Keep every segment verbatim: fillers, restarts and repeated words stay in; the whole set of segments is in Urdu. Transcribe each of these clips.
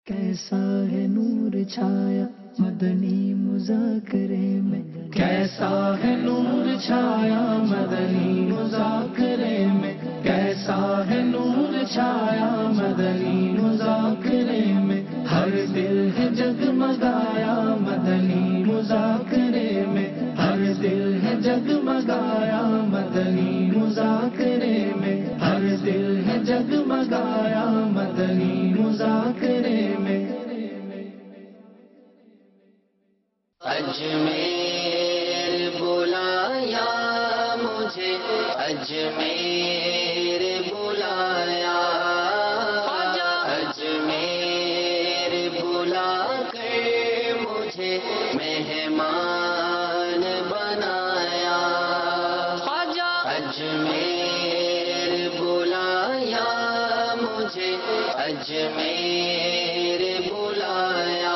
کیسا ہے نور چھایا مدنی مذاکرے میں، کیسا ہے نور چھایا مدنی مذاکرے میں، کیسا ہے نور چھایا مدنی مذاکرے میں، ہر دل ہے جگمگایا مدنی مذاکرے میں، ہر دل ہے جگمگایا مدنی مذاکرے میں، ہر دل ہے جگمگایا مدنی مذاکرے میں۔ اجمیر بلایا مجھے، اجمیر بلایا، اجمیر بلا کر مجھے مہمان بنایا، اجمیر بلایا مجھے، اجمیر بلایا۔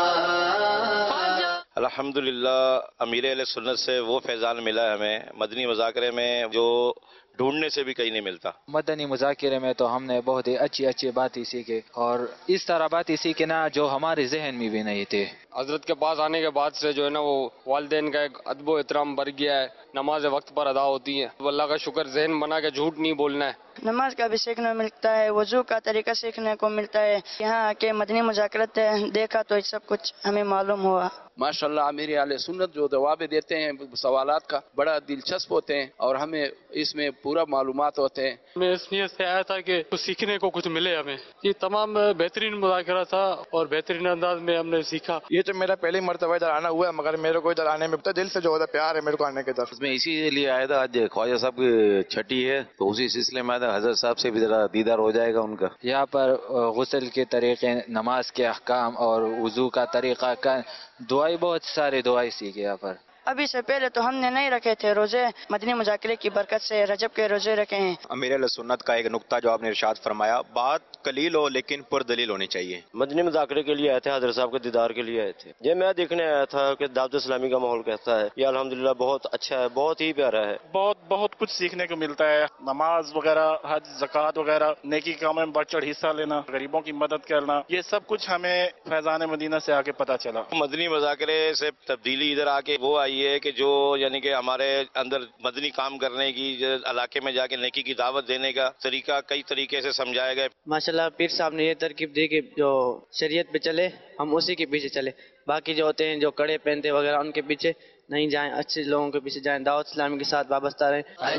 الحمدللہ امیر اہل سنت سے وہ فیضان ملا ہے ہمیں مدنی مذاکرے میں جو ڈھونڈنے سے بھی کہیں نہیں ملتا۔ مدنی مذاکرے میں تو ہم نے بہت ہی اچھی اچھی باتیں سیکھے، اور اس طرح باتیں سیکھے نا جو ہمارے ذہن میں بھی نہیں تھے۔ حضرت کے پاس آنے کے بعد سے جو ہے نا وہ والدین کا ایک ادب و احترام بڑھ گیا ہے، نماز وقت پر ادا ہوتی ہیں، اللہ کا شکر، ذہن بنا کے جھوٹ نہیں بولنا ہے۔ نماز کا بھی سیکھنا ملتا ہے، وضو کا طریقہ سیکھنے کو ملتا ہے، یہاں آ کے مدنی مذاکرت دیکھا تو سب کچھ ہمیں معلوم ہوا۔ ماشاءاللہ امیر اہل سنت جو جواب دیتے ہیں سوالات کا بڑا دلچسپ ہوتے ہیں، اور ہمیں اس میں پورا معلومات ہوتے ہیں۔ میں اس نیت سے آیا تھا کہ کچھ سیکھنے کو کچھ ملے ہمیں۔ یہ تمام بہترین مذاکرہ تھا اور بہترین انداز میں ہم نے سیکھا۔ یہ تو میرا پہلی مرتبہ ادھر آنا ہوا ہے، مگر میرے کو ادھر آنے میں دل سے جو ہوتا پیار ہے میرے کو آنے کے طرف۔ میں اسی لیے آیا تھا، آج خواجہ صاحب کی چھٹی ہے تو اسی سلسلے میں آیا تھا، حضرت صاحب سے بھی ذرا دیدار ہو جائے گا ان کا۔ یہاں پر غسل کے طریقے، نماز کے احکام اور وضو کا طریقہ کا دعائیں، بہت سارے دعائیں سیکھے یہاں پر۔ ابھی سے پہلے تو ہم نے نہیں رکھے تھے روزے، مدنی مذاکرے کی برکت سے رجب کے روزے رکھے ہیں۔ امیر اہل سنت کا ایک نقطہ جو آپ نے ارشاد فرمایا، بات قلیل ہو لیکن پر دلیل ہونی چاہیے۔ مدنی مذاکرے کے لیے آئے تھے، حضرت صاحب کے دیدار کے لیے آئے تھے۔ یہ میں دیکھنے آیا تھا کہ دعوت اسلامی کا ماحول کیسا ہے۔ یہ الحمدللہ بہت اچھا ہے، بہت ہی پیارا ہے۔ بہت بہت کچھ سیکھنے کو ملتا ہے، نماز وغیرہ، حج، زکوٰۃ وغیرہ، نیکی کاموں میں بڑھ چڑھ حصہ لینا، غریبوں کی مدد کرنا، یہ سب کچھ ہمیں فیضان مدینہ سے آ کے پتہ چلا۔ مدنی مذاکرے سے تبدیلی ادھر آ کے وہ آئی ہے کہ جو یعنی کہ ہمارے اندر مدنی کام کرنے کی، علاقے میں جا کے نیکی کی دعوت دینے کا طریقہ کئی طریقے سے سمجھایا گیا۔ ماشاءاللہ پیر صاحب نے یہ ترکیب دی کہ جو شریعت پہ چلے ہم اسی کے پیچھے چلے، باقی جو ہوتے ہیں جو کڑے پہنتے وغیرہ ان کے پیچھے نہیں جائیں، اچھے لوگوں کے پیچھے جائیں، دعوت اسلامی کے ساتھ وابستہ رہیں۔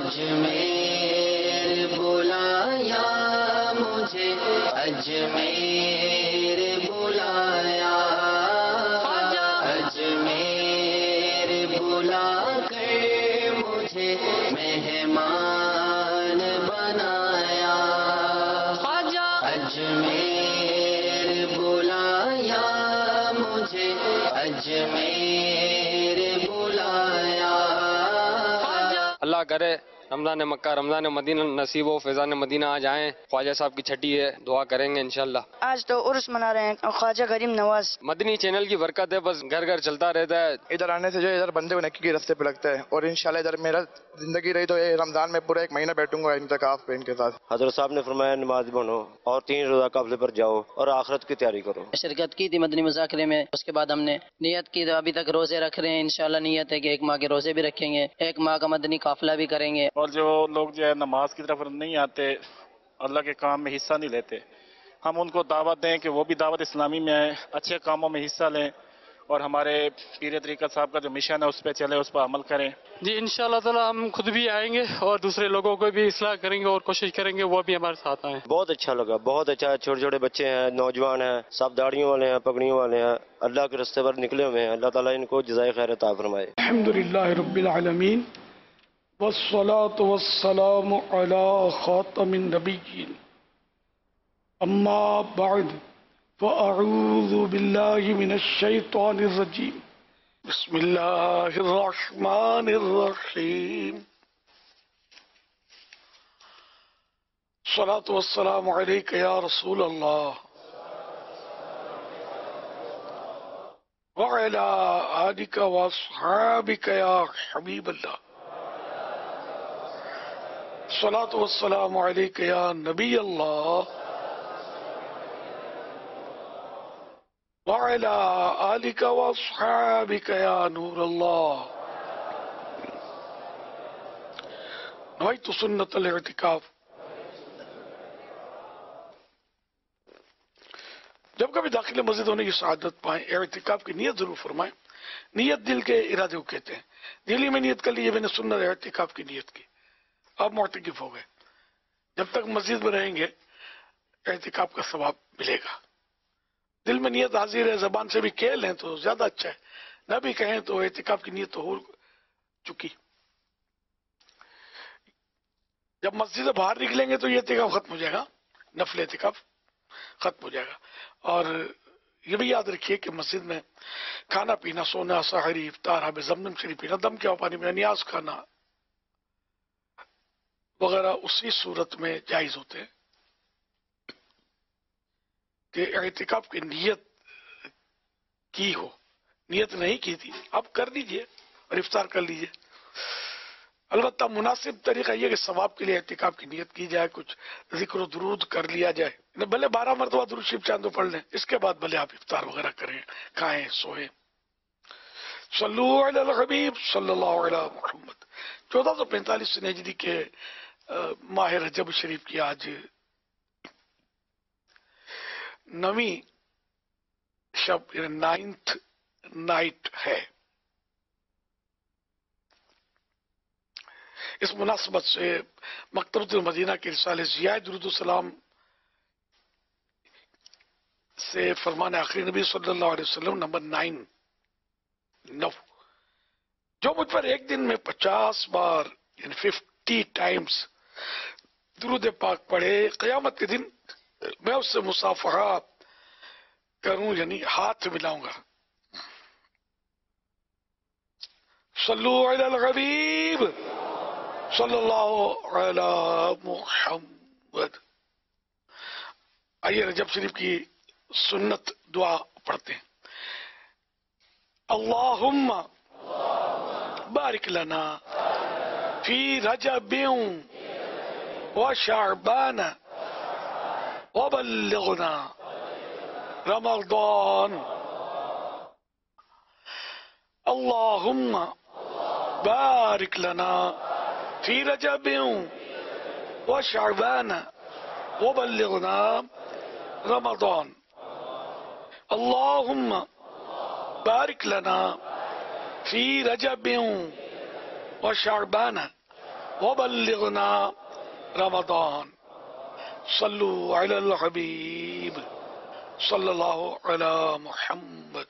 اجمیر بلایا مجھے، اجمیر بلایا، اجمیر بلا کر مجھے مہمان بنایا، اجمیر بلایا مجھے، اجمیر بلایا۔ اللہ کرے رمضان مکہ، رمضان مدینہ نصیب ہو، فیضان مدینہ آج آئیں، خواجہ صاحب کی چھٹی ہے، دعا کریں گے انشاءاللہ۔ آج تو عرس منا رہے ہیں خواجہ غریب نواز۔ مدنی چینل کی برکت ہے، بس گھر گھر چلتا رہتا ہے۔ ادھر آنے سے جو ادھر بندے کو نیکی کے رستے پہ لگتا ہے، اور انشاءاللہ ادھر میرا زندگی رہی تو یہ رمضان میں پورا ایک مہینہ بیٹھوں گا انتکاف پہ ان کے ساتھ۔ حضرت صاحب نے فرمایا نماز بنو اور تین روزہ قافلے پر جاؤ اور آخرت کی تیاری کرو۔ شرکت کی تھی مدنی مذاکرے میں، اس کے بعد ہم نے نیت کی، ابھی تک روزے رکھ رہے ہیں، انشاءاللہ نیت ہے کہ ایک ماہ کے روزے بھی رکھیں گے، ایک ماہ کا مدنی قافلہ بھی کریں گے۔ اور جو لوگ جو ہے نماز کی طرف نہیں آتے، اللہ کے کام میں حصہ نہیں لیتے، ہم ان کو دعوت دیں کہ وہ بھی دعوت اسلامی میں آئیں، اچھے کاموں میں حصہ لیں، اور ہمارے پیر طریقت صاحب کا جو مشن ہے اس پہ چلے، اس پر عمل کریں۔ جی انشاءاللہ تعالی ہم خود بھی آئیں گے اور دوسرے لوگوں کو بھی اصلاح کریں گے اور کوشش کریں گے وہ بھی ہمارے ساتھ آئیں۔ بہت اچھا لگا، بہت اچھا، چھوٹے چھوٹے بچے ہیں، نوجوان ہیں، سب داڑھیوں والے ہیں، پگڑیوں والے ہیں، اللہ کے راستے پر نکلے ہوئے ہیں۔ اللہ تعالیٰ ان کو جزائے خیر عطا فرمائے۔ الحمدللہ رب العالمین، والصلاة والسلام على خاتم النبیین، اما بعد فاعوذ باللہ من الشیطان الرجیم، بسم اللہ الرحمن الرحیم، الصلاة والسلام علیک یا رسول اللہ وعلی آلک واصحابک یا حبیب اللہ، الصلاة والسلام علیک یا نبی اللہ وعلى آلك وأصحابك يا نور الله. نويت سنة الاعتکاف. جب کبھی داخل مسجد ہونے کی سعادت پائیں اعتکاف کی نیت ضرور فرمائیں. نیت دل کے ارادے کو کہتے ہیں. دلی میں نیت کر لیے میں نے سنت اعتکاف کی نیت کی، آپ معتکف ہو گئے. جب تک مسجد میں رہیں گے اعتکاف کا ثواب ملے گا. دل میں نیت حاضر ہے، زبان سے بھی کہہ لیں تو زیادہ اچھا ہے، نہ بھی کہیں تو اعتکاف کی نیت تو ہو چکی. جب مسجد سے باہر نکلیں گے تو یہ اعتکاف ختم ہو جائے گا، نفل اعتکاف ختم ہو جائے گا. اور یہ بھی یاد رکھیے کہ مسجد میں کھانا پینا، سونا، سحری، افطار، آب زمزم شریف پینا، دم کیا پانی پینا، نیاز کھانا وغیرہ اسی صورت میں جائز ہوتے ہیں کہ اعتکاف کی نیت کی ہو. نیت نہیں کی تھی اب کر لیجئے اور افطار کر لیجئے. البتہ مناسب طریقہ یہ کہ ثواب کے لیے اعتکاف کی نیت کی جائے، کچھ ذکر و درود کر لیا جائے. بھلے بارہ مرتبہ درود شریف چاندو پڑھ لیں، اس کے بعد بھلے آپ افطار وغیرہ کریں، کھائیں، سوئیں. صلو علی الحبیب صلی اللہ علیہ محمد. چودہ سو پینتالیس ہجری کے ماہ رجب شریف کی آج نویں شب نائنتھ نائٹ ہے. اس مناسبت سے مکتبۃ المدینہ کے رسالے ضیاء درود السلام سے فرمان آخری نبی صلی اللہ علیہ وسلم نمبر نائن نو، جو مجھ پر ایک دن میں پچاس بار یعنی ففٹی ٹائمز درود پاک پڑھے، قیامت کے دن میں اس سے مصافحہ کروں یعنی ہاتھ ملاؤں گا. صلو علی الحبیب صلی اللہ علی محمد. آئیے رجب شریف کی سنت دعا پڑھتے ہیں. اللہم بارک لنا فی رجب و شعبان وبلغنا رمضان. اللہم بارک لنا فی رجب و شعبان وبلغنا رمضان. اللہم بارک لنا فی رجب و شعبان وبلغنا رمضان. صلو علی الحبیب صلی اللہ علی محمد.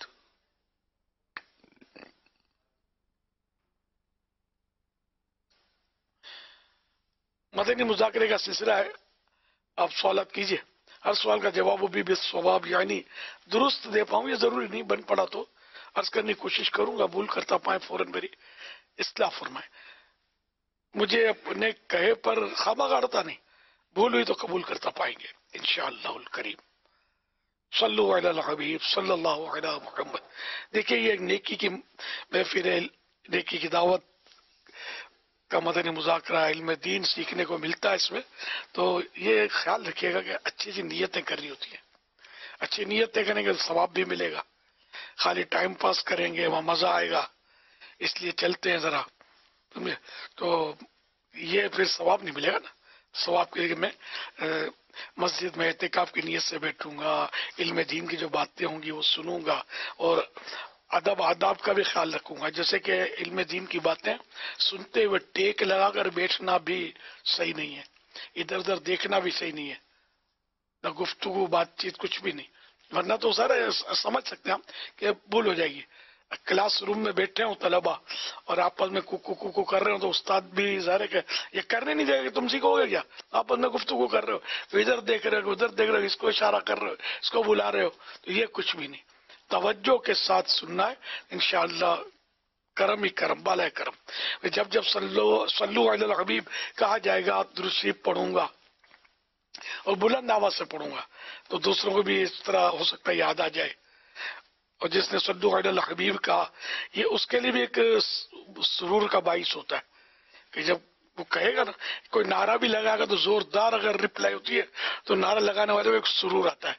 مدنی مذاکرے کا سلسلہ ہے، آپ سوالات کیجئے. ہر سوال کا جواب بھی بالصواب یعنی درست دے پاؤں، یہ ضروری نہیں، بن پڑا تو عرض کرنے کی کوشش کروں گا، بھول کرتا پائیں فوراً میری اصلاح فرمائیں. مجھے اپنے کہے پر خامہ گاڑتا نہیں، بھول ہوئی تو قبول کرتا پائیں گے انشاءاللہ الکریم. صلو علی الحبیب صلی اللہ علی محمد. دیکھیں یہ ایک نیکی کی محفل ہے، نیکی کی دعوت کا مدنی مذاکرہ، علم دین سیکھنے کو ملتا ہے اس میں. تو یہ خیال رکھیے گا کہ اچھی سی نیتیں کرنی ہوتی ہیں. اچھی نیتیں کریں گے تو ثواب بھی ملے گا. خالی ٹائم پاس کریں گے وہاں مزہ آئے گا اس لیے چلتے ہیں ذرا تو یہ پھر ثواب نہیں ملے گا نا. ثواب کے لیے میں مسجد میں اعتکاف کی نیت سے بیٹھوں گا، علم دین کی جو باتیں ہوں گی وہ سنوں گا، اور ادب آداب کا بھی خیال رکھوں گا. جیسے کہ علم دین کی باتیں سنتے ہوئے ٹیک لگا کر بیٹھنا بھی صحیح نہیں ہے، ادھر ادھر دیکھنا بھی صحیح نہیں ہے، نہ گفتگو بات چیت کچھ بھی نہیں، ورنہ تو سارے سمجھ سکتے ہیں ہم کہ بھول ہو جائے گی. کلاس روم میں بیٹھے ہوں طلبہ اور آپس میں کوکو کوکو کر رہے ہوں تو استاد بھی ظاہر ہے کہ یہ کرنے نہیں دے گا کہ تم سیکھو گے کیا، آپس میں گفتگو کر رہے ہو تو ادھر دیکھ رہے ہو ادھر دیکھ رہے ہو، اس کو اشارہ کر رہے ہو، اس کو بلا رہے ہو، تو یہ کچھ بھی نہیں. توجہ کے ساتھ سننا ہے انشاءاللہ، کرم ہی کرم، بالا کرم. جب جب صلو صلو علی الحبیب کہا جائے گا درود شریف پڑھوں گا اور بلند آواز سے پڑھوں گا تو دوسروں کو بھی اس طرح ہو سکتا ہے یاد آ جائے. اور جس نے صلو علی الحبیب کہا یہ اس کے لیے بھی ایک سرور کا باعث ہوتا ہے کہ جب وہ کہے گا نا، کوئی نعرہ بھی لگائے گا تو زوردار اگر رپلائی ہوتی ہے تو نعرہ لگانے والے کو ایک سرور آتا ہے،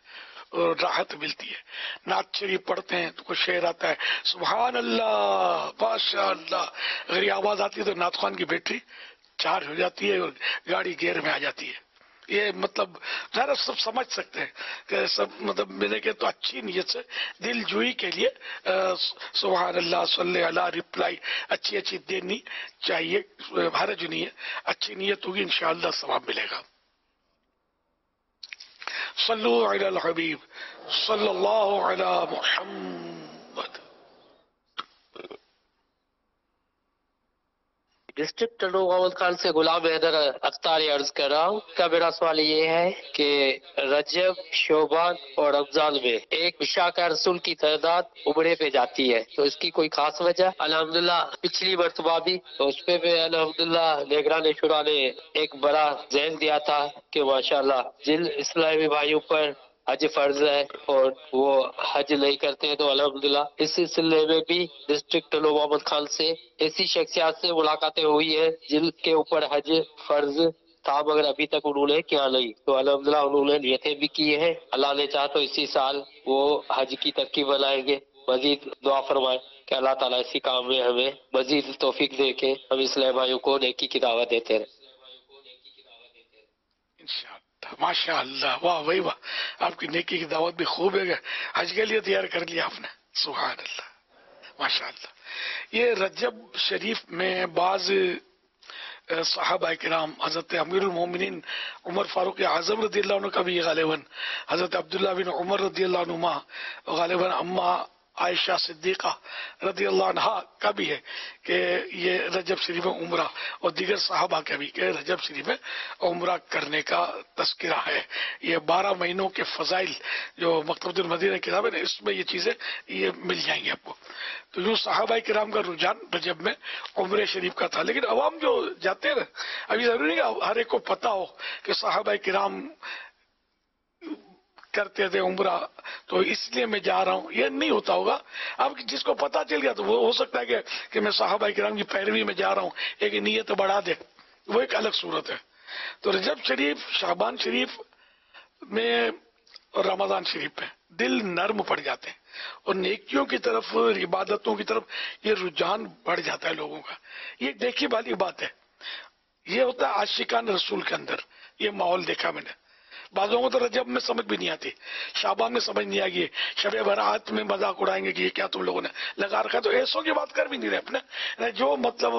راحت ملتی ہے. نعت شریف پڑھتے ہیں تو کوئی شعر آتا ہے سبحان اللہ ماشاء اللہ، اگر یہ آواز آتی ہے تو نعت خوان کی بیٹری چارج ہو جاتی ہے اور گاڑی گیئر میں آ جاتی ہے. یہ مطلب ذرا سب سمجھ سکتے ہیں کہ سب مطلب ملے گے تو اچھی نیت سے دل جوئی کے لیے سبحان اللہ صلی اللہ رپلائی اچھی اچھی دینی چاہیے، حرج نہیں ہے، اچھی نیت ہوگی انشاءاللہ ثواب ملے گا. صلو علی الحبیب صلی اللہ علی محمد. ڈسٹرکٹ ٹنڈو محمد خان سے غلام حیدر اختاری عرض کر رہا ہوں. کا میرا سوال یہ ہے کہ رجب، شعبان اور رمضان میں ایک عشاء رسول کی تعداد عمرے پہ جاتی ہے، تو اس کی کوئی خاص وجہ؟ الحمدللہ پچھلی مرتبہ بھی تو اس پہ بھی الحمدللہ نگران شورا نے ایک بڑا ذہن دیا تھا کہ ماشاءاللہ جن اسلامی بھائیوں پر حج فرض ہے اور وہ حج نہیں کرتے ہیں، تو الحمدللہ اس سلسلے میں بھی ڈسٹرکٹ ٹنڈو محمد خان سے ایسی شخصیات سے ملاقاتیں ہوئی ہیں جن کے اوپر حج فرض تھا مگر ابھی تک انہوں نے کیا نہیں، تو الحمدللہ انہوں نے نیتیں بھی کی ہیں. اللہ نے چاہا تو اسی سال وہ حج کی ترکیب بنائیں گے. مزید دعا فرمائے کہ اللہ تعالیٰ اسی کام میں ہمیں مزید توفیق دے کے ہم اسلامی بھائیوں کو نیکی کی دعوت دیتے رہیں. ماشاء اللہ، واہ وہی واہ، آپ کی نیکی کی دعوت بھی خوب ہے، حج کے لیے تیار کر لیا آپ نے. سبحان اللہ ماشاء اللہ. یہ رجب شریف میں بعض صحابہ کرام حضرت امیر المومنین عمر فاروق اعظم رضی اللہ عنہ کا بھی غالباً، حضرت عبداللہ بن عمر رضی اللہ عنہما، غالباً اما عائشہ صدیقہ رضی اللہ عنہ کا بھی ہے کہ یہ رجب شریف میں عمرہ، اور دیگر صحابہ کا بھی کہ رجب شریف میں عمرہ کرنے کا تذکرہ ہے. یہ بارہ مہینوں کے فضائل جو مکتبۃ المدینہ کتاب ہے نا، اس میں یہ چیزیں یہ مل جائیں گی آپ کو. تو یوں صحابہ کرام کا رجحان رجب میں عمرہ شریف کا تھا، لیکن عوام جو جاتے ہیں نا، ابھی ضروری نہیں کہ ہر ایک کو پتہ ہو کہ صحابہ کرام کرتے تھے عمرہ تو اس لیے میں جا رہا ہوں، یہ نہیں ہوتا ہوگا. اب جس کو پتہ چل گیا تو وہ ہو سکتا ہے کہ کہ میں صحابہ کرام کی پیروی میں جا رہا ہوں، ایک نیت بڑھا دے، وہ ایک الگ صورت ہے. تو رجب شریف، شعبان شریف میں اور رمضان شریف میں دل نرم پڑ جاتے ہیں اور نیکیوں کی طرف، عبادتوں کی طرف یہ رجحان بڑھ جاتا ہے لوگوں کا. یہ دیکھی والی بات ہے. یہ ہوتا ہے عاشقان رسول کے اندر، یہ ماحول دیکھا میں نے. بعضوں کو تو رجب میں سمجھ بھی نہیں آتی، شعبان میں سمجھ نہیں آئے گی، شب برات میں مذاق اڑائیں گے کہ یہ کیا تم لوگوں نے لگا رکھا. تو ایسوں کی بات کر بھی نہیں رہے اپنے، جو مطلب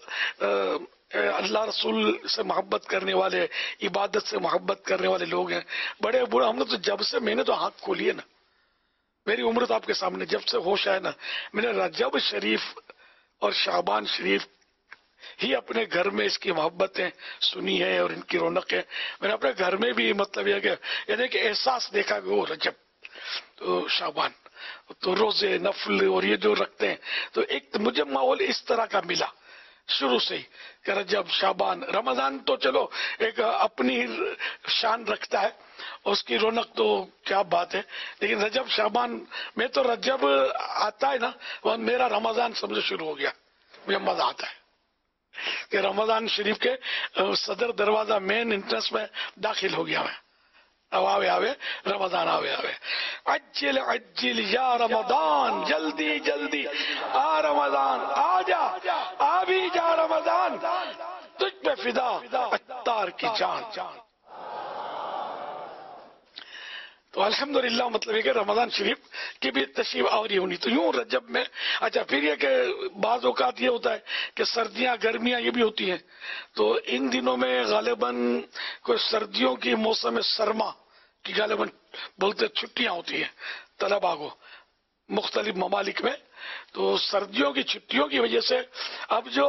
اللہ رسول سے محبت کرنے والے، عبادت سے محبت کرنے والے لوگ ہیں، بڑے بڑے. ہم نے تو جب سے میں نے تو آنکھ کھولی ہے نا، میری عمر تو آپ کے سامنے، جب سے ہوش ہے نا، میں نے رجب شریف اور شعبان شریف ہی اپنے گھر میں اس کی محبتیں سنی ہے اور ان کی رونق ہے. میں نے اپنے گھر میں بھی مطلب یہ کہ یعنی کہ احساس دیکھا کہ وہ رجب تو شعبان تو روزے نفل اور یہ جو رکھتے ہیں، تو ایک مجھے ماحول اس طرح کا ملا شروع سے ہی کہ رجب، شعبان. رمضان تو چلو ایک اپنی شان رکھتا ہے، اس کی رونق تو کیا بات ہے، لیکن رجب شعبان میں تو رجب آتا ہے نا، وہ میرا رمضان سمجھو شروع ہو گیا. مجھے مزہ آتا ہے کہ رمضان شریف کے صدر دروازہ مین انٹرنس میں داخل ہو گیا میں. اب آوے آوے رمضان، آوے آوے عجل عجل یا رمضان، جلدی جلدی آ رمضان، آ جا، آ بھی جا رمضان، تجھ پہ فدا عطار کی جان. تو الحمدللہ مطلب یہ کہ رمضان شریف کی بھی تشریف آوری ہونی. تو یوں رجب میں اچھا پھر یہ کہ بعض اوقات یہ ہوتا ہے کہ سردیاں گرمیاں یہ بھی ہوتی ہیں، تو ان دنوں میں غالباً کوئی سردیوں کی موسم سرما کی غالباً بولتے چھٹیاں ہوتی ہیں طلباء کو مختلف ممالک میں. تو سردیوں کی چھٹیوں کی وجہ سے اب جو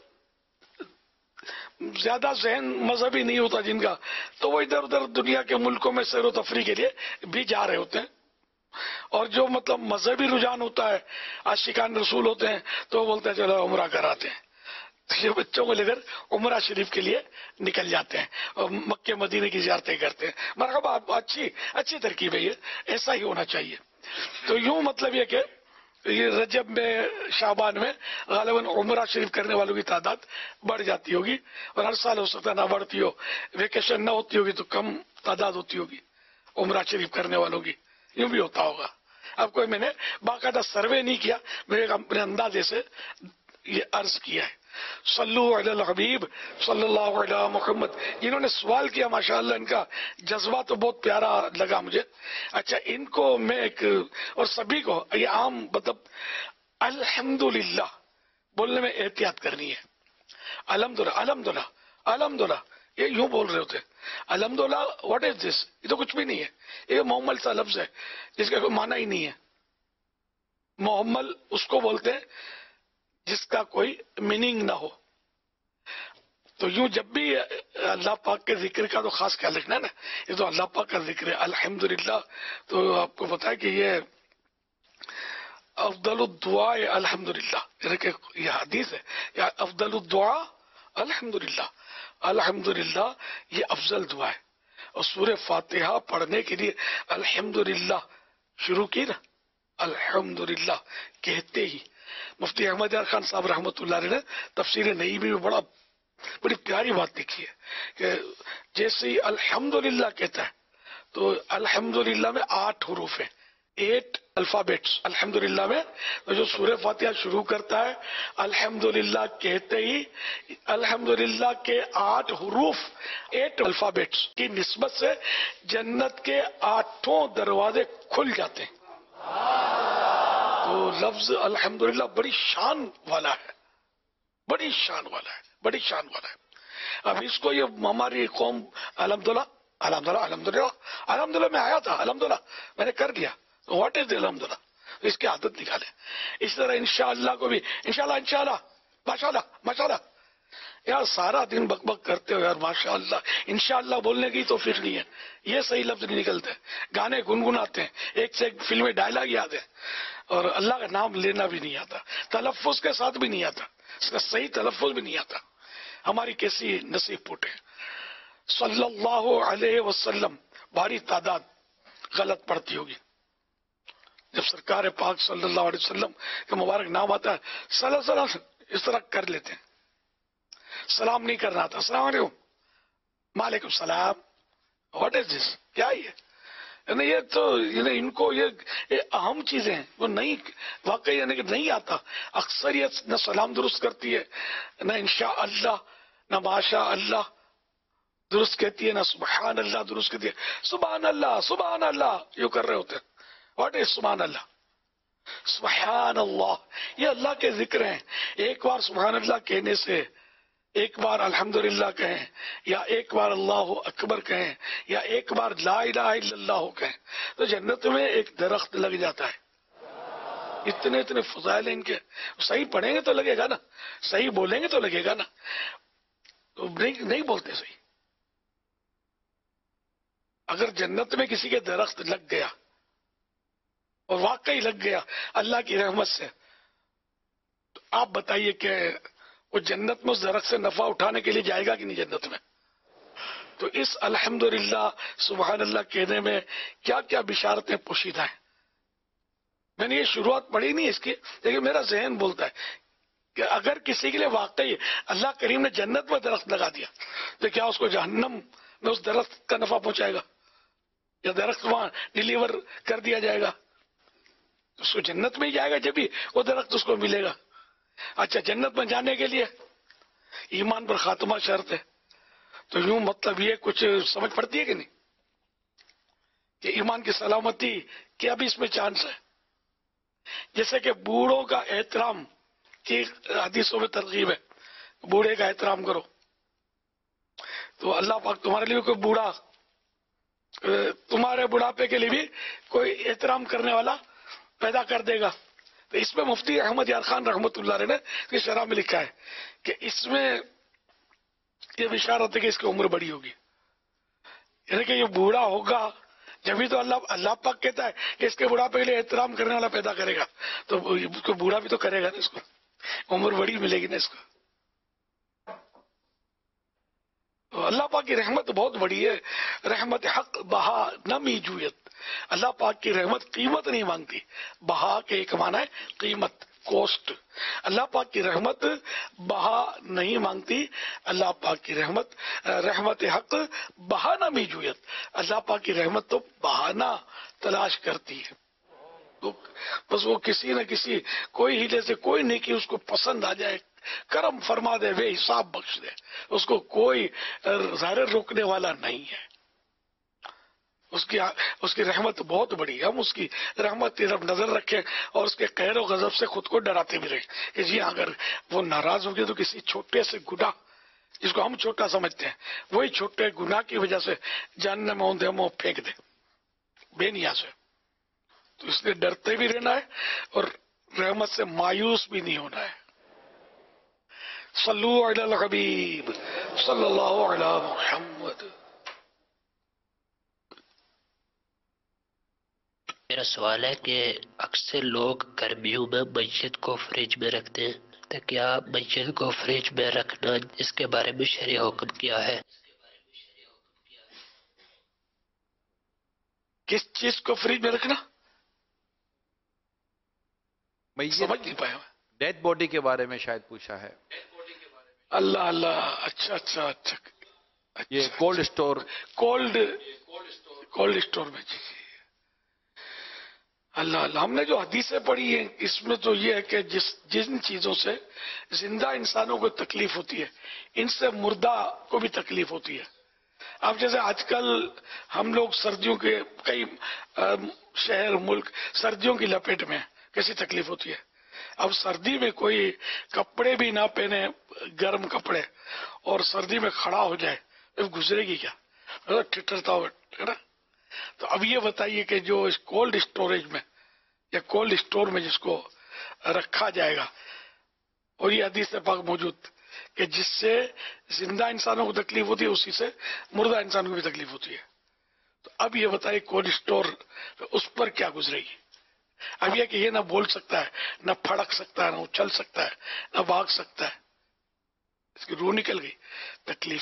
زیادہ ذہن مذہبی نہیں ہوتا جن کا، تو وہ ادھر ادھر دنیا کے ملکوں میں سیر و تفریح کے لیے بھی جا رہے ہوتے ہیں. اور جو مطلب مذہبی رجحان ہوتا ہے، عاشقان رسول ہوتے ہیں، تو وہ بولتے ہیں چلو عمرہ کراتے ہیں. تو یہ بچوں کو لے کر عمرہ شریف کے لیے نکل جاتے ہیں اور مکہ مدینے کی زیارتیں کرتے ہیں. مرحبا، اچھی اچھی ترکیب ہے، یہ ایسا ہی ہونا چاہیے. تو یوں مطلب یہ کہ یہ رجب میں، شعبان میں غالباً عمرہ شریف کرنے والوں کی تعداد بڑھ جاتی ہوگی، اور ہر سال ہو سکتا ہے نہ بڑھتی ہو، ویکیشن نہ ہوتی ہوگی تو کم تعداد ہوتی ہوگی عمرہ شریف کرنے والوں کی. یوں بھی ہوتا ہوگا. اب کوئی میں نے باقاعدہ سروے نہیں کیا, میں نے اپنے اندازے سے یہ عرض کیا ہے. صلو علی الحبیب صلی اللہ علیہ محمد. جنہوں نے سوال کیا ماشاءاللہ ان کا جذبہ تو بہت پیارا لگا مجھے. اچھا ان کو میں ایک اور سبھی کو یہ عام مطلب الحمدللہ بولنے میں احتیاط کرنی ہے. الحمدللہ الحمدللہ الحمدللہ یہ یوں بول رہے ہوتے ہیں. الحمدللہ واٹ از دس؟ یہ تو کچھ بھی نہیں ہے, یہ محمل سا لفظ ہے جس کا کوئی معنی ہی نہیں ہے. محمل اس کو بولتے ہیں جس کا کوئی میننگ نہ ہو. تو یوں جب بھی اللہ پاک کے ذکر کا تو خاص خیال رکھنا ہے نا, یہ تو اللہ پاک کا ذکر ہے الحمدللہ. تو آپ کو پتا ہے کہ یہ افضل الدعاء الحمدللہ, یعنی کہ یہ حدیث ہے یا افضل الدعاء الحمدللہ. الحمدللہ یہ افضل دعا ہے. اور سورہ فاتحہ پڑھنے کے لیے الحمدللہ شروع کی نا, الحمدللہ کہتے ہی مفتی احمد یار خان صاحب رحمۃ اللہ علیہ نے تفسیر نعیمی میں بڑا بڑی پیاری بات لکھی ہے کہ جیسے ہی الحمدللہ کہتا ہے تو الحمدللہ میں آٹھ حروف ہیں, ایٹ الفابیٹس. الحمدللہ میں تو جو سورہ فاتحہ شروع کرتا ہے الحمدللہ کہتے ہی الحمدللہ کے آٹھ حروف ایٹ الفابیٹس کی نسبت سے جنت کے آٹھوں دروازے کھل جاتے ہیں. تو لفظ الحمدللہ بڑی شان والا ہے, بڑی شان والا ہے, بڑی شان والا ہے. اب اس کو یہ ہماری قوم الحمدللہ الحمدللہ الحمدللہ الحمدللہ میں آیا تھا, الحمدللہ میں نے کر دیا. واٹ از الحمدللہ؟ اس کی عادت نکالے. اس طرح انشاءاللہ کو بھی انشاءاللہ انشاءاللہ ماشاءاللہ ماشاءاللہ. یار سارا دن بک بک کرتے ہو یار, ماشاءاللہ انشاءاللہ بولنے کی توفیق نہیں ہے, یہ صحیح لفظ نہیں نکلتے. گانے گنگناتے ہیں, ایک سے ایک فلمیں ڈائلاگ یاد ہے, اور اللہ کا نام لینا بھی نہیں آتا, تلفظ کے ساتھ بھی نہیں آتا, اس کا صحیح تلفظ بھی نہیں آتا. ہماری کیسی نصیب پوٹ ہے. صلی اللہ علیہ وسلم بھاری تعداد غلط پڑتی ہوگی. جب سرکار پاک صلی اللہ علیہ وسلم کا مبارک نام آتا ہے صلی اللہ علیہ وسلم اس طرح کر لیتے ہیں. سلام نہیں کرنا آتا, السلام علیکم وعلیکم السلام, واٹ از دس؟ کیا یہ یعنی یہ تو یعنی ان کو یہ اہم چیزیں ہیں وہ نہیں واقعی یعنی کہ نہیں آتا. اکثریت نہ سلام درست کرتی ہے, نہ انشاء اللہ, نہ ماشاء اللہ درست کہتی ہے, نہ سبحان اللہ درست کہتی ہے. سبحان اللہ سبحان اللہ یوں کر رہے ہوتے ہیں. واٹ از سبحان اللہ؟ سبحان اللہ یہ اللہ کے ذکر ہیں. ایک بار سبحان اللہ کہنے سے, ایک بار الحمدللہ کہیں, یا ایک بار اللہ اکبر کہیں, یا ایک بار لا الہ الا اللہ کہیں, تو جنت میں ایک درخت لگ جاتا ہے. اتنے اتنے فضائل ہیں ان کے. صحیح پڑھیں گے تو لگے گا نا, صحیح بولیں گے تو لگے گا نا, تو نہیں, نہیں بولتے صحیح. اگر جنت میں کسی کے درخت لگ گیا اور واقعی لگ گیا اللہ کی رحمت سے, تو آپ بتائیے کہ وہ جنت میں اس درخت سے نفع اٹھانے کے لیے جائے گا کہ نہیں جنت میں؟ تو اس الحمدللہ سبحان اللہ کہنے میں کیا کیا بشارتیں پوشیدہ ہیں. میں نے یہ شروعات پڑھی نہیں اس کی, لیکن میرا ذہن بولتا ہے کہ اگر کسی کے لیے واقعی اللہ کریم نے جنت میں درخت لگا دیا تو کیا اس کو جہنم میں اس درخت کا نفع پہنچائے گا, یا درخت وہاں ڈیلیور کر دیا جائے گا؟ اس کو جنت میں ہی جائے گا جب بھی وہ درخت اس کو ملے گا. اچھا جنت میں جانے کے لیے ایمان پر خاتمہ شرط ہے, تو یوں مطلب یہ کچھ سمجھ پڑتی ہے کہ نہیں کہ ایمان کی سلامتی کیا بھی اس میں چانس ہے؟ جیسے کہ بوڑھوں کا احترام کی حدیثوں میں ترغیب ہے, بوڑھے کا احترام کرو. تو اللہ پاک تمہارے لیے کوئی بوڑھا, تمہارے بڑھاپے کے لیے بھی کوئی احترام کرنے والا پیدا کر دے گا. تو اس میں مفتی احمد یار خان رحمۃ اللہ علیہ نے شرح میں لکھا ہے کہ اس میں یہ بشارت ہے کہ اس کی عمر بڑی ہوگی, یعنی کہ یہ بوڑھا ہوگا جبھی تو اللہ اللہ پاک کہتا ہے کہ اس کے بڑھاپے کے لیے احترام کرنے والا پیدا کرے گا, تو اس کو بوڑھا بھی تو کرے گا نا, اس کو عمر بڑی ملے گی نا اس کو. تو اللہ پاک کی رحمت بہت بڑی ہے. رحمت حق بہا نہ میجویت, اللہ پاک کی رحمت قیمت نہیں مانگتی. بہا کے ایک معنی ہے قیمت, कोस्ट। अल्लाह पाक की रहमत बहा नहीं मांगती, अल्लाह पाक की रहमत रहमत हक बहाना में जुयत, अल्लाह पाक की रहमत तो बहाना तलाश करती है। तो बस वो किसी न किसी कोई हीले से कोई नेकी उसको पसंद आ जाए, करम फरमा दे, वे हिसाब बख्श दे, उसको कोई ज़ाहिर रोकने वाला नहीं है। उसकी उसकी रहमत बहुत बड़ी है, हम उसकी रहमत की तरफ नजर रखें और उसके कहर और गजब से खुद को डराते भी रहें कि जी अगर वो नाराज हो गए तो किसी छोटे से गुनाह जिसको हम छोटा समझते हैं, वही छोटे गुनाह की वजह से जानने में औंधे मुंह फेंक दे बेनिया से। तो इसलिए डरते भी रहना है और रहमत से मायूस भी नहीं होना है। सल्लु अलल हबीब सल्लल्लाहु अलैहि मुहम्मद। मेरा सवाल है कि अक्सर लोग गर्मियों में मस्जिद को फ्रिज में रखते हैं, तो क्या मस्जिद को फ्रिज में रखना इसके बारे में शरीय हुक्म क्या है? किस चीज को फ्रिज में रखना समझ नहीं पाया। डेड बॉडी के बारे में शायद पूछा है। अल्लाह अल्लाह, अच्छा अच्छा अच्छा, अच्छा ये cold store cold cold store में जी। अल्लाह अल्लाह, हमने जो हदीसें पढ़ी हैं इसमें तो ये है कि जिस जिन चीजों से जिंदा इंसानों को तकलीफ होती है, इनसे मुर्दा को भी तकलीफ होती है। अब जैसे आजकल हम लोग सर्दियों के कई शहर मुल्क सर्दियों की लपेट में, कैसी तकलीफ होती है। अब सर्दी में कोई कपड़े भी ना पहने, गर्म कपड़े, और सर्दी में खड़ा हो जाए तो गुजरेगी क्या, ठिठरता हुआ है ना। तो अब ये बताइए कि जो इस कोल्ड स्टोरेज में या कोल्ड स्टोर में जिसको रखा जाएगा, और ये हदीस पाक मौजूद कि जिससे जिंदा इंसानों को तकलीफ होती है उसी से मुर्दा इंसानों को भी तकलीफ होती है। तो अब ये बताइए कोल्ड स्टोर उस पर क्या गुजरेगी। अब यह कि ये ना बोल सकता है, ना फड़क सकता है, ना उछल सकता है, ना भाग सकता है, इसकी रूह निकल गई, तकलीफ।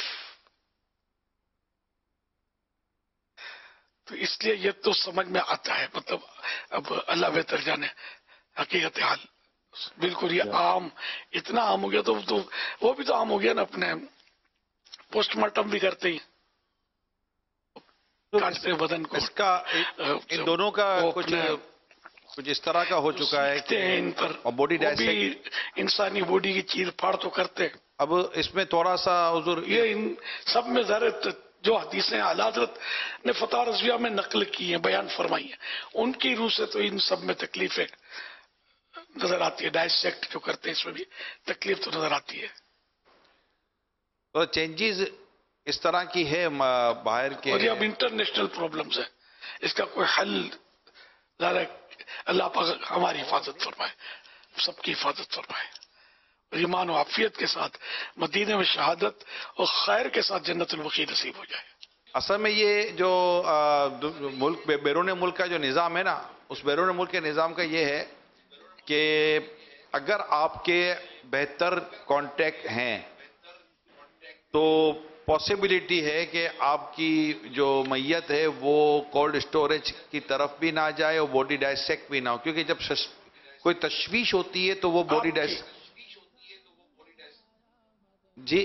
तो इसलिए ये तो समझ में आता है, मतलब अब अल्लाह बेहतर जाने हकीकत हाल। बिल्कुल ये आम, इतना आम हो गया तो, तो वो भी तो आम हो गया ना, अपने पोस्टमार्टम भी करते ही काटते बदन को। इसका इन दोनों का कुछ कुछ इस तरह का हो चुका है कि इन पर और बॉडी डायसेक्ट, इंसानी बॉडी की चीर फाड़ तो करते। अब इसमें थोड़ा सा हुजूर ये इन सब में ज़रा जो हदीसें आला हज़रत ने फतवा रज़विया में नकल की हैं, बयान फरमाई हैं, उनकी रूह से तो इन सब में तकलीफें नजर आती है। डायसेक्ट जो करते हैं इसमें भी तकलीफ तो नजर आती है। तो चेंजेस इस तरह की है बाहर के, और ये अब इंटरनेशनल प्रॉब्लम्स है, इसका कोई हल ज़रा अल्लाह पाक हमारी हिफाजत फरमाए, सबकी हिफाजत फरमाए, और ईमान और आफियत के साथ मदीने में शहादत और खैर के साथ जन्नतुल बकी नसीब हो जाए। असल में ये जो आ, मुल्क बैरून मुल्क का जो निज़ाम है ना, उस बैरून मुल्क के निज़ाम का ये है कि अगर आपके बेहतर कांटेक्ट हैं तो पॉसिबिलिटी है कि आपकी जो मैयत है वो कोल्ड स्टोरेज की तरफ भी ना जाए और बॉडी डायसेक्ट भी ना हो, क्योंकि जब कोई तशवीश होती है तो वो बॉडी डायसेक्ट जी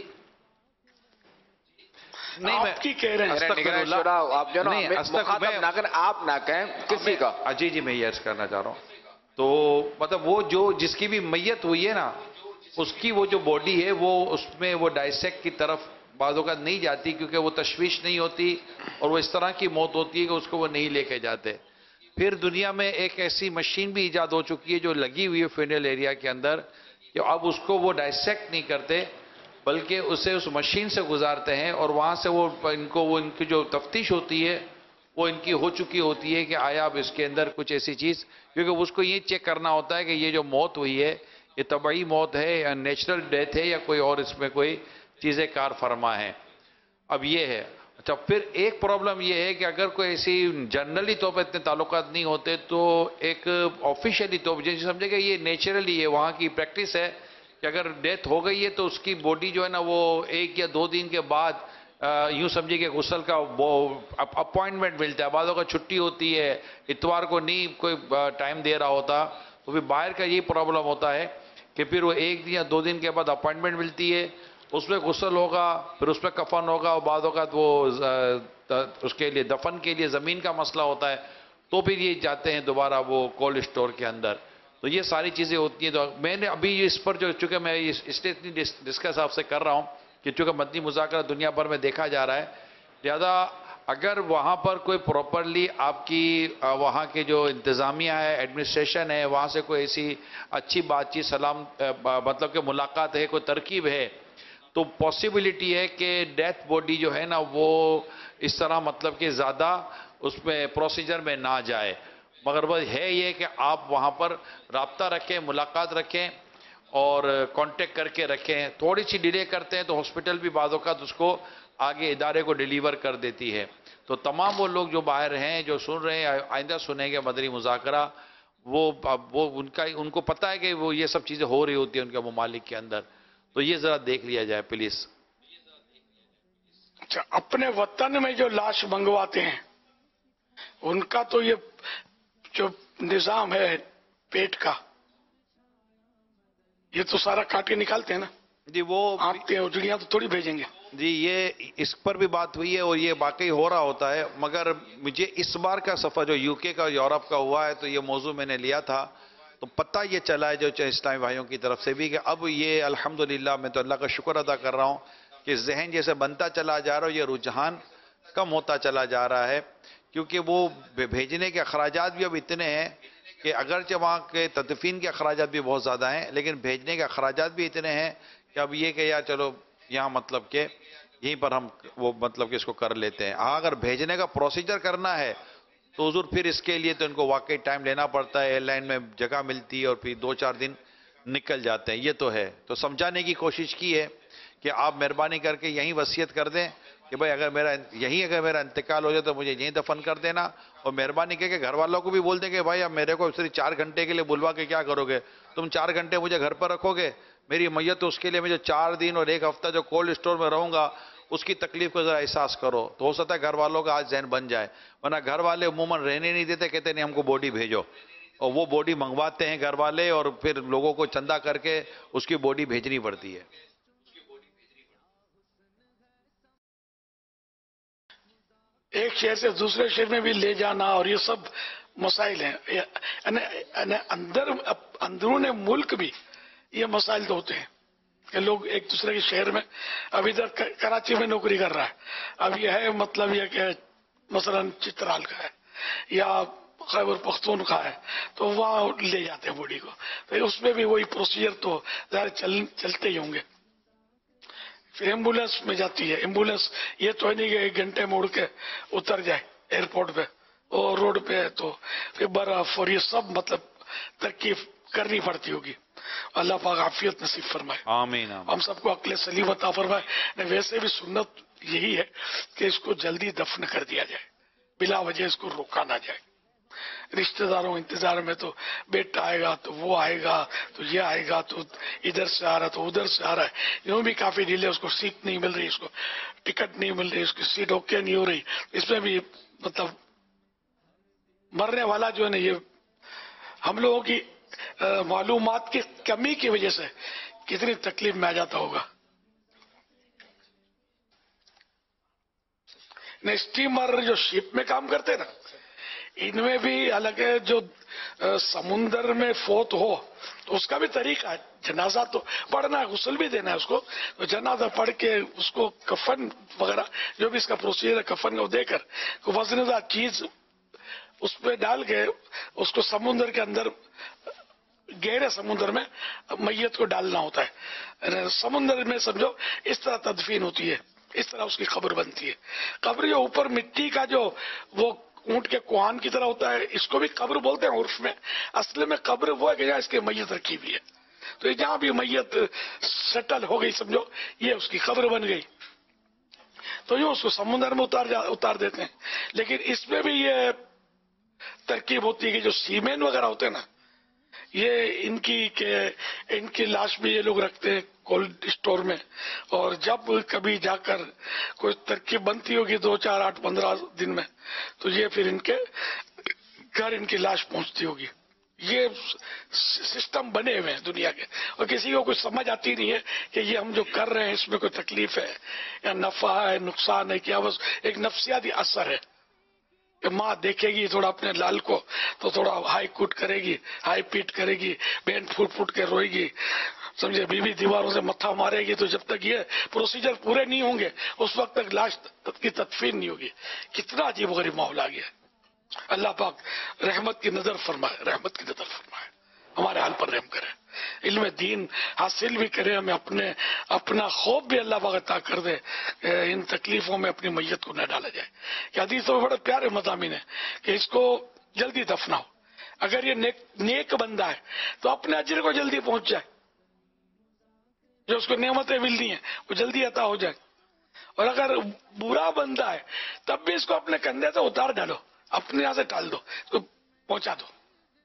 नहीं, आप की कह रहे हैं आप जो ना करें, आप ना कहें किसी का। जी जी मैं ये अर्ज करना चाह रहा हूँ, तो मतलब वो जो जिसकी भी मैयत हुई है ना, उसकी वो जो बॉडी है वो उसमें वो डायसेक्ट की तरफ बाज़ों का नहीं जाती, क्योंकि वो तशवीश नहीं होती और वो इस तरह की मौत होती है कि उसको वो नहीं लेके जाते। फिर दुनिया में एक ऐसी मशीन भी ईजाद हो चुकी है जो लगी हुई है फेनल एरिया के अंदर, कि अब उसको वो डायसेक्ट नहीं करते बल्कि उसे उस मशीन से गुजारते हैं, और वहाँ से वो इनको वो इनकी जो तफ्तीश होती है वो इनकी हो चुकी होती है कि आया अब इसके अंदर कुछ ऐसी चीज़, क्योंकि उसको ये चेक करना होता है कि ये जो मौत हुई है ये तबई मौत है या नेचुरल डेथ है या कोई और इसमें कोई चीज़ें कार फरमा है। अब ये है। अच्छा, फिर एक प्रॉब्लम ये है कि अगर कोई ऐसी जनरली तौर पर इतने ताल्लुकात नहीं होते तो एक ऑफिशियली तौर पर जैसे समझे कि ये नेचुरली है, वहाँ की प्रैक्टिस है कि अगर डेथ हो गई है तो उसकी बॉडी जो है ना वो एक या दो दिन के बाद यूं समझिए कि गुस्ल का वो अपॉइंटमेंट मिलता है, बादों का छुट्टी होती है, इतवार को नहीं कोई टाइम दे रहा होता, तो फिर बाहर का यही प्रॉब्लम होता है कि फिर वो एक दिन या दो दिन के बाद अपॉइंटमेंट मिलती है, उसमें गुस्ल होगा, फिर उसमें कफन होगा, और बाद होगा तो वो उसके लिए दफन के लिए ज़मीन का मसला होता है, तो फिर ये जाते हैं दोबारा वो कोल्ड स्टोर के अंदर। तो ये सारी चीज़ें होती हैं। तो मैंने अभी इस पर जो चूँकि मैं इसलिए इतनी डिस्कस आपसे कर रहा हूँ कि चूँकि मदनी मुज़ाकरा दुनिया भर में देखा जा रहा है, लिहाजा अगर वहाँ पर कोई प्रॉपरली आपकी वहाँ के जो इंतज़ामिया है, एडमिनिस्ट्रेशन है, वहाँ से कोई ऐसी अच्छी बातचीत सलाम मतलब कि मुलाकात है, कोई तरकीब है, तो पॉसिबिलिटी है कि डेथ बॉडी जो है ना वो इस तरह मतलब कि ज़्यादा उसमें प्रोसीजर में ना जाए। मगर वह है ये कि आप वहाँ पर राब्ता रखें, मुलाकात रखें और कांटेक्ट करके रखें। थोड़ी सी डिले करते हैं तो हॉस्पिटल भी बाज़ औक़ात उसको आगे इदारे को डिलीवर कर देती है। तो तमाम वो लोग जो बाहर हैं, जो सुन रहे हैं, आइंदा सुनेंगे मदनी मुज़ाकरा, वो वो उनका उनको पता है कि वो ये सब चीज़ें हो रही होती हैं उनके ममालिक के अंदर। तो ये ज़रा देख लिया जाए प्लीज़। अच्छा, अपने वतन में जो लाश मंगवाते हैं उनका तो ये जो निजाम है पेट का, ये तो सारा काट के निकालते हैं ना जी। वो आपके उजड़ियां तो थोड़ी भेजेंगे जी। ये इस पर भी बात हुई है और ये वाकई हो रहा होता है। मगर मुझे इस बार का सफ़र जो यूके का यूरोप का हुआ है, तो ये मौजू मैंने लिया था, तो पता ये चला है जो इस्लामी भाइयों की तरफ से भी कि अब ये अल्हम्दुलिल्लाह, मैं तो अल्लाह का शुक्र अदा कर रहा हूँ कि जहन जैसे बनता चला जा रहा है, ये रुझान कम होता चला जा रहा है, क्योंकि वो भेजने के अखराजात भी अब इतने हैं कि अगरचे वहाँ के तदफीन के अखराजात भी बहुत ज़्यादा हैं, लेकिन भेजने के अखराजात भी इतने हैं कि अब ये कि यार चलो यहाँ मतलब के यहीं पर हम वो मतलब कि इसको कर लेते हैं। हाँ, अगर भेजने का प्रोसीजर करना है तो हुजूर फिर इसके लिए तो इनको वाकई टाइम लेना पड़ता है, एयरलाइन में जगह मिलती है और फिर दो चार दिन निकल जाते हैं। ये तो है। तो समझाने की कोशिश की है कि आप मेहरबानी करके यहीं वसीयत कर दें कि भाई अगर मेरा यहीं अगर मेरा इंतकाल हो जाए तो मुझे यहीं दफन कर देना, और मेहरबानी करके घर वालों को भी बोल दें कि भाई अब मेरे को सिर्फ चार घंटे के लिए बुलवा के क्या करोगे, तुम चार घंटे मुझे घर पर रखोगे, मेरी मैयत तो उसके लिए मैं जो चार दिन और एक हफ्ता जो कोल्ड स्टोर में रहूंगा उसकी तकलीफ को जरा एहसास करो। तो हो सकता है घर वालों का आज जहन बन जाए, वरना घर वाले अमूमन रहने नहीं देते, कहते नहीं हमको बॉडी भेजो, और वो बॉडी मंगवाते हैं घर वाले और फिर लोगों को चंदा करके उसकी बॉडी भेजनी पड़ती है। एक शहर से दूसरे शहर में भी ले जाना और ये सब मसाइल हैं। अंदर अंदरून मुल्क भी ये मसाइल तो होते हैं कि लोग एक दूसरे के शहर में, अब इधर कराची में नौकरी कर रहा है, अब यह है मतलब यह कि मसलन चित्राल का है या खैबर पख्तूनख्वा है, तो वहाँ ले जाते हैं बॉडी को, तो उसमें भी वही प्रोसीजर तो ज़्यादा चल, चलते ही होंगे। फिर एम्बुलेंस में जाती है, एम्बुलेंस ये तो है नहीं कि एक घंटे में उड़ के उतर जाए एयरपोर्ट पे और रोड पे है, तो फिर बर्फ और ये सब मतलब तरकीब करनी पड़ती होगी। अल्लाह पाक आफियत नसीब फरमाए, आमीन। हम सबको अक्ल सलीम अता फरमाए। वैसे भी सुन्नत यही है कि इसको जल्दी दफन कर दिया जाए, बिला वजह इसको रोका ना जाए। रिश्तेदारों इंतजार में तो बेटा आएगा तो वो आएगा तो ये आएगा तो इधर से आ रहा तो उधर से आ रहा है, यूं भी काफी डिले, उसको सीट नहीं मिल रही, इसको टिकट नहीं मिल रही, उसकी सीट ओके नहीं हो रही, इसमें भी मतलब मरने वाला जो है ना, ये हम लोगों की मालूमात की कमी की वजह से कितनी तकलीफ में आ जाता होगा। ने स्टीमर जो शिप में काम करते ना, इनमें भी अलग है, जो समुंदर में फोत हो तो उसका भी तरीका है, जनाजा तो पढ़ना है, गुस्ल भी देना है उसको, तो जनाजा पढ़ के उसको कफन वगैरह जो भी इसका प्रोसीजर है कफन को देकर वजनदार चीज उस पर डाल के उसको समुद्र के अंदर, गहरे समुद्र में मैयत को डालना होता है। समुद्र में समझो इस तरह तदफीन होती है, इस तरह उसकी कब्र बनती है। कब्र जो ऊपर मिट्टी का जो वो ऊंट के कुहान की तरह होता है, इसको भी कब्र बोलते हैं उर्फ में। असल में कब्र वो है कि जहाँ इसके मैयत रखी हुई है, तो जहाँ भी मैयत सेटल हो गई समझो, ये उसकी कब्र बन गई, तो यूं उसको समुद्र में उतार जा उतार देते हैं। लेकिन इसमें भी ये तरकीब होती है कि जो सीमेंट वगैरह होते हैं ना, ये इनकी के इनकी लाश भी ये लोग रखते हैं कोल्ड स्टोर में, और जब कभी जाकर कोई तरकीब बनती होगी दो चार आठ पंद्रह दिन में, तो ये फिर इनके घर इनकी लाश पहुंचती होगी। یہ سسٹم بنے ہوئے ہیں دنیا کے، اور کسی کو کچھ سمجھ آتی نہیں ہے کہ یہ ہم جو کر رہے ہیں اس میں کوئی تکلیف ہے یا نفع ہے، نقصان ہے، کیا بس ایک نفسیاتی اثر ہے کہ ماں دیکھے گی تھوڑا اپنے لال کو تو تھوڑا ہائی کوٹ کرے گی، ہائی پیٹ کرے گی، بین پھوٹ پھوٹ کے روئے گی، سمجھے، بیوی دیواروں سے متھا مارے گی، تو جب تک یہ پروسیجر پورے نہیں ہوں گے اس وقت تک لاش کی تدفین نہیں ہوگی۔ کتنا عجیب و غریب معاملہ آ گیا۔ اللہ پاک رحمت کی نظر فرمائے، رحمت کی نظر فرمائے، ہمارے حال پر رحم کرے، علم دین حاصل بھی کرے، ہمیں اپنے اپنا خوف بھی اللہ پاک عطا کر دے، ان تکلیفوں میں اپنی میت کو نہ ڈالا جائے۔ کہ حدیثوں میں بڑے پیارے مضامین ہیں کہ اس کو جلدی دفناؤ، اگر یہ نیک, نیک بندہ ہے تو اپنے اجر کو جلدی پہنچ جائے، جو اس کو نعمتیں ملنی ہیں وہ جلدی عطا ہو جائے، اور اگر برا بندہ ہے تب بھی اس کو اپنے کندھے سے اتار ڈالو، اپنے یہاں سے ٹال دو، اس کو پہنچا دو۔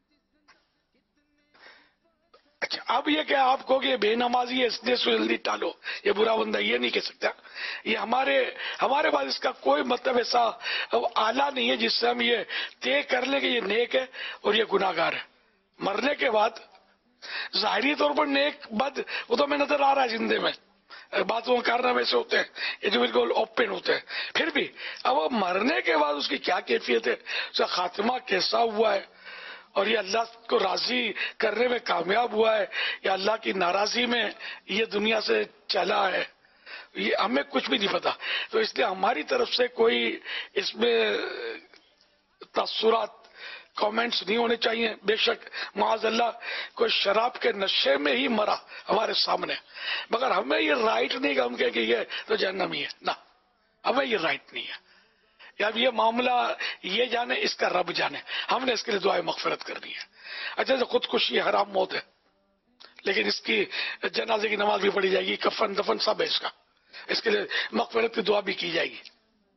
اچھا، اب یہ کہ آپ کو کہ بے نمازی ہے اس نے سو جلدی ٹالو، یہ برا بندہ، یہ نہیں کہہ سکتا۔ یہ ہمارے ہمارے پاس اس کا کوئی مطلب ایسا آلہ نہیں ہے جس سے ہم یہ طے کر لیں کہ یہ نیک ہے اور یہ گناہگار ہے۔ مرنے کے بعد ظاہری طور پر نیک بد وہ تو ہمیں نظر آ رہا ہے زندے میں، باتوں کارنامے ایسے ہوتے ہیں یہ جو بالکل اوپن ہوتے ہیں، پھر بھی اب وہ مرنے کے بعد اس کی کیا کیفیت ہے، اس کا خاتمہ کیسا ہوا ہے، اور یہ اللہ کو راضی کرنے میں کامیاب ہوا ہے یا اللہ کی ناراضی میں یہ دنیا سے چلا ہے، یہ ہمیں کچھ بھی نہیں پتا۔ تو اس لیے ہماری طرف سے کوئی اس میں تاثرات کامنٹس نہیں ہونے چاہیے۔ بے شک معاذ اللہ کوئی شراب کے نشے میں ہی مرا ہمارے سامنے، مگر ہمیں یہ رائٹ نہیں کہ ہم کہیں کہ یہ تو جہنمی ہے، نہ، ہمیں یہ رائٹ نہیں ہے۔ یا یہ معاملہ یہ جانے، اس کا رب جانے، ہم نے اس کے لیے دعائیں مغفرت کرنی ہے۔ اچھا، خودکشی حرام موت ہے، لیکن اس کی جنازے کی نماز بھی پڑھی جائے گی، کفن دفن سب ہے اس کا، اس کے لیے مغفرت کی دعا بھی کی جائے گی۔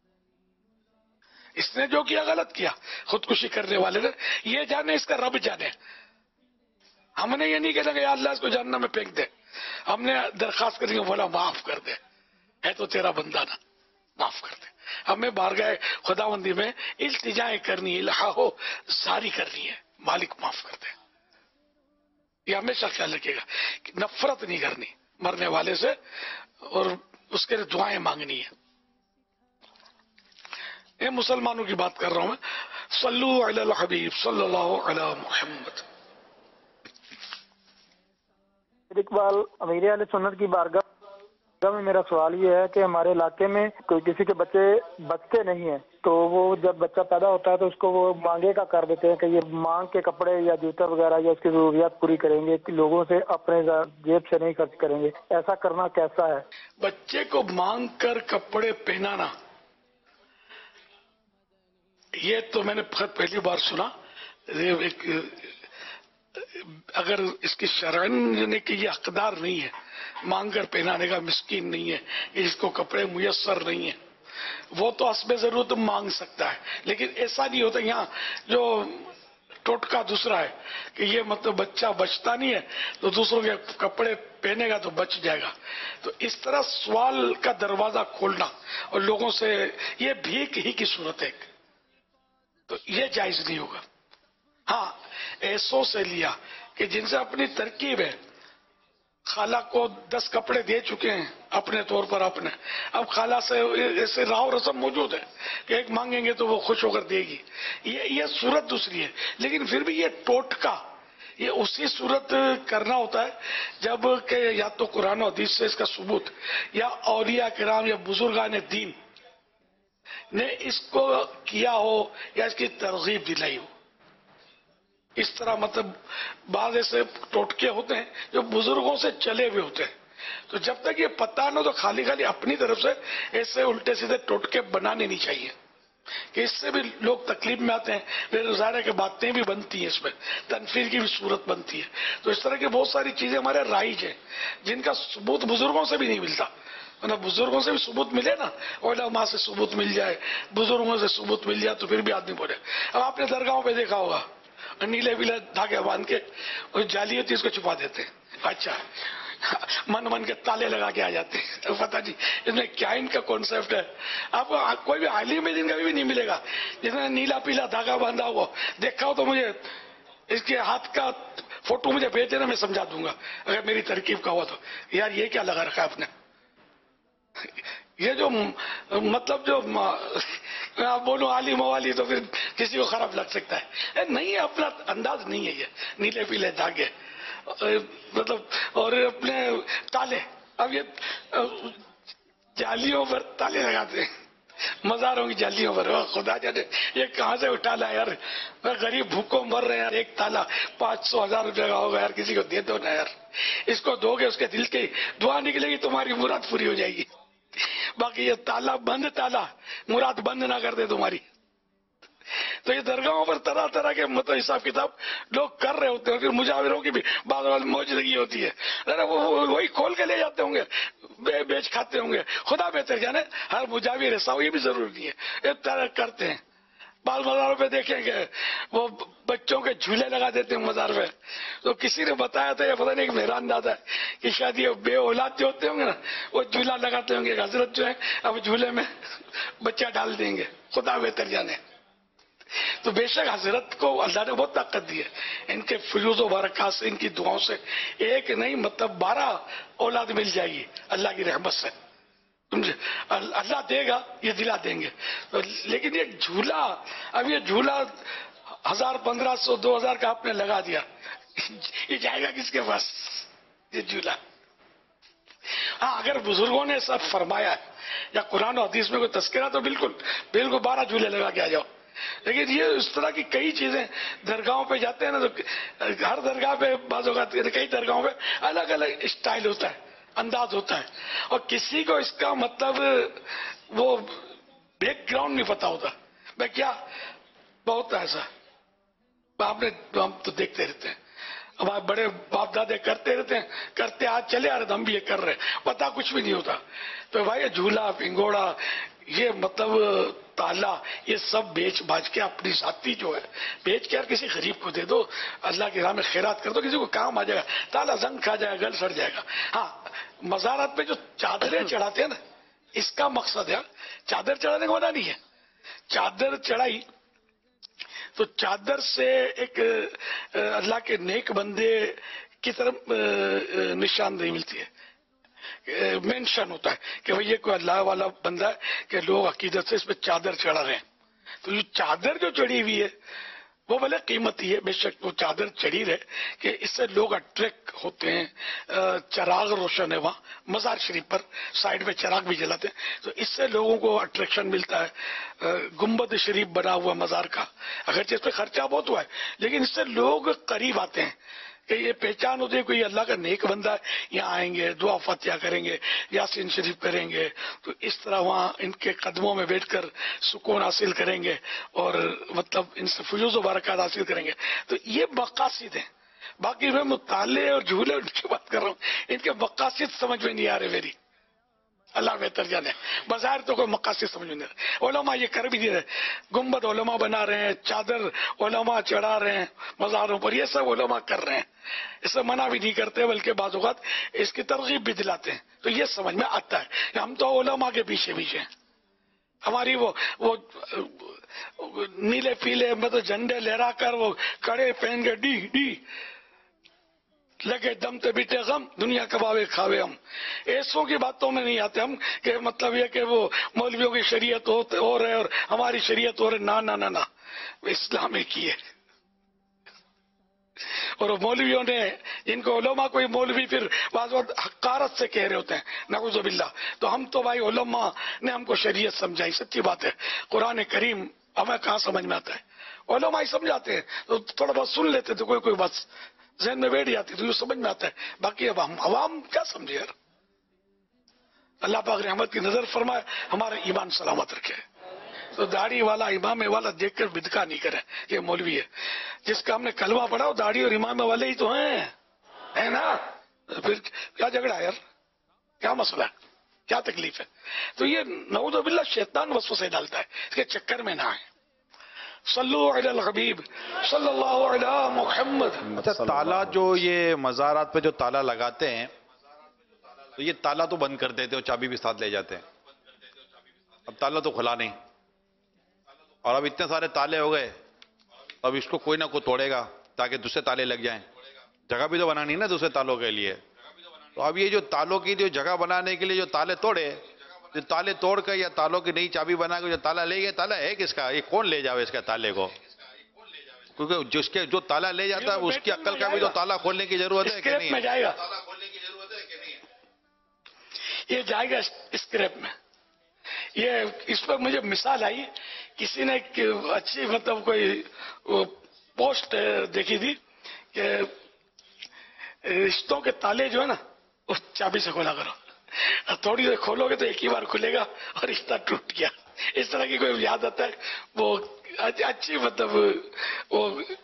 اس نے جو کیا غلط کیا، خودکشی کرنے والے نے، یہ جانے، اس کا رب جانے۔ ہم نے یہ نہیں کہنا کہ یا اللہ اس کو جہنم میں پھینک دے، ہم نے درخواست کرنی ہے بولا معاف کر دے، ہے تو تیرا بندہ نا، معاف کر دے۔ ہمیں بارگاہ خداوندی میں التجائیں کرنی ہے، الہا ہو زاری کرنی ہے، مالک معاف کر دے۔ یہ ہمیشہ خیال رکھے گا کہ نفرت نہیں کرنی مرنے والے سے، اور اس کے لیے دعائیں مانگنی ہے۔ یہ مسلمانوں کی بات کر رہا ہوں میں۔ صلو علی الحبیب صلی اللہ علی محمد۔ اقبال، امیر اہل سنت کی بارگاہ میں میرا سوال یہ ہے کہ ہمارے علاقے میں کوئی کسی کے بچے بچتے نہیں ہیں، تو وہ جب بچہ پیدا ہوتا ہے تو اس کو وہ مانگے کا کر دیتے ہیں کہ یہ مانگ کے کپڑے یا جوتا وغیرہ یا اس کی ضروریات پوری کریں گے، لوگوں سے اپنے جیب سے نہیں خرچ کریں گے، ایسا کرنا کیسا ہے؟ بچے کو مانگ کر کپڑے پہنانا، یہ تو میں نے بہت پہلی بار سنا۔ ایک اگر اس کی شرعن کہ یہ حقدار نہیں ہے مانگ کر پہنانے کا، مسکین نہیں ہے، اس کو کپڑے میسر نہیں ہیں، وہ تو حسب ضرورت مانگ سکتا ہے، لیکن ایسا نہیں ہوتا۔ یہاں جو ٹوٹکا دوسرا ہے کہ یہ مطلب بچہ بچتا نہیں ہے تو دوسروں کے کپڑے پہنے گا تو بچ جائے گا، تو اس طرح سوال کا دروازہ کھولنا اور لوگوں سے یہ بھیک ہی کی صورت ہے، تو یہ جائز نہیں ہوگا۔ ہاں، ایسوں سے لیا کہ جن سے اپنی ترکیب ہے، خالہ کو دس کپڑے دے چکے ہیں اپنے طور پر اپنے، اب خالہ سے ایسے راہ و رسم موجود ہے کہ ایک مانگیں گے تو وہ خوش ہو کر دے گی، یہ یہ صورت دوسری ہے، لیکن پھر بھی یہ ٹوٹکا یہ اسی صورت کرنا ہوتا ہے جب کہ یا تو قرآن و حدیث سے اس کا ثبوت، یا اولیاء کرام یا بزرگان دین نے اس کو کیا ہو یا اس کی ترغیب دلائی ہو۔ اس طرح مطلب بعض ایسے ٹوٹکے ہوتے ہیں جو بزرگوں سے چلے ہوئے ہوتے ہیں، تو جب تک یہ پتہ نہ تو خالی خالی اپنی طرف سے ایسے الٹے سیدھے ٹوٹکے بنانے نہیں چاہیے کہ اس سے بھی لوگ تکلیف میں آتے ہیں، پھر ظاہر کے باتیں بھی بنتی ہیں، اس میں تنفیر کی بھی صورت بنتی ہے۔ تو اس طرح کی بہت ساری چیزیں ہمارے رائج ہیں جن کا ثبوت بزرگوں سے بھی نہیں ملتا، ورنہ بزرگوں سے بھی ثبوت ملے نا، علماء سے ثبوت مل جائے، بزرگوں سے ثبوت مل جائے تو پھر بھی آدمی بولے۔ اب آپ نے درگاہوں پہ دیکھا ہوگا نیلے ویلے دھاگے باندھ کے اور جالی ہوتی اس کو چھپا دیتے ہیں، اچھا من من کے تالے لگا کے آ جاتے ہیں، پتہ جی اس میں کیا ان کا کانسیپٹ ہے۔ آپ کو کوئی بھی عالم دین کا بھی نہیں ملے گا جس نے نیلا پیلا دھاگا باندھا ہوا دیکھا ہو تو مجھے اس کے ہاتھ کا فوٹو مجھے بھیج دینا، میں سمجھا دوں گا اگر میری ترکیب کا ہوا تو. یار یہ کیا لگا رکھا ہے آپ نے؟ یہ جو مطلب جو آپ بولو عالی موالی تو پھر کسی کو خراب لگ سکتا ہے. نہیں، اپنا انداز نہیں ہے یہ. نیلے پیلے دھاگے مطلب اور اپنے تالے. اب یہ جالیوں پر تالے لگاتے ہیں، مزاروں کی جالیوں پر. خدا جانے یہ کہاں سے اٹھا لا یار. غریب بھوکوں مر رہے ہیں. ایک تالا پانچ سو ہزار روپے کا ہوگا یار، کسی کو دے دو نا یار. اس کو دو گے اس کے دل کی دعا نکلے گی، تمہاری مراد پوری ہو جائے گی. باقی یہ تالا بند تالا مراد بند نہ کر دے تمہاری. تو یہ درگاہوں پر طرح طرح کے مطلب حساب کتاب لوگ کر رہے ہوتے ہیں. پھر مجاوروں کی بھی بعض بار موجودگی ہوتی ہے، وہی کھول کے لے جاتے ہوں گے، بیچ کھاتے ہوں گے. خدا بہتر جانے ہر مجاور ایسا ہو، یہ بھی ضروری نہیں ہے. ایک طرح کرتے ہیں. بعض مزاروں پہ دیکھیں گے وہ بچوں کے جھولے لگا دیتے ہیں مزار پہ. تو کسی نے بتایا تھا، یہ پتہ نہیں کہ میرا اندازہ ہے کہ شاید یہ بے اولاد جو ہوتے ہوں گے نا، وہ جھولا لگاتے ہوں گے. حضرت جو ہے اب جھولے میں بچہ ڈال دیں گے. خدا بہتر جانے. تو بے شک حضرت کو اللہ نے بہت طاقت دی ہے. ان کے فیوز و برکات سے، ان کی دعاؤں سے ایک نہیں مطلب بارہ اولاد مل جائے گی اللہ کی رحمت سے. اللہ دے گا، یہ دلا دیں گے. لیکن یہ جھولا، اب یہ جھولا ہزار پندرہ سو دو ہزار کا آپ نے لگا دیا، یہ جائے گا کس کے پاس یہ جھولا؟ ہاں اگر بزرگوں نے سب فرمایا ہے یا قرآن و حدیث میں کوئی تذکرہ تو بالکل بالکل بارہ جھولے لگا کے آ جاؤ. لیکن یہ اس طرح کی کئی چیزیں درگاہوں پہ جاتے ہیں نا، تو ہر درگاہ پہ بعض اوقات کئی درگاہوں پہ الگ الگ اسٹائل ہوتا ہے، انداز ہوتا ہے، اور کسی کو اس کا مطلب وہ بیک گراؤنڈ نہیں پتا ہوتا. میں کیا بہت ایسا آپ نے ہم تو دیکھتے رہتے ہیں، ہمارے بڑے باپ دادے کرتے رہتے ہیں، کرتے آج چلے آ رہے ہم بھی یہ کر رہے ہیں، پتا کچھ بھی نہیں ہوتا. تو بھائی جھولا پنگوڑا یہ مطلب تالا یہ سب بیچ باج کے اپنی ذاتی جو ہے بیچ کے کسی غریب کو دے دو، اللہ کی راہ میں خیرات کر دو، کسی کو کام آ جائے گا. تالا زنگ کھا جائے گا، گل سڑ جائے گا. ہاں مزارات پہ جو چادریں چڑھاتے ہیں نا، اس کا مقصد ہے چادر چڑھانے کا منع نہیں ہے. چادر چڑھائی تو چادر سے ایک اللہ کے نیک بندے کی طرف نشاندہی ملتی ہے، مینشن ہوتا ہے کہ بھئی یہ کوئی اللہ والا بندہ ہے کہ لوگ عقیدت سے اس پہ چادر چڑھا رہے ہیں. تو یہ چادر جو چڑھی ہوئی ہے وہ بھلے قیمتی ہے، بے شک وہ چادر چڑھی رہے کہ اس سے لوگ اٹریکٹ ہوتے ہیں. چراغ روشن ہے وہاں مزار شریف پر، سائڈ میں چراغ بھی جلاتے ہیں، تو اس سے لوگوں کو اٹریکشن ملتا ہے. گنبد شریف بنا ہوا مزار کا، اگرچہ اس پہ خرچہ بہت ہوا ہے لیکن اس سے لوگ قریب آتے ہیں کہ یہ پہچان ہوتی ہے کوئی اللہ کا نیک بندہ ہے، یہاں آئیں گے، دعا فاتحہ کریں گے، یاسین شریف کریں گے. تو اس طرح وہاں ان کے قدموں میں بیٹھ کر سکون حاصل کریں گے اور مطلب ان سے فیوز و برکات حاصل کریں گے. تو یہ مقاصد ہیں. باقی میں مطالعے اور جھولے ان کی بات کر رہا ہوں، ان کے مقاصد سمجھ میں نہیں آ رہے میری. اللہ بہتر جانے. بظاہر تو کوئی مقاصد سمجھ میں نہیں آ رہے. علماء یہ کر بھی دے رہے، گنبد علماء بنا رہے ہیں، چادر علماء چڑھا رہے ہیں مزاروں پر، یہ سب علماء کر رہے ہیں. اس سے منع بھی نہیں کرتے بلکہ بعض اوقات اس کی ترغیب بھی دلاتے ہیں. تو یہ سمجھ میں آتا ہے کہ ہم تو علماء کے پیچھے پیچھے ہیں. ہماری وہ وہ نیلے پیلے مطلب جھنڈے لہرا کر وہ کڑے پہن کے ڈی ڈی لگے دم تے بیٹے غم دنیا کباوے کھاوے، ہم ایسوں کی باتوں میں نہیں آتے ہم کہ مطلب یہ کہ وہ مولویوں کی شریعت ہو رہے اور ہماری شریعت ہو رہے. نہ نہ نہ وہ اسلام ایک ہی ہے. اور مولویوں نے جن کو علماء کوئی مولوی پھر بعض وقت حقارت سے کہہ رہے ہوتے ہیں نعوذ باللہ. تو ہم تو بھائی علماء نے ہم کو شریعت سمجھائی، سچی بات ہے. قرآن کریم ہمیں کہاں سمجھ میں آتا ہے، علماء ہی سمجھاتے ہیں تو تھوڑا بہت سن لیتے تو کوئی کوئی بات ذہن میں بیٹھ جاتی تو یہ سمجھ میں آتا ہے. باقی اب ہم عوام کیا سمجھے یار. اللہ پاک رحمت کی نظر فرمائے، ہمارا ایمان سلامت رکھے. تو داڑھی والا امام والا دیکھ کر بدکا نہیں کرے یہ مولوی ہے. جس کا ہم نے کلمہ پڑھا وہ داڑھی اور امام والے ہی تو ہیں، ہے نا. پھر کیا جھگڑا ہے یار، کیا مسئلہ ہے، کیا تکلیف ہے. تو یہ نعوذ باللہ شیطان وسوسے ڈالتا ہے، اس کے چکر میں نہ آئے. صلو علی الحبیب صلی اللہ علی محمد. اچھا تالا جو یہ مزارات پہ جو تالا لگاتے ہیں تو یہ تالا تو بند کر دیتے اور چابی بھی ساتھ لے جاتے ہیں. اب تالا تو کھلا نہیں اور اب اتنے سارے تالے ہو گئے، اب اس کو کوئی نہ کوئی توڑے گا تاکہ دوسرے تالے لگ جائیں. جگہ بھی تو بنانی ہے نا دوسرے تالوں کے لیے. تو اب یہ جو تالوں کی جو جگہ بنانے کے لیے جو تالے توڑے, جو تالے توڑ کر یا تالوں کی نئی چابی بنا کے جو تالا لے گئے, تالا ہے کس کا؟ یہ کون لے جاوے اس کا تالے کو؟ کیونکہ جس کے جو تالا لے جاتا ہے اس کی عقل کا بھی تو تالا کھولنے کی ضرورت ہے کہ نہیں ہے؟ جائے گا یہ جائے گا اسکریپ میں. یہ اس پر مجھے مثال آئی, کسی نے اچھی مطلب کوئی پوسٹ دیکھی تھی کہ رشتوں کے تالے جو ہے نا اس چابی سے کھولا کرو, تھوڑی دیر کھولو گے تو ایک ہی بار کھلے گا اور رشتہ ٹوٹ گیا. اس طرح کی کوئی یاد آتا ہے وہ اچھی مطلب وہ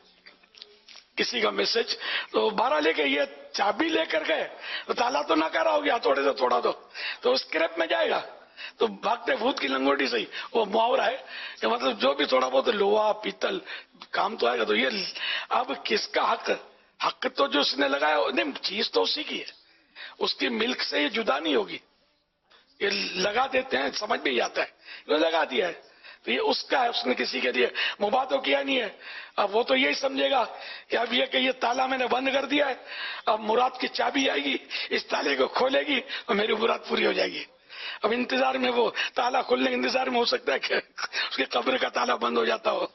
کسی کا میسج. تو بارہ لے کے یہ چابی لے کر گئے تو تالا تو نہ کرا ہو گیا, تھوڑے سے تھوڑا دو تو اسکریپ میں جائے گا. تو بھاگتے بھوت کی لنگوٹی سے ہی وہ محاورہ ہے کہ مطلب جو بھی تھوڑا بہت لوہا پیتل کام تو آئے گا. تو یہ اب کس کا حق؟ حق تو جو اس نے لگایا نہیں, چیز تو اسی کی ہے, اس کی ملک سے یہ جدا نہیں ہوگی. یہ لگا دیتے ہیں, سمجھ میں ہی آتا ہے یہ لگا دیا ہے تو یہ اس کا ہے, اس نے کسی کے لیے مباح تو کیا نہیں ہے. اب وہ تو یہی سمجھے گا کہ اب یہ کہ یہ تالا میں نے بند کر دیا ہے, اب مراد کی چابی آئے گی, اس تالے کو کھولے گی اور میری مراد پوری ہو جائے گی. اب انتظار میں وہ تالا کھولنے کے انتظار میں ہو سکتا ہے کہ اس کی قبر کا تالا بند ہو جاتا ہو.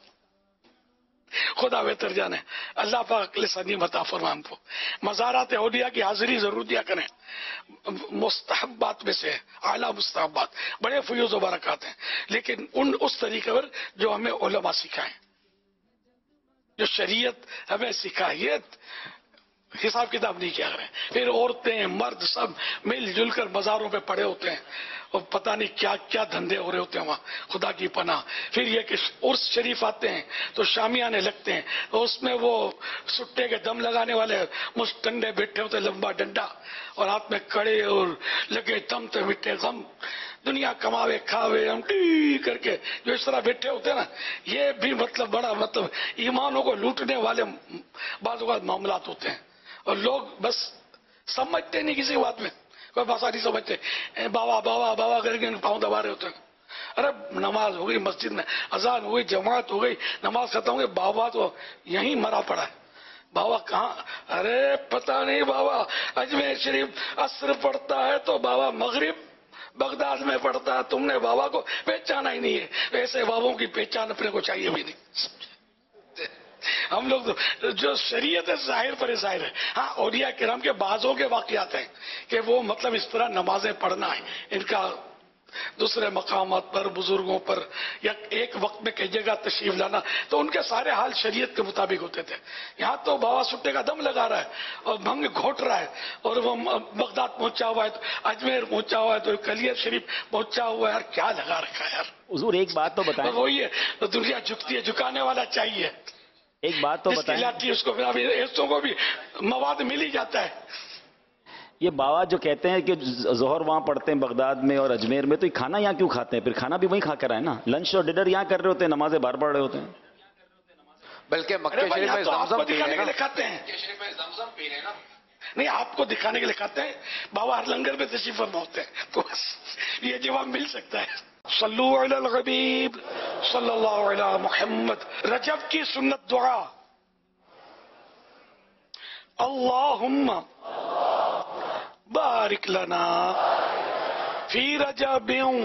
خدا بہتر جانے. اللہ پاک عقل سلیم عطا فرمائے ہم کو. مزارات اولیاء کی حاضری ضرور دیا کریں, مستحبات میں سے اعلیٰ مستحبات, بڑے فیوز و برکات ہیں, لیکن ان اس طریقے پر جو ہمیں علماء سکھائیں, جو شریعت ہمیں سکھائیے, حساب کتاب نہیں کیا کریں. پھر عورتیں مرد سب مل جل کر مزاروں پہ پڑے ہوتے ہیں اور پتہ نہیں کیا کیا دھندے ہو رہے ہوتے ہیں وہاں, خدا کی پناہ. پھر یہ کہ عرس شریف آتے ہیں تو شامیانے لگتے ہیں, تو اس میں وہ سٹے کے دم لگانے والے مشت ڈنڈے بیٹھے ہوتے ہیں, لمبا ڈنڈا اور ہاتھ میں کڑے اور لگے دم تو مٹے غم, دنیا کماوے کھاوے ہم ٹی کر کے جو اس طرح بیٹھے ہوتے ہیں نا, یہ بھی مطلب بڑا مطلب ایمانوں کو لوٹنے والے بعض اوقات معاملات ہوتے ہیں. اور لوگ بس سمجھتے نہیں کسی بات میں, کوئی بھاشا نہیں سمجھتے, بابا بابا بابا کر کے پاؤں دبا رہے ہوتے ہیں. ارے نماز ہو گئی مسجد میں, اذان ہو گئی, جماعت ہو گئی, نماز ختم ہو گئی, بابا تو یہیں مرا پڑا ہے. بابا کہاں؟ ارے پتہ نہیں بابا اجمیر شریف عصر پڑھتا ہے تو بابا مغرب بغداد میں پڑھتا ہے, تم نے بابا کو پہچانا ہی نہیں ہے. ایسے بابوں کی پہچان اپنے کو چاہیے بھی نہیں. ہم لوگ جو شریعت ہے ظاہر پر ظاہر ہے. ہاں اولیاء کرام کے بعضوں کے واقعات ہیں کہ وہ مطلب اس طرح نمازیں پڑھنا ہے, ان کا دوسرے مقامات پر بزرگوں پر یا ایک وقت میں کئی جگہ تشریف لانا, تو ان کے سارے حال شریعت کے مطابق ہوتے تھے. یہاں تو بابا سٹے کا دم لگا رہا ہے اور بھنگ گھوٹ رہا ہے, اور وہ بغداد پہنچا ہوا ہے تو اجمیر پہنچا ہوا ہے تو کلیئر شریف پہنچا ہوا ہے. یار کیا لگا رکھا ہے یار. حضور ایک بات تو بتائیں. وہی ہے تو دنیا جھکتی ہے, جھکانے والا چاہیے. ایک بات تو بتائیں, اس کو ایسوں کو بھی مواد مل ہی جاتا ہے. یہ بابا جو کہتے ہیں کہ ظہر وہاں پڑھتے ہیں بغداد میں اور اجمیر میں, تو یہ کھانا یہاں کیوں کھاتے ہیں؟ پھر کھانا بھی وہیں کھا کر آئے نا, لنچ اور ڈنر یہاں کر رہے ہوتے ہیں, نمازیں بار پڑھ رہے ہوتے ہیں. بلکہ مکہ شریف میں زمزم پی دکھانے کے لیے کھاتے ہیں. نہیں, آپ کو دکھانے کے لیے کھاتے ہیں, بابا ہر لنگر میں تشریف فرما ہوتے ہیں, تو یہ جواب مل سکتا ہے. صلو علی الحبیب صلی اللہ علی محمد. رجب کی سنت دعا, اللہم بارک لنا فی رجب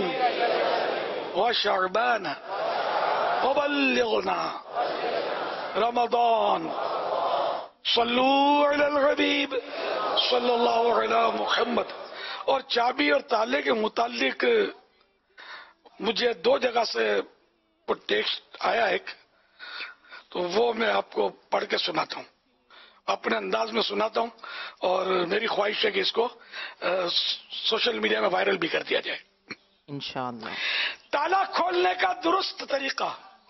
و شعبان وبلغنا رمضان. صلو علی الحبیب صلی اللہ علی محمد. اور چابی اور تالے کے متعلق مجھے دو جگہ سے ٹیکسٹ آیا ایک, تو وہ میں آپ کو پڑھ کے سناتا ہوں, اپنے انداز میں سناتا ہوں, اور میری خواہش ہے کہ اس کو سوشل میڈیا میں وائرل بھی کر دیا جائے انشاءاللہ. تالا کھولنے کا درست طریقہ.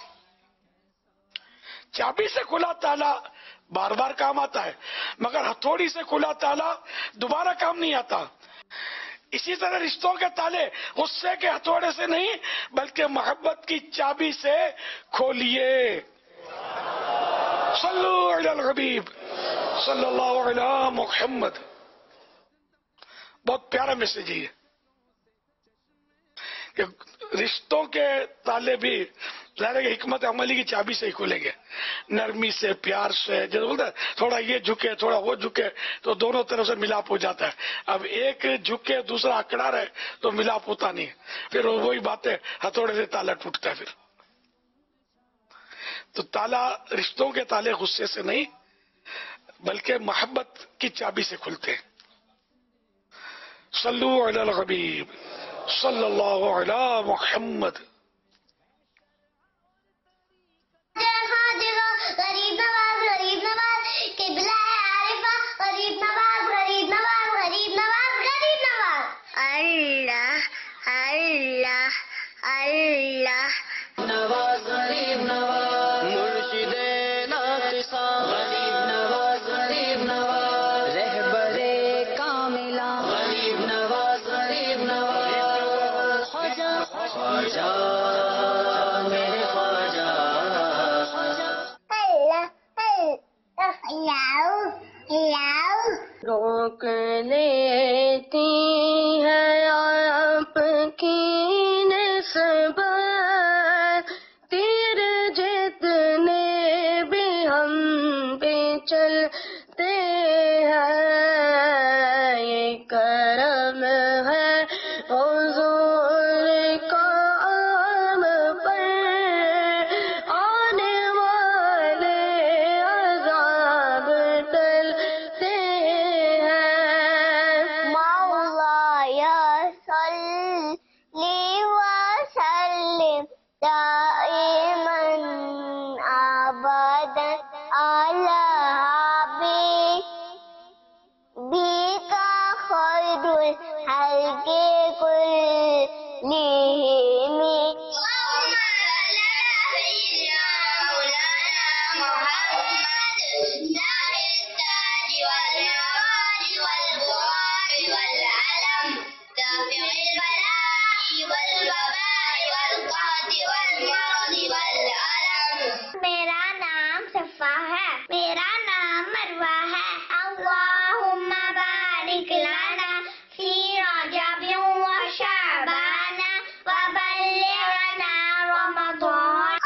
چابی سے کھلا تالا بار بار کام آتا ہے, مگر ہتھوڑی سے کھلا تالا دوبارہ کام نہیں آتا. اسی طرح رشتوں کے تالے غصے کے ہتھوڑے سے نہیں بلکہ محبت کی چابی سے کھولیے. صلو علی الحبیب صلی اللہ علی محمد. بہت پیارا میسج ہے کہ رشتوں کے تالے بھی ظاہر ہے کہ حکمت عملی کی چابی سے ہی کھولیں گے، نرمی سے، پیار سے، جیسے بولتا ہے تھوڑا یہ جھکے تھوڑا وہ جھکے تو دونوں طرف سے ملاپ ہو جاتا ہے. اب ایک جھکے دوسرا اکڑا رہے تو ملاپ ہوتا نہیں، پھر وہی باتیں ہتھوڑے سے تالا ٹوٹتا ہے. پھر تو تالا، رشتوں کے تالے غصے سے نہیں بلکہ محبت کی چابی سے کھلتے ہیں. صلو علی الحبیب صلی اللہ علی محمد. غریب نواز غریب نواز قبلہ عارفہ غریب نواز غریب نواز غریب نواز غریب نواز. اللہ اللہ اللہ نواز غریب نواز مرشد ناقصہ غریب نواز غریب نواز رہبر کاملہ غریب نواز غریب نواز خواجہ خواجہ میرے خواجہ. روک لیتی ہے آپ کی نسبت تیر جتنے بھی ہم پہ چلتے ہیں یہ کرم ہے حضور کا ہم پر آنے والے عذاب ٹلتے ہیں. مولایا صلی وسلم دائما ابدا علی حبیبک خیر الخلق كلهم. میرا نام صفا ہے، میرا نام مروہ ہے. اللہم بارک لنا فی رجب و شعبان وبلغنا رمضان.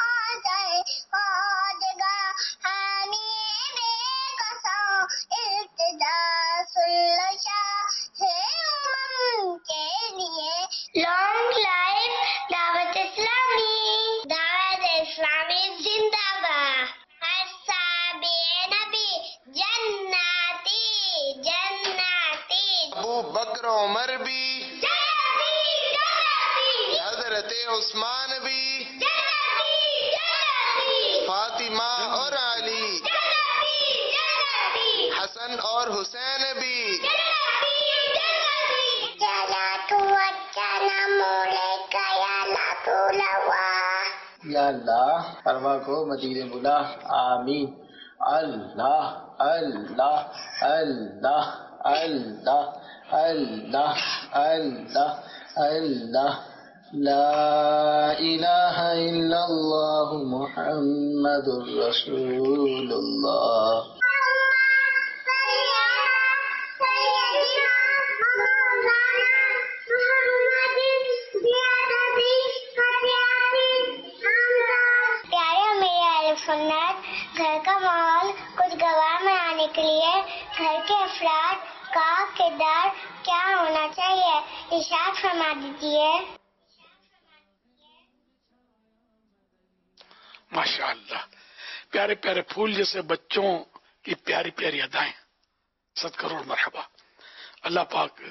لانگ لائف دعوت اسلامی، دعوت اسلامی زندہ باد. السابعین نبی جناتی جناتی. ابو بکر عمر بھی جنتی جنتی. حضرت عثمان بھی جنتی جنتی. فاطمہ اور علی جنتی جنتی. حسن اور حسین بھی جنتی جنتی. جنات والسلام علیک یا رسول اللہ. یا اللہ ارواح کو مدینے بلا. آمین. اللہ اللہ اللہ اللہ اللہ اللہ اللہ لا الہ الا اللہ محمد رسول اللہ. سنت گھر کا ماحول کچھ گواہ بنانے کے لیے گھر کے افراد کا کردار کیا ہونا چاہیے، ارشاد فرما دیجیے. ماشاء اللہ، پیارے پیارے پھول جیسے بچوں کی پیاری پیاری ادائیں. ست کروڑ مرحبا. اللہ پاک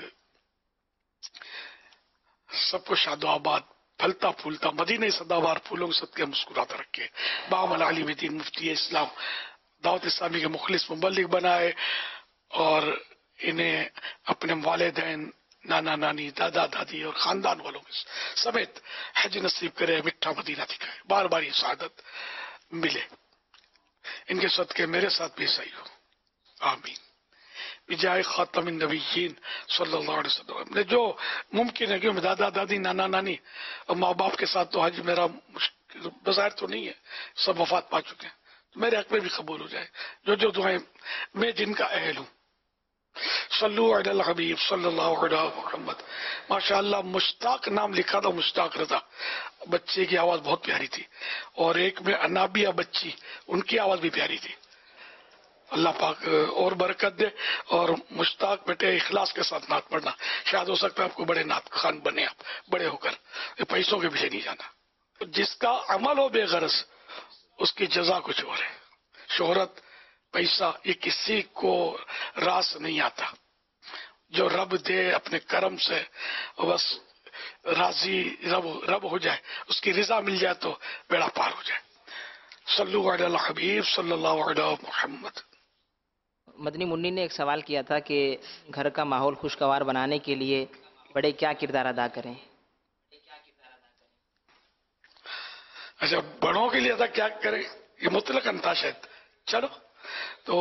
سب کو شاد و آباد، پھلتا پھولتا مدینہ صداوار پھولوں کے صدقے مسکراتا رکھے. بام العالم دین مفتی اسلام دعوت اسلامی کے مخلص مبلغ بنائے اور انہیں اپنے والدین، نانا نانی، دادا دادی اور خاندان والوں کے سمیت حج نصیب کرے، مٹھا مدینہ دکھائے، بار بار یہ سعادت ملے. ان کے صدقے میرے ساتھ بھی صحیح ہو. آمین. بجائے خاتم النبیین صلی اللہ علیہ وسلم نے جو ممکن ہے، کہ دادا دادی، نانا نانی اور ماں باپ کے ساتھ تو حج میرا بظاہر تو نہیں ہے، سب وفات پا چکے ہیں، تو میرے حق میں بھی قبول ہو جائے جو جو دعائیں میں جن کا اہل ہوں. صلو علی الحبیب صلی اللہ علیہ محمد. ماشاءاللہ مشتاق نام لکھا تھا, مشتاق رضا. بچے کی آواز بہت پیاری تھی. اور ایک میں انابیہ بچی, ان کی آواز بھی پیاری تھی. اللہ پاک اور برکت دے. اور مشتاق بیٹے اخلاص کے ساتھ نعت پڑھنا, شاید ہو سکتا ہے آپ کو بڑے نعت خان بنے آپ بڑے ہو کر. پیسوں کے پیچھے نہیں جانا. جس کا عمل ہو بے غرض اس کی جزا کچھ اور ہے. شہرت پیسہ یہ کسی کو راس نہیں آتا. جو رب دے اپنے کرم سے بس راضی رب رب ہو جائے, اس کی رضا مل جائے تو بیڑا پار ہو جائے. صلو علی الحبیب صلی اللہ علیہ محمد. مدنی منی نے ایک سوال کیا تھا کہ گھر کا ماحول خوشگوار بنانے کے لیے بڑے کیا کردار ادا کریں. اچھا, بڑوں کے لیے ادا کیا کریں, یہ مطلق انتا شاید. چلو تو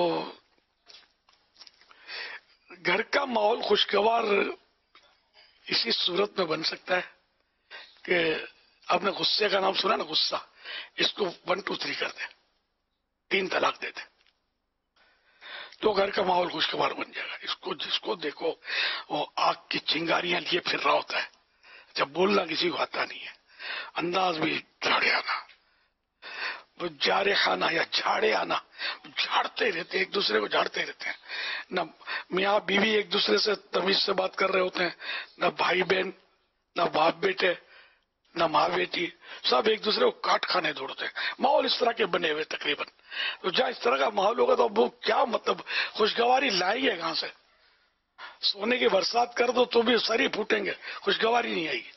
گھر کا ماحول خوشگوار اسی صورت میں بن سکتا ہے کہ آپ نے غصے کا نام سنا نا, غصہ, اس کو ون ٹو تھری کر دیں, تین طلاق دے دیں تو گھر کا ماحول خوشگوار بن جائے گا. اس کو جس کو دیکھو وہ آگ کی چنگاریاں لیے پھر رہا ہوتا ہے. جب بولنا کسی کو آتا نہیں ہے, انداز بھی جھاڑے آنا, وہ جارے خانہ یا جھاڑے آنا, جھاڑتے رہتے ایک دوسرے کو جھاڑتے رہتے ہیں. نہ میاں بیوی ایک دوسرے سے تمیز سے بات کر رہے ہوتے ہیں, نہ بھائی بہن, نہ باپ بیٹے, نہ ماں بیٹی, سب ایک دوسرے کو کاٹ کھانے دوڑتے ہیں. ماحول اس طرح کے بنے ہوئے تقریباً. تو جہاں اس طرح کا ماحول ہوگا تو وہ کیا مطلب خوشگواری لائیں گے کہاں سے؟ سونے کی برسات کر دو تو بھی سر ہی پھوٹیں گے, خوشگواری نہیں آئے گی.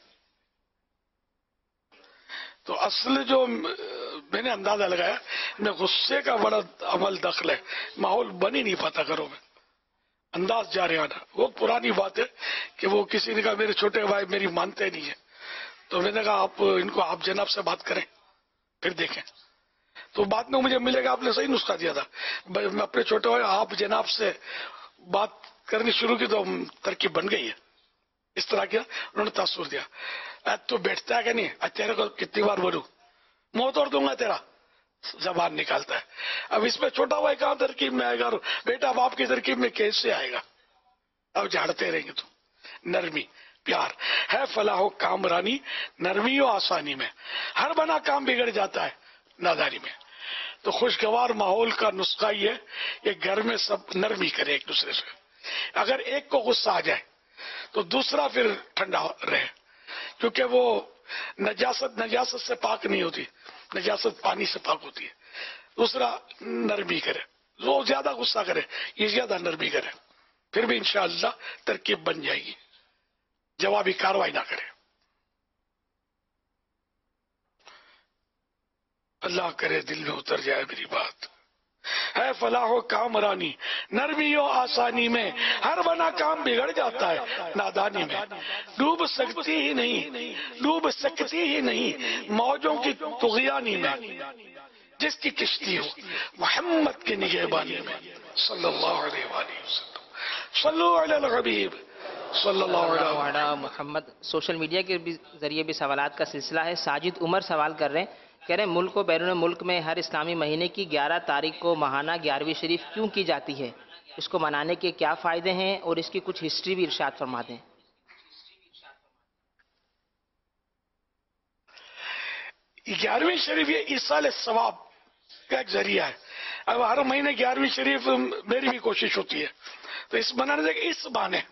تو اصل جو میں نے اندازہ لگایا, میں غصے کا بڑا عمل دخل ہے, ماحول بن ہی نہیں پاتا گھروں میں. انداز جا رہے آنا, وہ پرانی بات ہے کہ وہ کسی نے کہا میرے چھوٹے بھائی میری مانتے نہیں ہے, تو میں نے کہا آپ ان کو آپ جناب سے بات کریں پھر دیکھیں. تو بعد میں مجھے ملے گا آپ نے صحیح نسخہ دیا تھا. میں اپنے چھوٹے بھائی آپ جناب سے بات کرنی شروع کی تو ترکیب بن گئی ہے. اس طرح کیا انہوں نے تاثر دیا. تو بیٹھتا ہے کہ نہیں, تیرے کو کتنی بار بولوں, منہ توڑ دوں گا تیرا, زبان نکالتا ہے. اب اس میں چھوٹا بھائی کہاں ترکیب میں آئے گا, بیٹا باپ کی ترکیب میں کیسے آئے گا؟ اب جھاڑتے رہیں گے تو نرمی پیار ہے. فلاح و کامرانی نرمی و آسانی میں, ہر بنا کام بگڑ جاتا ہے نادانی میں. تو خوشگوار ماحول کا نسخہ یہ ہے کہ گھر میں سب نرمی کرے ایک دوسرے سے. اگر ایک کو غصہ آ جائے تو دوسرا پھر ٹھنڈا رہے, کیونکہ وہ نجاست نجاست سے پاک نہیں ہوتی, نجاست پانی سے پاک ہوتی ہے. دوسرا نرمی کرے, وہ زیادہ غصہ کرے یہ زیادہ نرمی کرے, پھر بھی انشاءاللہ ترکیب بن جائے گی. جوابی کاروائی نہ کرے. اللہ کرے دل میں اتر جائے میری بات. ہے فلاح و کامرانی نرمی و آسانی میں, ہر بنا کام بگڑ جاتا ہے نادانی میں. ڈوب سکتی ہی نہیں ڈوب سکتی ہی نہیں موجوں کی طغیانی میں, جس کی کشتی ہو محمد کی نگہبانی میں. صلی اللہ علیہ وآلہ وسلم. صلو علی الحبیب صلی اللہ علیہ محمد. سوشل میڈیا کے ذریعے بھی سوالات کا سلسلہ ہے. ساجد عمر سوال کر رہے ہیں, کہہ رہے ہیں ملک و بیرون ملک میں ہر اسلامی مہینے کی گیارہ تاریخ کو ماہانہ گیارہویں شریف کیوں کی جاتی ہے, اس کو منانے کے کیا فائدے ہیں, اور اس کی کچھ ہسٹری بھی ارشاد فرما دیں. گیارہویں شریف یہ ایصال ثواب کا ایک ذریعہ ہے. اب ہر مہینے گیارہویں شریف میری بھی کوشش ہوتی ہے, تو اس بنانے سے اس بہانے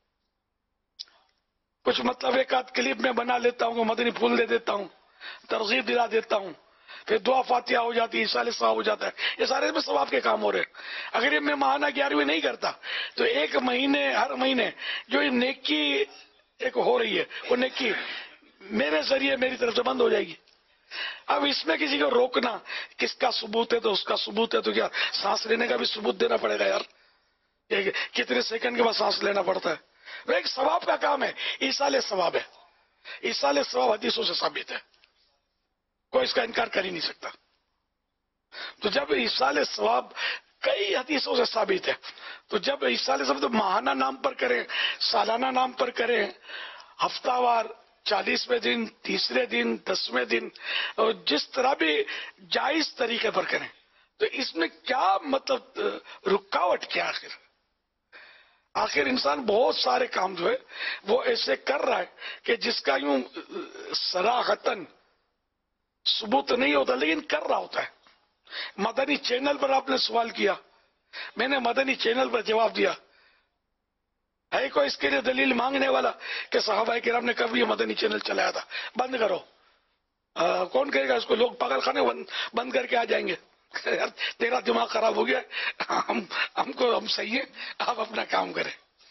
کچھ مطلب ایک آدھ کلپ میں بنا لیتا ہوں, مدنی پھول دے دیتا ہوں, ترغیب دلا دیتا ہوں, پھر دعا فاتحہ ہو جاتی ہے, ایصال ثواب ہو جاتا ہے. یہ سارے میں ثواب کے کام ہو رہے ہیں. اگر یہ میں ماہانہ گیارہویں نہیں کرتا تو ایک مہینے ہر مہینے جو یہ نیکی ایک ہو رہی ہے وہ نیکی میرے ذریعے میری طرف سے بند ہو جائے گی. اب اس میں کسی کو روکنا, کس کا ثبوت ہے تو اس کا ثبوت ہے, تو کیا سانس لینے کا بھی ثبوت دینا پڑے گا یار, کتنے سیکنڈ کے بعد سانس لینا پڑتا ہے. وہ ایک ثواب کا کام ہے, ایصال ثواب ہے. ایصال ثواب حدیثوں سے ثابت ہے, کوئی اس کا انکار کر ہی نہیں سکتا. تو جب ایصال ثواب کئی حدیثوں سے ثابت ہے, تو جب ایصال ثواب تو ماہانہ نام پر کریں, سالانہ نام پر کریں, ہفتہ وار, چالیسویں دن, تیسرے دن, دسویں دن, اور جس طرح بھی جائز طریقے پر کریں, تو اس میں کیا مطلب رکاوٹ کیا آخر؟ آخر انسان بہت سارے کام جو ہے وہ ایسے کر رہا ہے کہ جس کا یوں صراحتاً ثبوت نہیں ہوتا لیکن کر رہا ہوتا ہے۔ مدنی چینل پر آپ نے سوال کیا، میں نے مدنی چینل پر جواب دیا۔ ہے کوئی اس کے لیے دلیل مانگنے والا کہ صحابہ کرام نے کبھی یہ مدنی چینل چلایا تھا؟ بند کرو۔ آ, کون کہے گا اس کو؟ لوگ پاگل خانے بند, بند کر کے آ جائیں گے۔ تیرا دماغ خراب ہو گیا، ہم ہم کو ہم صحیح ہیں، آپ اپنا کام کریں۔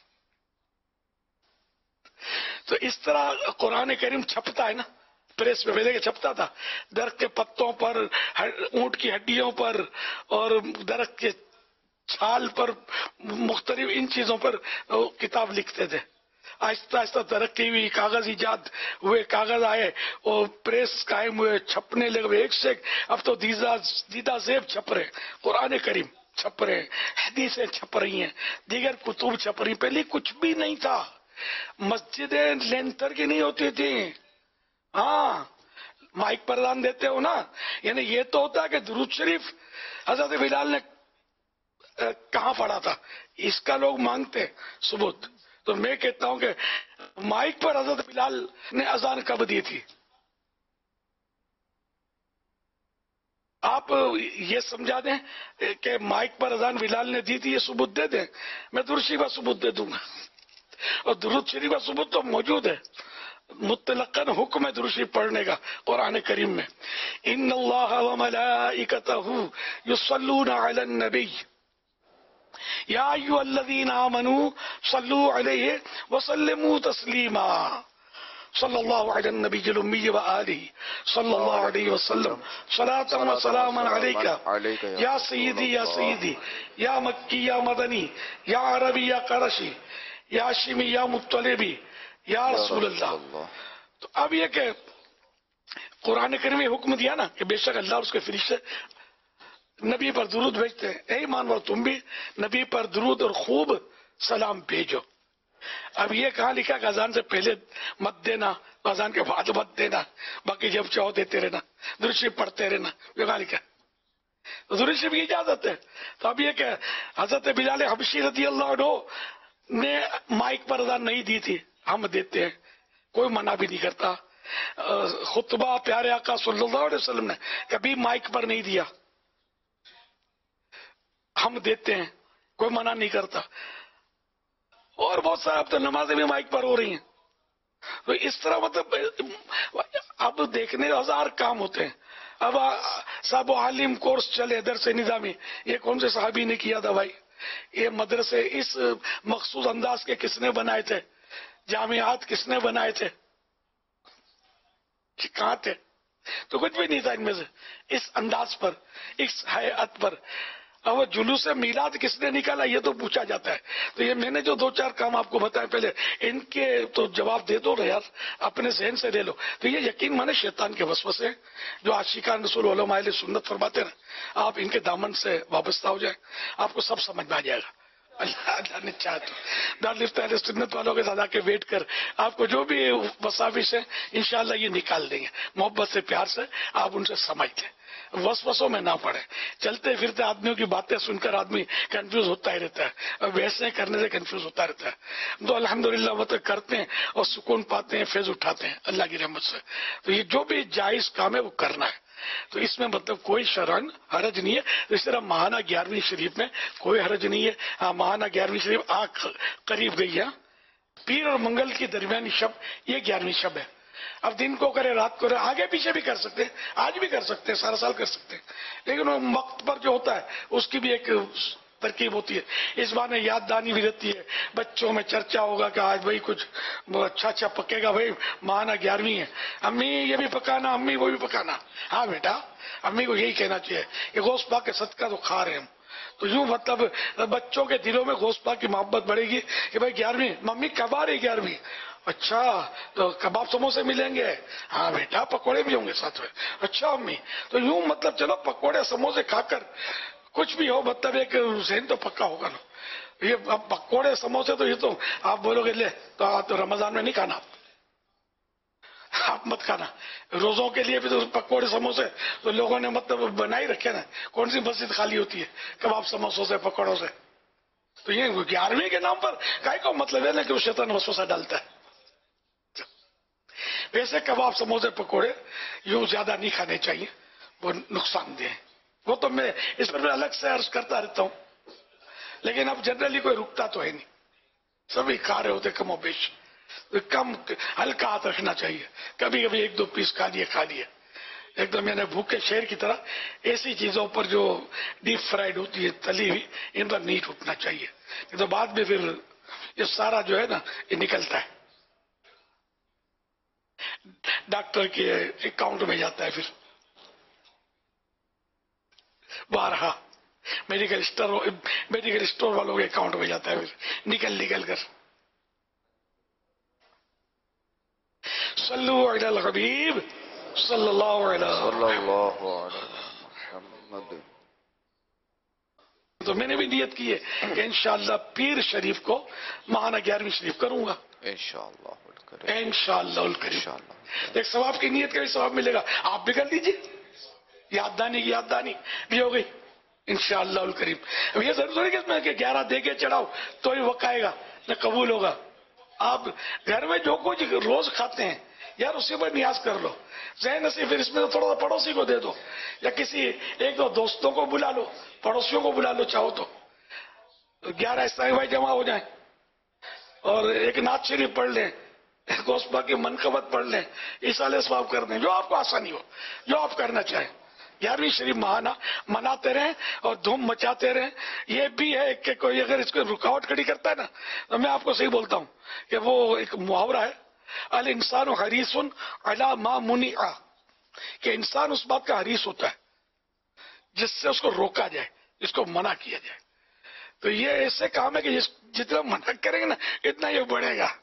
تو اس طرح قرآن کریم چھپتا ہے نا، پریس پہ پہلے کے چھپتا تھا، درخت کے پتوں پر، اونٹ کی ہڈیوں پر اور درخت کے چھال پر، مختلف ان چیزوں پر کتاب لکھتے تھے۔ آہستہ آہستہ ترقی ہوئی، کاغذ ایجاد ہوئے، کاغذ آئے اور پریس قائم ہوئے، چھپنے لگے ایک سے ایک۔ اب تو دیدہ دیدہ زیب چھپ رہے، قرآن کریم چھپ رہے، حدیثیں چھپ رہی ہیں، دیگر کتب چھپ رہی۔ پہلے کچھ بھی نہیں تھا، مسجدیں لینٹر کی نہیں ہوتی تھی۔ ہاں مائک پر اذان دیتے ہو نا، یعنی یہ تو ہوتا ہے کہ درود شریف حضرت بلال نے کہاں پڑھا تھا، اس کا لوگ مانگتے ثبوت۔ تو میں کہتا ہوں کہ مائک پر حضرت بلال نے اذان کب دی تھی؟ آپ یہ سمجھا دیں کہ مائک پر اذان بلال نے دی تھی، یہ ثبوت دے دیں، میں درود شریف کا ثبوت دے دوں گا۔ اور درود شریف کا ثبوت تو موجود ہے، مطلقاً حکم ہے درود شریف پڑھنے کا قرآن کریم میں۔ ان اللہ وملائکتہ یصلون علی النبی یا ایھا الذین آمنوا صلوا علیہ وسلموا تسلیما صلی اللہ علی النبی الامی وآلہ صلی اللہ علیہ وسلم صلاۃ و سلاما علیک یا سیدی یا سیدی یا مکی یا مدنی یا عربی یا قرشی یا ہاشمی یا مطلبی یا رسول اللہ۔ تو اب یہ کہ قرآن کریم میں حکم دیا نا کہ بے شک اللہ اور اس کے فرشتے نبی پر درود بھیجتے ہیں، اے ایمان والو تم بھی نبی پر درود اور خوب سلام بھیجو۔ اب یہ کہاں لکھا کہ اذان سے پہلے مت دینا، اذان کے بعد مت دینا، باقی جب چاہو دیتے رہنا، درود شریف پڑھتے رہنا، یہ کہاں لکھا؟ درود شریف کی اجازت ہے۔ تو اب یہ کہ حضرت بلال حبشی رضی اللہ عنہ نے مائک پر اذان نہیں دی تھی، ہم دیتے ہیں، کوئی منع بھی نہیں کرتا۔ خطبہ پیارے آقا صلی اللہ علیہ وسلم نے کبھی مائک پر نہیں دیا، ہم دیتے ہیں، کوئی منع نہیں کرتا۔ اور بہت سارے اب تو نمازیں بھی مائک پر ہو رہی ہیں۔ تو اس طرح مطلب اب دیکھنے ہزار کام ہوتے ہیں۔ اب صاحب عالم کورس چلے درس نظامی، یہ کون سے صحابی نے کیا تھا بھائی؟ یہ مدرسے اس مخصوص انداز کے کس نے بنائے تھے؟ جامعات کس نے بنائے تھے؟ کہاں تھے؟ تو کچھ بھی نہیں تھا ان میں سے، اس انداز پر، اس حیات پر۔ اب جلوس میلاد کس نے نکالا یہ تو پوچھا جاتا ہے۔ تو یہ میں نے جو دو چار کام آپ کو بتائے پہلے، ان کے تو جواب دے دو نا یار، اپنے ذہن سے لے لو۔ تو یہ یقین مانے شیطان کے وسوسے ہیں جو عاشقان رسول علماء اہل سنت فرماتے ہیں، آپ ان کے دامن سے وابستہ ہو جائیں، آپ کو سب سمجھ میں آ جائے گا۔ اللہ اللہ نے چاہا تو دارالفت اہل سنت والوں کے ساتھ آ کے ویٹ کر آپ کو جو بھی وساوس ہیں انشاءاللہ یہ نکال دیں گے، محبت سے پیار سے آپ ان سے سمجھ لیں، وسوسوں میں نہ پڑے۔ چلتے پھرتے آدمیوں کی باتیں سن کر آدمی کنفیوز ہوتا ہی رہتا ہے، اور ویسے کرنے سے کنفیوز ہوتا رہتا ہے۔ تو الحمدللہ وہ تو کرتے ہیں اور سکون پاتے ہیں، فیض اٹھاتے ہیں اللہ کی رحمت سے۔ تو یہ جو بھی جائز کام ہے وہ کرنا ہے، تو اس میں مطلب کوئی شرعن حرج نہیں ہے۔ اس طرح ماہانہ گیارہویں شریف میں کوئی حرج نہیں ہے۔ ہاں ماہانہ گیارہویں شریف آ قریب گئی ہے، پیر اور منگل کی درمیانی شب یہ گیارہویں شب ہے۔ اب دن کو کرے رات کو کرے، آگے پیچھے بھی کر سکتے ہیں، آج بھی کر سکتے ہیں، سارا سال کر سکتے ہیں، لیکن وہ وقت پر جو ہوتا ہے اس کی بھی ایک ترکیب ہوتی ہے۔ اس بار میں یاد دانی بھی رہتی ہے، بچوں میں چرچا ہوگا کہ آج بھائی کچھ اچھا اچھا پکے گا، بھائی ماہانہ گیارہویں ہے، امی یہ بھی پکانا، امی وہ بھی پکانا۔ ہاں بیٹا، امی کو یہی کہنا چاہیے کہ غوث پاک کے صدقہ تو کھا رہے ہیں ہم۔ تو یوں مطلب بچوں کے دلوں میں غوث پاک کی محبت بڑھے گی کہ بھائی گیارہویں ممی کب آ رہی گیارہویں؟ اچھا تو کباب سموسے ملیں گے؟ ہاں بیٹا پکوڑے بھی ہوں گے ساتھ میں۔ اچھا امی، تو یوں مطلب چلو پکوڑے سموسے کھا کر کچھ بھی ہو مطلب ایک ذہن تو پکا ہوگا نا۔ یہ پکوڑے سموسے تو یہ تو آپ بولو گے لے تو رمضان میں نہیں کھانا، آپ مت کھانا۔ روزوں کے لیے بھی تو پکوڑے سموسے تو لوگوں نے مطلب بنا ہی رکھے نا، کون سی مسجد خالی ہوتی ہے کباب سموسوں سے پکوڑوں سے؟ تو یہ گیارہویں کے نام پر کائی کو مطلب ہے نا کہ وہ شیطان وسوسہ ڈالتا ہے. ویسے کباب سموسے پکوڑے یوں زیادہ نہیں کھانے چاہیے، وہ نقصان دہ ہیں. وہ تو میں اس پر الگ سے عرض کرتا رہتا ہوں، لیکن اب جنرلی کوئی رکتا تو ہے نہیں، سبھی کھا رہے ہوتے کم و بیش. کم ہلکا ہاتھ رکھنا چاہیے، کبھی کبھی ایک دو پیس کھا لیے کھا لیے ایک دم یعنی بھوکے شیر کی طرح. ایسی چیزوں پر جو ڈیپ فرائیڈ ہوتی ہے تلی ہوئی، ان پر نہیں ٹوٹنا چاہیے، نہیں تو بعد میں پھر یہ سارا جو ہے نا یہ نکلتا ہے، ڈاکٹر کے اکاؤنٹ میں جاتا ہے، پھر بارہا میڈیکل اسٹور میڈیکل اسٹور والوں کے اکاؤنٹ میں جاتا ہے، پھر نکل نکل کر. صلو علی الحبیب صلی اللہ علیہ وسلم. تو میں نے بھی نیت کی ہے کہ انشاءاللہ پیر شریف کو ماہانہ گیارہویں شریف کروں گا انشاءاللہ انشاءاللہ الکریم. ایک ثواب کی نیت کا بھی ثواب ملے گا، آپ بھی کر لیجیے. یاد دانی کی یاد دانی بھی ہو گئی انشاءاللہ الکریم. اب یہ ضرور ہے کہ کہ گیارہ دے کے چڑھاؤ تو ہی وقت آئے گا نہ قبول ہوگا. آپ گھر میں جو کچھ روز کھاتے ہیں یار اسی پر نیاز کر لو. ذہن سے پھر اس میں تھوڑا سا پڑوسی کو دے دو، یا کسی ایک دو دوستوں کو بلا لو، پڑوسیوں کو بلا لو چاہو تو. گیارہ اسلامی بھائی جمع ہو جائیں اور ایک نعت شریف پڑھ لیں، گوسپا کی منقبت پڑھ لیں، ایصال ثواب کر دیں، جو آپ کو آسانی ہو، جو آپ کرنا چاہیں. گیارہویں شریف ماہانہ مناتے رہیں اور دھوم مچاتے رہیں. یہ بھی ہے کہ کوئی اگر اس کو رکاوٹ کھڑی کرتا ہے نا تو میں آپ کو صحیح بولتا ہوں کہ وہ ایک محاورہ ہے، الانسان حریص علی ما منع، کہ انسان اس بات کا حریص ہوتا ہے جس سے اس کو روکا جائے، جس کو منع کیا جائے. تو یہ ایسے کام ہے کہ جس جتنا منع کریں گے نا اتنا یہ بڑھے گا.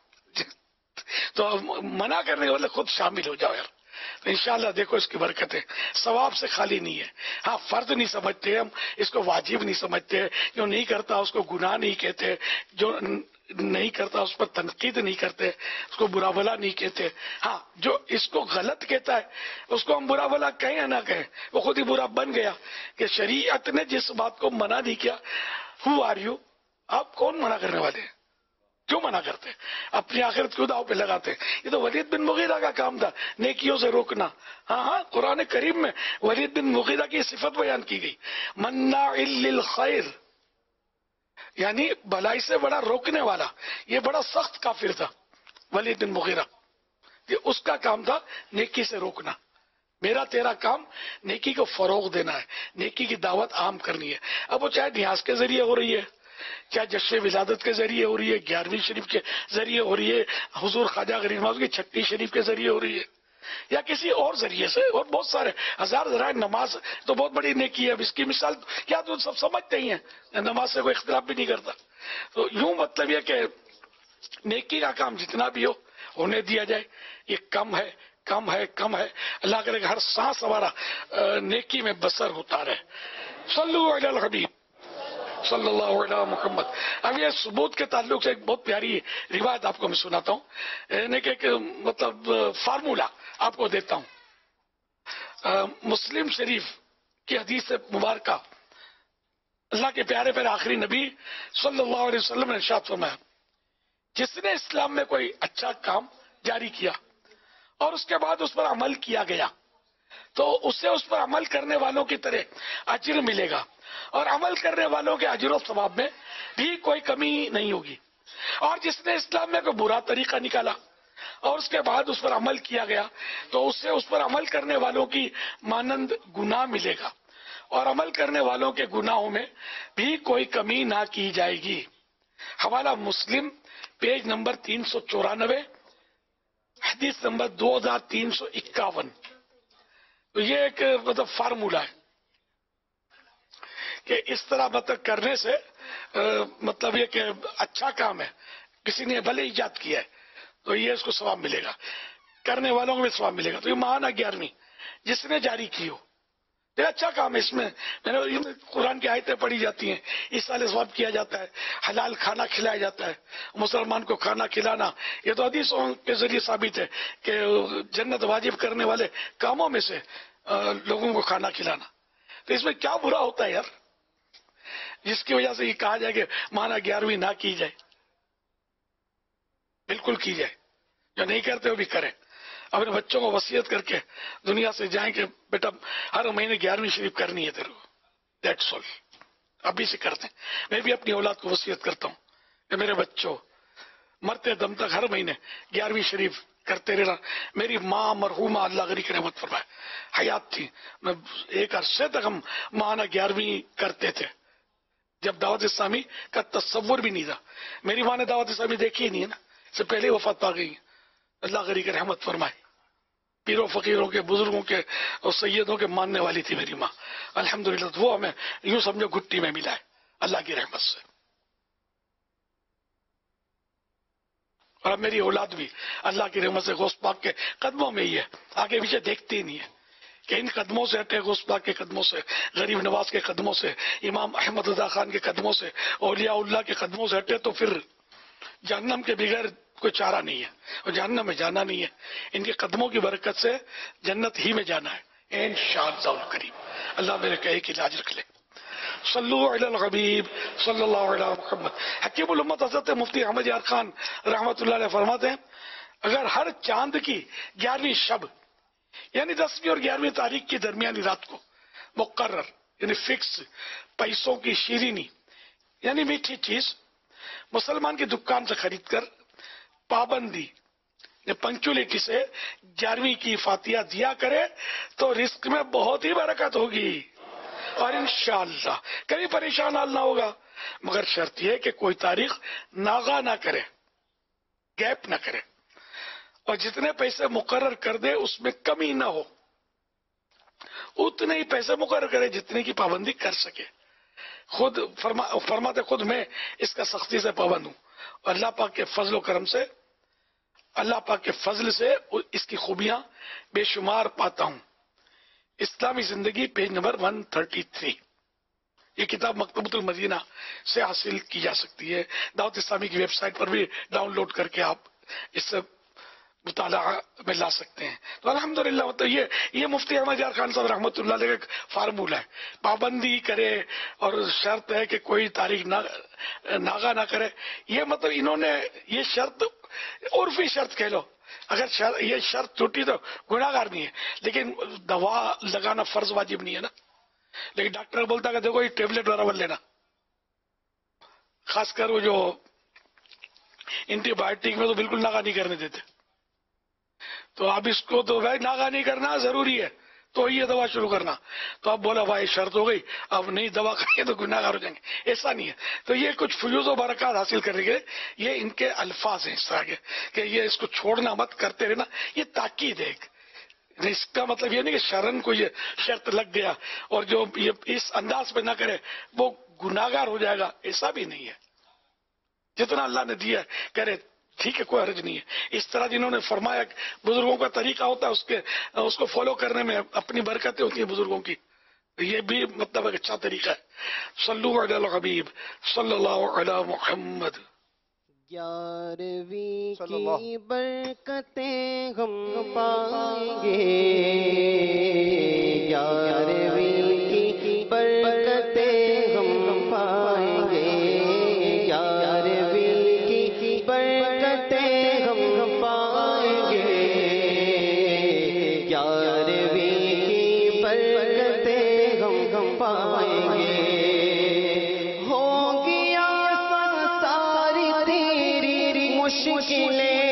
تو منع کرنے کے مطلب خود شامل ہو جاؤ یار. تو انشاءاللہ دیکھو اس کی برکتیں ثواب سے خالی نہیں ہے. ہاں فرض نہیں سمجھتے ہم اس کو، واجب نہیں سمجھتے، جو نہیں کرتا اس کو گناہ نہیں کہتے، جو نہیں کرتا اس پر تنقید نہیں کرتے، اس کو برا بھلا نہیں کہتے. ہاں جو اس کو غلط کہتا ہے اس کو ہم برا بھلا کہیں یا نہ کہیں، وہ خود ہی برا بن گیا. کہ شریعت نے جس بات کو منع نہیں کیا، ہو آر یو، آپ کون منع کرنے والے ہیں؟ کیوں منع کرتے؟ اپنی آخرت کیوں داؤ پہ لگاتے؟ یہ تو ولید بن مغیرہ کا کام تھا، نیکیوں سے روکنا. ہاں ہاں قرآن کریم میں ولید بن مغیرہ کی صفت بیان کی گئی، مناع للخیر، یعنی بھلائی سے بڑا روکنے والا. یہ بڑا سخت کافر تھا ولید بن مغیرہ، یہ اس کا کام تھا نیکی سے روکنا. میرا تیرا کام نیکی کو فروغ دینا ہے، نیکی کی دعوت عام کرنی ہے. اب وہ چاہے نیاز کے ذریعے ہو رہی ہے، چاہے جشن ولادت کے ذریعے ہو رہی ہے، گیارہویں شریف کے ذریعے ہو رہی ہے، حضور خواجہ غریب نواز کی چھٹی شریف کے ذریعے ہو رہی ہے، یا کسی اور ذریعے سے. اور بہت سارے ہزار ذرائع. نماز تو بہت بڑی نیکی ہے، اب اس کی مثال کیا تو سب سمجھتے ہی ہیں، نماز سے کوئی اختلاف بھی نہیں کرتا. تو یوں مطلب یہ کہ نیکی کا کام جتنا بھی ہو ہونے دیا جائے. یہ کم ہے کم ہے کم ہے، اللہ کرے کہ ہر سانس ہمارا نیکی میں بسر ہوتا رہے. صلو علی الحبیب صلی اللہ علیہ محمد. اب یہ ثبوت کے تعلق سے ایک بہت پیاری روایت آپ کو میں سناتا ہوں، یعنی کہ مطلب فارمولہ آپ کو دیتا ہوں. مسلم شریف کی حدیث مبارکہ، اللہ کے پیارے پیارے آخری نبی صلی اللہ علیہ وسلم نے ارشاد فرمایا، جس نے اسلام میں کوئی اچھا کام جاری کیا اور اس کے بعد اس پر عمل کیا گیا تو اسے اس پر عمل کرنے والوں کی طرح اجر ملے گا، اور عمل کرنے والوں کے اجر و ثواب میں بھی کوئی کمی نہیں ہوگی. اور جس نے اسلام میں کوئی برا طریقہ نکالا اور اس کے بعد اس پر عمل کیا گیا تو اسے اس پر عمل کرنے والوں کی مانند گناہ ملے گا، اور عمل کرنے والوں کے گناہوں میں بھی کوئی کمی نہ کی جائے گی. حوالہ مسلم، پیج نمبر تین سو چورانوے، حدیث نمبر دو ہزار تین سو اکاون. تو یہ ایک مطلب فارمولہ ہے کہ اس طرح مطلب کرنے سے مطلب یہ کہ اچھا کام ہے، کسی نے بھلے ایجاد کیا ہے تو یہ اس کو ثواب ملے گا، کرنے والوں کو بھی ثواب ملے گا. تو یہ ماہانہ گیارہویں جس نے جاری کی ہو، یہ اچھا کام ہے. اس میں میں نے قرآن کی آیتیں پڑھی جاتی ہیں، ایصال ثواب کیا جاتا ہے، حلال کھانا کھلایا جاتا ہے. مسلمان کو کھانا کھلانا یہ تو حدیثوں کے ذریعے ثابت ہے کہ جنت واجب کرنے والے کاموں میں سے لوگوں کو کھانا کھلانا. تو اس میں کیا برا ہوتا ہے یار؟ جس کی وجہ سے یہ کہا جائے کہ مانا گیارہویں نہ کی جائے، بالکل کی جائے، جو نہیں کرتے وہ بھی کریں. اپنے بچوں کو وصیت کر کے دنیا سے جائیں کہ بیٹا ہر مہینے گیارہویں شریف کرنی ہے تیرے کو. That's all. ابھی سے کرتے ہیں. میں بھی اپنی اولاد کو وصیت کرتا ہوں کہ میرے بچوں مرتے دم تک ہر مہینے گیارہویں شریف کرتے رہنا. میری ماں مرحومہ اللہ غنی کی رحمت فرمائے حیات تھی، میں ایک عرصے تک ہم ماہانہ گیارہویں کرتے تھے جب دعوت اسلامی کا تصور بھی نہیں تھا. میری ماں نے دعوت اسلامی دیکھی ہی نہیں ہے نا، اس سے پہلے وفات پا گئی. اللہ غنی کی رحمت فرمائے. پیروں فقیروں کے بزرگوں کے اور سیدوں کے ماننے والی تھی میری ماں. الحمدللہ وہ ہمیں یوں سمجھو گھٹی میں ملا ہے اللہ کی رحمت سے. اور اب میری اولاد بھی اللہ کی رحمت سے غوث پاک کے قدموں میں ہی ہے، آگے پیچھے دیکھتی ہی نہیں ہے کہ ان قدموں سے ہٹے، غوث پاک کے قدموں سے، غریب نواز کے قدموں سے، امام احمد رضا خان کے قدموں سے، اولیاء اللہ کے قدموں سے ہٹے تو پھر جہنم کے بغیر کوئی چارہ نہیں ہے، اور جہنم میں جانا نہیں ہے. ان کے قدموں کی برکت سے جنت ہی میں جانا ہے انشاءاللہ الکریم. اللہ میرے کہے کی لاج رکھ لے. صلو علی الحبیب صلی اللہ علیہ محمد. حکیم الامت حضرت مفتی احمد یار خان رحمۃ اللہ علیہ فرماتے ہیں اگر ہر چاند کی گیارہویں شب یعنی دسویں اور گیارہویں تاریخ کی درمیانی رات کو مقرر یعنی فکس پیسوں کی شیرینی یعنی میٹھی چیز مسلمان کی دکان سے خرید کر پابندی پنکچولیٹی سے گیارہویں کی فاتحہ دیا کرے تو رزق میں بہت ہی برکت ہوگی اور انشاءاللہ کبھی پریشان حال نہ ہوگا. مگر شرط یہ کہ کوئی تاریخ ناغا نہ کرے، گیپ نہ کرے، اور جتنے پیسے مقرر کر دے اس میں کمی نہ ہو، اتنے ہی پیسے مقرر کرے جتنے کی پابندی کر سکے. خود فرما فرماتے خود میں اس کا سختی سے پابند ہوں اور اللہ پاک کے فضل و کرم سے اللہ پاک کے فضل سے اس کی خوبیاں بے شمار پاتا ہوں. اسلامی زندگی پیج نمبر ایک سو تینتیس. یہ کتاب مکتبۃ المدینہ سے حاصل کی جا سکتی ہے. دعوت اسلامی کی ویب سائٹ پر بھی ڈاؤن لوڈ کر کے آپ اس سے مطالعہ میں لا سکتے ہیں. تو الحمدللہ مطلب یہ یہ مفتی احمد یار خان صاحب رحمۃ اللہ علیہ کا فارمولہ ہے. پابندی کرے اور شرط ہے کہ کوئی تاریخ ناغا نہ کرے. یہ مطلب انہوں نے یہ شرط عرفی شرط کہہ لو، اگر شرط یہ شرط ٹوٹی تو گناہ گار نہیں ہے، لیکن دوا لگانا فرض واجب نہیں ہے نا. لیکن ڈاکٹر بولتا کہ دیکھو یہ ٹیبلٹ برابر لینا، خاص کر وہ جو اینٹی بایوٹک میں تو بالکل ناغا نہیں کرنے دیتے. تو اب اس کو تو بھائی ناغا نہیں کرنا ضروری ہے تو یہ دوا شروع کرنا. تو اب بولا بھائی شرط ہو گئی اب نہیں دوا کھائیں تو گناہ گار ہو جائیں گے، ایسا نہیں ہے. تو یہ کچھ فیوز و برکات حاصل کرنے کے یہ ان کے الفاظ ہیں اس طرح کے کہ یہ اس کو چھوڑنا مت، کرتے رہنا. یہ تاکید ہے. اس کا مطلب یہ نہیں کہ شرن کو یہ شرط لگ گیا اور جو یہ اس انداز پہ نہ کرے وہ گناہ گار ہو جائے گا، ایسا بھی نہیں ہے. جتنا اللہ نے دیا کرے ٹھیک ہے، کوئی حرج نہیں ہے. اس طرح جنہوں نے فرمایا بزرگوں کا طریقہ ہوتا ہے اس کے اس کو فالو کرنے میں اپنی برکتیں ہوتی ہیں بزرگوں کی، یہ بھی مطلب ایک اچھا طریقہ ہے. صلو علی الحبیب صلی اللہ علی محمد. گیارہویں کی برکتیں ہم پائیں گے، گیارہویں کی برکتیں ہم پائیں گے، گیارہویں کی برکتیں ہم پائیں گے، گیارہویں کی برکتیں ہم پائیں گے. مشکلیں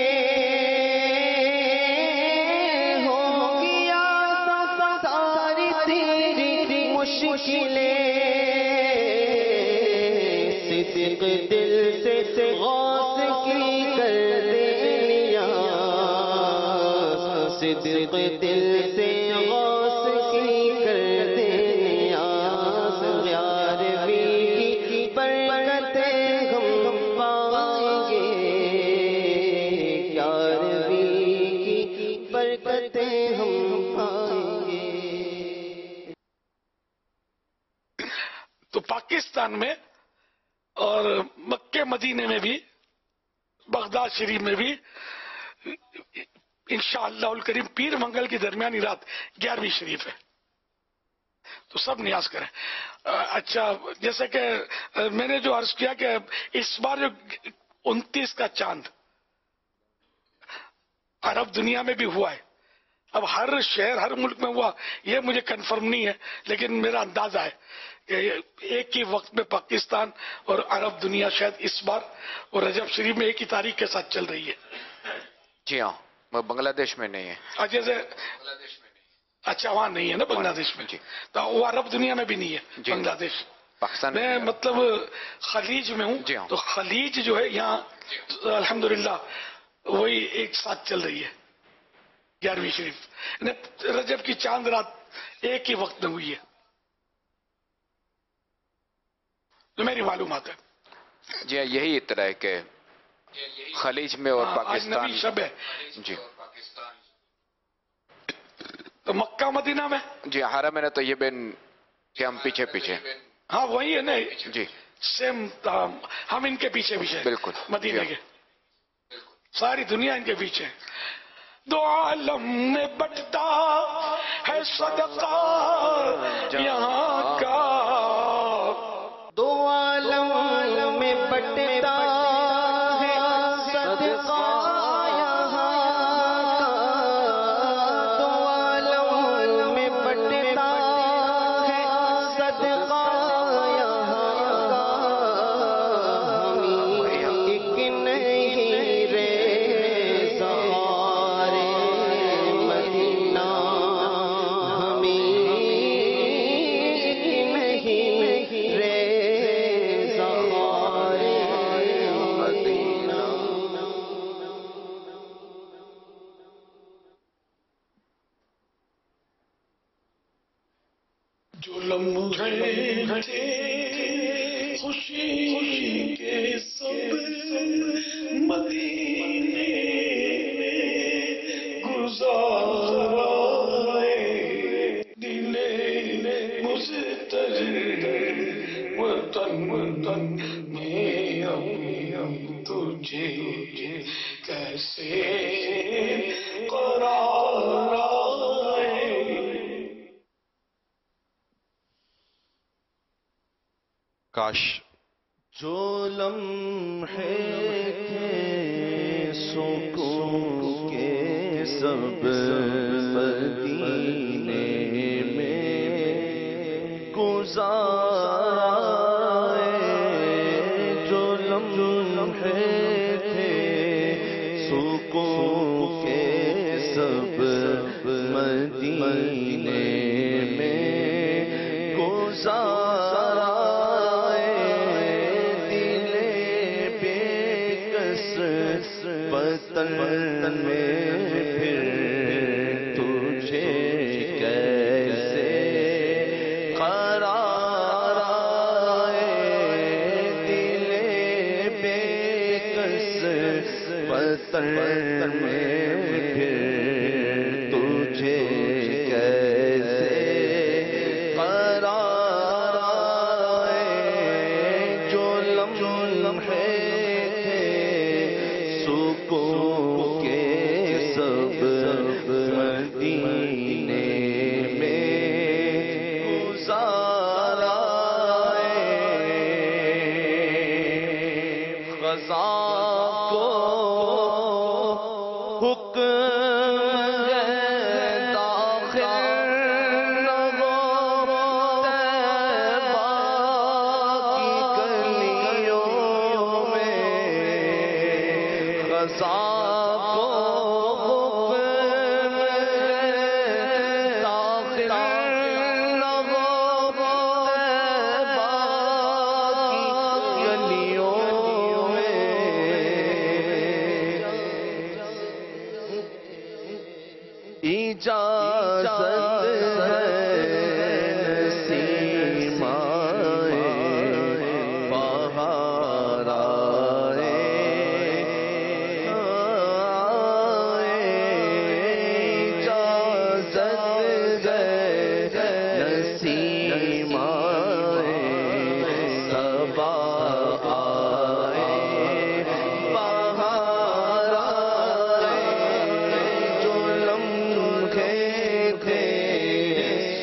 ہوں گی آسان ساری تیری مشکلیں، صدق دل سے غوث کی کر دے نیاز، صدق دل سے غوث کی کر دے نیاز. گیارہویں کی برکتیں ہم پائیں گے، برکتیں ہم پائیں گے. تو پاکستان میں اور مکے مدینے میں بھی بغداد شریف میں بھی انشاءاللہ الکریم پیر منگل کی درمیانی رات گیارہویں شریف ہے. تو سب نیاز کریں. اچھا جیسے کہ میں نے جو عرض کیا کہ اس بار جو انتیس کا چاند عرب دنیا میں بھی ہوا ہے. اب ہر شہر ہر ملک میں ہوا یہ مجھے کنفرم نہیں ہے، لیکن میرا اندازہ ہے کہ ایک ہی وقت میں پاکستان اور عرب دنیا شاید اس بار اور رجب شریف میں ایک ہی تاریخ کے ساتھ چل رہی ہے. جی ہاں، وہ بنگلہ دیش میں نہیں ہے. جیسے اچھا وہاں نہیں ہے نا بنگلہ دیش میں، تو وہ عرب دنیا میں بھی نہیں ہے بنگلہ دیش. پاکستان میں مطلب خلیج میں ہوں تو خلیج جو ہے یہاں الحمدللہ وہی ایک ساتھ چل رہی ہے گیارہویں شریف. رجب کی چاند رات ایک ہی وقت میں ہوئی ہے تو میری معلومات ہے. جی یہی اطلاع ہے کہ خلیج میں اور پاکستان نبی شب ہے. جی تو مکہ مدینہ میں جی حرم میں تو یہ بین کہ ہم پیچھے پیچھے. ہاں وہی ہے نا جی سیم ہم ان کے پیچھے پیچھے بالکل مدینہ کے، ساری دنیا ان کے پیچھے. دو عالم میں بٹتا ہے صدقہ یہاں کا، دو عالم میں بٹتا ہے صدقہ یہاں کا، دو عالم میں بٹتا ہے صدقہ یہاں کا. ہم ایک نہیں رے سہارے مدینہ، ہمیں نہیں رے سہارے مدینہ. جو لمحے تھے خوشی کے سب مدینے میں گزارے، دل مضطر وطن وطن میں اب تجھے کیسے قرار آئے. کاش جو لمحے تھے سکون کے سب مدینے میں گزارے، جو لمحے تھے سکون کے سب مدینے میں گزارے، وطن میں پھر تجھے کیسے قرار آئے، دل بے کس وطن میں پھر تجھے کیسے قرار آئے. جو لمحے سکون کے سب مدینے میں گزارے، خزاں کو حکم ہے داخل نغور طیبہ کی گلیوں میں، خزاں کو حکم ہے داخل نغور طیبہ کی گلیوں میں. اجازت ہے نسیم آئے بہار آئے، اجازت ہے نسیم آئے صبا آئے بہار آئے. جو لمحے تھے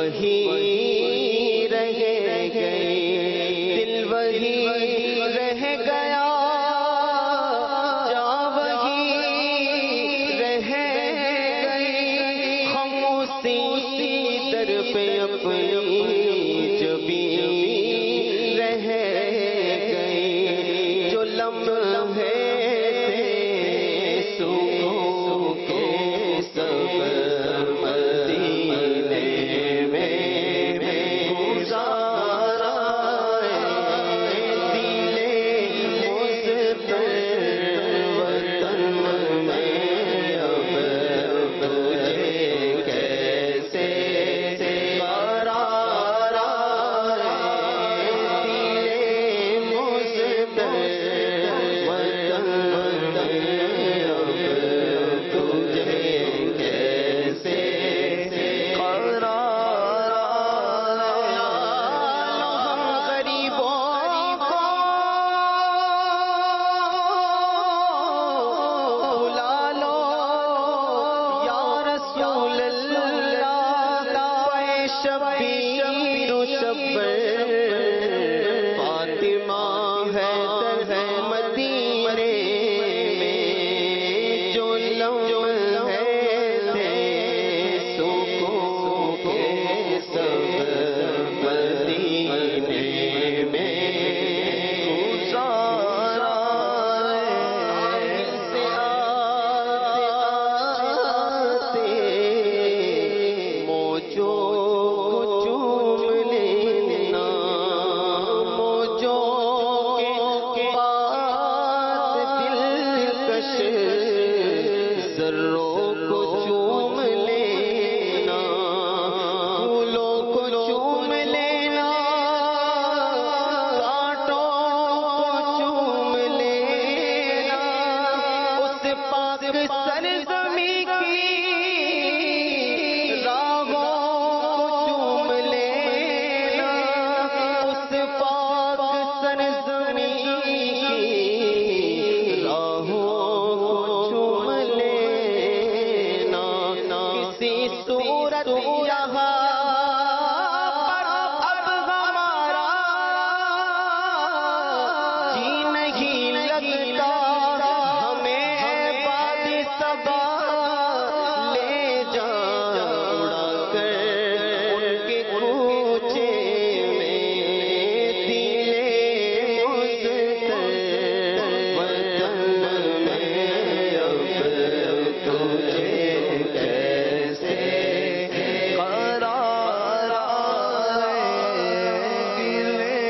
وہی رہ گئے، دل وہی رہ گیا، جا وہی رہ گئے، ہم اسی در پہ اپنی جبی رہ گئے، جو لمحے تھے سکون کے سب مدینے میں گزارا، دل مصطفی وطن میں اب تجھے کیسے قرار، دل مصطفی وطن میں اب تجھے کیسے قرار، ہم غریبوں کو بلا لو یا رسول اللہ، اے شبیر و شبیر فاطمہ ہے در مدینے میں، جو لمحے تھے سکون کے سب مدینے میں گزارا، سے آتے آتے موجوں کو چوم لینا، موجوں کے پاس دلکش ذروں کو چوم لینا، پھولوں کو چوم لینا، کانٹوں کو چوم لینا، اس پاک سرزمین کی راہوں کو چوم لینا، اس پاک سرزمین کی راہوں کو چوم لینا، کسی صورت یہاں پر اب ہمارا جی نہیں لگتا، ہمیں باد صبا لے جا اڑا کر ان کے کوچے میں، دل مصطفی وطن میں اب تجھے کیسے قرار، دل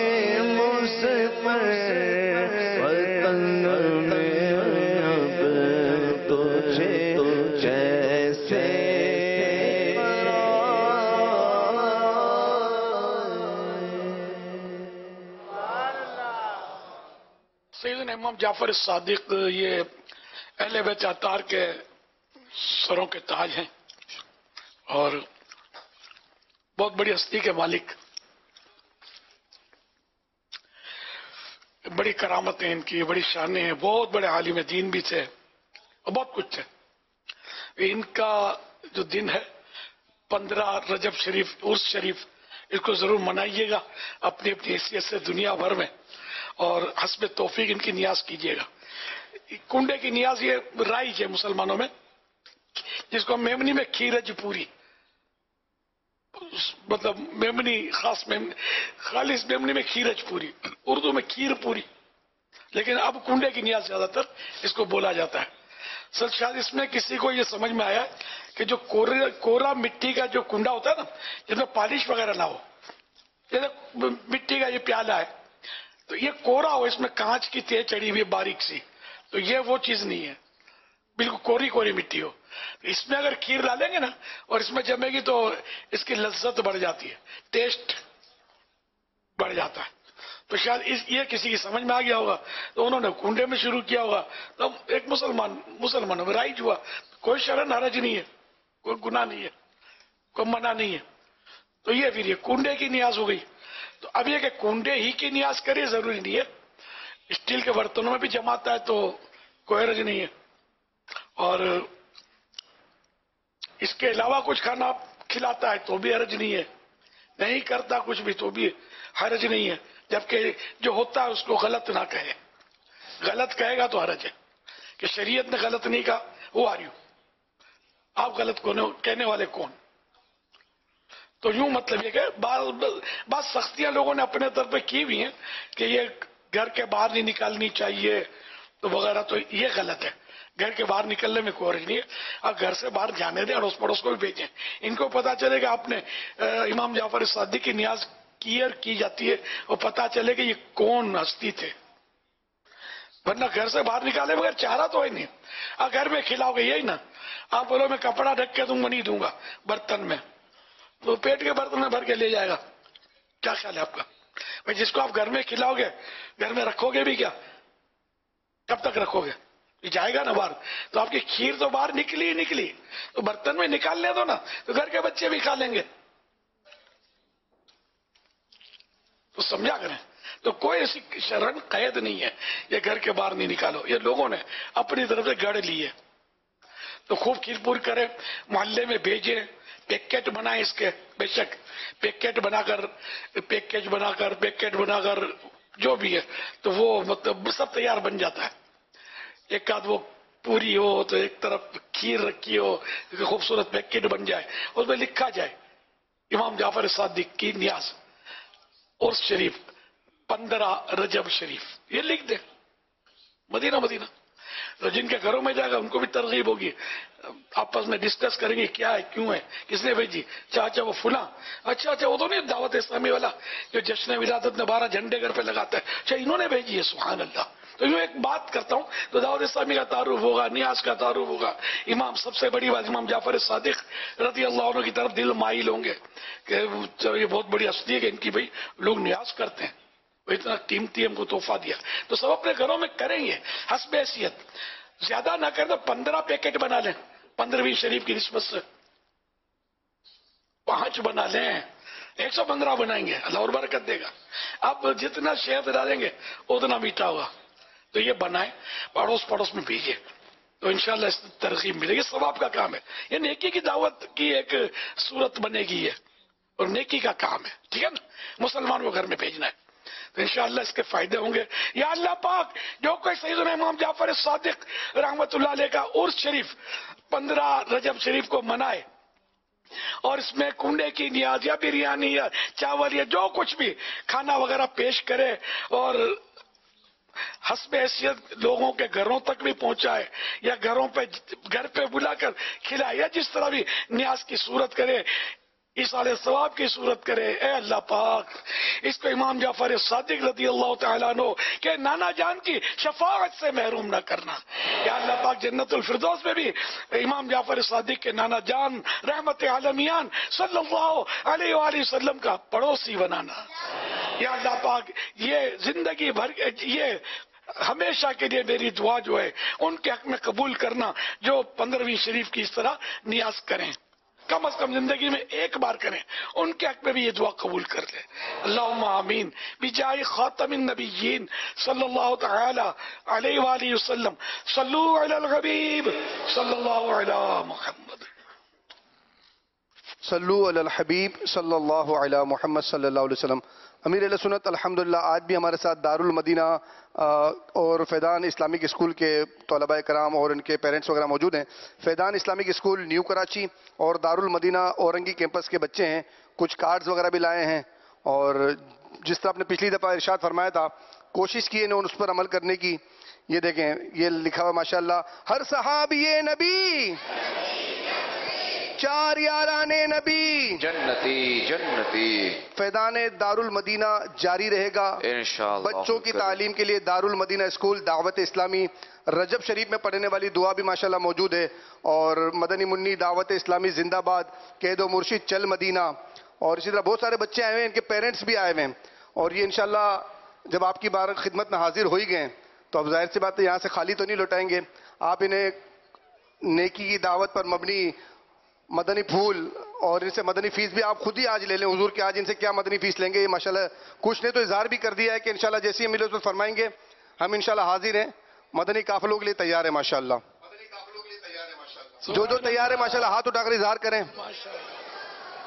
مصطفی وطن میں اب تجھے کیسے سیدنا امام جعفر صادق یہ اہل بیت اطہار کے سروں کے تاج ہیں اور بہت بڑی ہستی کے مالک، بڑی کرامتیں ان کی، بڑی شانیں ہیں، بہت بڑے عالم دین بھی تھے اور بہت کچھ ہے۔ ان کا جو دن ہے پندرہ رجب شریف، عرس شریف، اس کو ضرور منائیے گا اپنی اپنی حیثیت سے دنیا بھر میں، اور حسب توفیق ان کی نیاز کیجیے گا۔ کنڈے کی نیاز یہ رائج ہے مسلمانوں میں، جس کو میمنی میں کھیرج پوری، مطلب میمنی خاص میمنی، خالص میمنی میں کھیرج پوری، اردو میں کھیر پوری، لیکن اب کنڈے کی نیاز زیادہ تر اس کو بولا جاتا ہے۔ سر شاید اس میں کسی کو یہ سمجھ میں آیا کہ جو کورا مٹی کا جو کنڈا ہوتا ہے نا، جس میں پالش وغیرہ نہ ہو، جیسے مٹی کا یہ پیالہ ہے تو یہ کورا ہو، اس میں کانچ کی تہ چڑی ہوئی باریک سی، تو یہ وہ چیز نہیں ہے، بالکل کوری کوری مٹی ہو۔ اس میں اگر کھیر ڈالیں گے نا اور اس میں جمے گی تو اس کی لذت بڑھ جاتی ہے، ٹیسٹ بڑھ جاتا ہے۔ تو شاید اس یہ کسی کی سمجھ میں آ گیا ہوگا تو انہوں نے کنڈے میں شروع کیا ہوگا، تو ایک مسلمان مسلمانوں میں رائج ہوا، کوئی شرن حرج نہیں ہے، کوئی گناہ نہیں ہے، کوئی منع نہیں ہے۔ تو یہ پھر یہ کنڈے کی نیاز ہو گئی۔ تو اب یہ کہ کنڈے ہی کی نیاز کرے ضروری نہیں ہے، اسٹیل کے برتنوں میں بھی جماتا ہے تو کوئی حرج نہیں ہے، اور اس کے علاوہ کچھ کھانا کھلاتا ہے تو بھی حرج نہیں ہے۔ نہیں کرتا کچھ بھی تو بھی حرج نہیں ہے، جبکہ جو ہوتا ہے اس کو غلط نہ کہے. غلط کہے گا تو حرج ہے کہ شریعت نے غلط نہیں کہا. وہ آ رہی ہوں آپ غلط کہنے والے کون؟ تو یوں مطلب یہ کہ بعض سختیاں لوگوں نے اپنے طرف پہ کی بھی ہیں کہ یہ گھر کے باہر نہیں نکالنی چاہیے تو وغیرہ، تو یہ غلط ہے. گھر کے باہر نکلنے میں کوئی حرج نہیں ہے. اب گھر سے باہر جانے دیں، اڑوس پڑوس کو بھی بھیجیں. ان کو پتا چلے کہ آپ نے امام جعفر صادق کی نیاز کیئر کی جاتی ہے اور پتا چلے کہ یہ کون ہستی تھے. ورنہ گھر سے باہر نکالے بغیر چارہ تو ہے نہیں. اب گھر میں کھلاؤ گے یہی نا، آپ بولو میں کپڑا ڈھک کے دوں گا، نہیں دوں گا برتن میں، تو پیٹ کے برتن میں بھر کے لے جائے گا. کیا خیال ہے آپ کا؟ بھائی جس کو آپ گھر میں کھلاؤ گے گھر میں رکھو گے بھی کیا؟ کب تک رکھو گے؟ یہ جائے گا نا باہر. تو آپ کی کھیر تو باہر نکلی ہی نکلی، تو برتن میں نکالنے دو نا، تو گھر کے بچے بھی کھا لیں گے. تو سمجھا کریں. تو کوئی ایسی شرعن قید نہیں ہے یہ گھر کے باہر نہیں نکالو، یہ لوگوں نے اپنی طرف سے گڑھ لی ہے. تو خوب کھیر پور کرے، محلے میں بھیجے، پیکٹ بنائے اس کے، بے شک پیکٹ بنا کر پیکج بنا کر پیکٹ بنا کر جو بھی ہے تو وہ مطلب سب تیار بن جاتا ہے. ایک آدھ وہ پوری ہو تو ایک طرف کھیر رکھی ہو، خوبصورت پیکٹ بن جائے، اس میں لکھا جائے امام جعفر صادق کی نیاز عرس شریف پندرہ رجب شریف، یہ لکھ دیں. مدینہ مدینہ تو جن کے گھروں میں جائے گا ان کو بھی ترغیب ہوگی، آپس میں ڈسکس کریں گے کیا ہے کیوں ہے کس نے بھیجی. چاچا وہ فلاں، اچھا اچھا وہ تو نہیں دعوت اسلامی والا جو جشن ولادت میں بارہ جھنڈے گھر پہ لگاتا ہے، اچھا انہوں نے بھیجی ہے. سبحان اللہ. تو یوں ایک بات کرتا ہوں تو دعوت اسلامی کا تعارف ہوگا، نیاز کا تعارف ہوگا. امام سب سے بڑی بات امام جعفر صادق رضی اللہ عنہ کی طرف دل مائل ہوں گے کہ یہ بہت بڑی ہستی ہے کہ ان کی بھائی لوگ نیاز کرتے ہیں، وہ اتنا قیمتی ہم کو تحفہ دیا. تو سب اپنے گھروں میں کریں گے حسب حیثیت. زیادہ نہ کریں تو پندرہ پیکٹ بنا لیں پندرہویں شریف کی نسبت سے، پانچ بنا لیں، ایک سو پندرہ بنائیں گے، اللہ اور برکت دے گا. اب جتنا شہد ڈالیں گے اتنا میٹھا ہوگا. تو یہ بنائیں، پڑوس پڑوس میں بھیجیں تو انشاءاللہ اس ترغیب ملے گی. ثواب کا کام ہے، یہ نیکی کی دعوت کی ایک صورت بنے گی ہے اور نیکی کا کام ہے. ٹھیک ہے نا، مسلمان کو گھر میں بھیجنا ہے تو انشاءاللہ اس کے فائدے ہوں گے. یا اللہ پاک جو کوئی سیدنا امام جعفر صادق رحمت اللہ علیہ کا عرس شریف پندرہ رجب شریف کو منائے اور اس میں کنڈے کی نیاز یا بریانی یا چاول یا جو کچھ بھی کھانا وغیرہ پیش کرے اور حسب حیثیت لوگوں کے گھروں تک بھی پہنچائے یا گھروں پہ گھر پہ بلا کر کھلائے یا جس طرح بھی نیاز کی صورت کرے، ایصال ثواب کی صورت کرے. اے اللہ پاک اس کو امام جعفر صادق رضی اللہ تعالیٰ عنہ کہ نانا جان کی شفاعت سے محروم نہ کرنا. یا اللہ پاک جنت الفردوس میں بھی امام جعفر صادق کے نانا جان رحمت عالمیان صلی اللہ علیہ وآلہ وسلم کا پڑوسی بنانا. یا اللہ پاک یہ زندگی بھر یہ ہمیشہ کے لیے میری دعا جو ہے ان کے حق میں قبول کرنا جو پندرہویں شریف کی اس طرح نیاز کریں، کم از کم زندگی میں ایک بار کریں، ان کے حق میں بھی یہ دعا قبول کر لیں. اللہم آمین بجاہ خاتم النبیین صلی اللہ تعالی علیہ وآلہ وسلم. صلو علی الحبیب صلی اللہ علی محمد. صلو علی الحبیب صلی اللہ علی محمد صلی اللہ علیہ وسلم. امیر اہل سنت الحمدللہ آج بھی ہمارے ساتھ دارالمدینہ اور فیضان اسلامک اسکول کے طلباء کرام اور ان کے پیرنٹس وغیرہ موجود ہیں. Faizan Islamic school new Karachi اور دارالمدینہ اورنگی کیمپس کے بچے ہیں. کچھ کارڈز وغیرہ بھی لائے ہیں اور جس طرح آپ نے پچھلی دفعہ ارشاد فرمایا تھا کوشش کی انہوں نے اس پر عمل کرنے کی. یہ دیکھیں یہ لکھا ہوا ماشاءاللہ، ہر صحابی نبی چار یاران نبی جنتی جنتی. فیضان دارالمدینہ جاری رہے گا انشاءاللہ. بچوں کی تعلیم کے لیے دارالمدینہ اسکول دعوت اسلامی رجب شریف میں پڑھنے والی دعا بھی ماشاءاللہ موجود ہے. اور مدنی منی دعوت اسلامی زندہ باد، قید و مرشد چل مدینہ، اور اسی طرح بہت سارے بچے آئے ہوئے ہیں، ان کے پیرنٹس بھی آئے ہوئے ہیں. اور یہ انشاءاللہ جب آپ کی بار خدمت میں حاضر ہو ہی گئے تو اب ظاہر سی بات ہے یہاں سے خالی تو نہیں لوٹائیں گے. آپ انہیں نیکی کی دعوت پر مبنی مدنی پھول اور ان سے مدنی فیس بھی آپ خود ہی آج لے لیں حضور کے. آج ان سے کیا مدنی فیس لیں گے؟ یہ ماشاءاللہ کچھ نے تو اظہار بھی کر دیا ہے کہ انشاءاللہ جیسی ہم ملے اس پر فرمائیں گے. ہم انشاءاللہ حاضر ہیں، مدنی قافلوں کے لیے تیار ہیں ماشاءاللہ. جو جو تیار ہے ماشاءاللہ ہاتھ اٹھا کر اظہار کریں.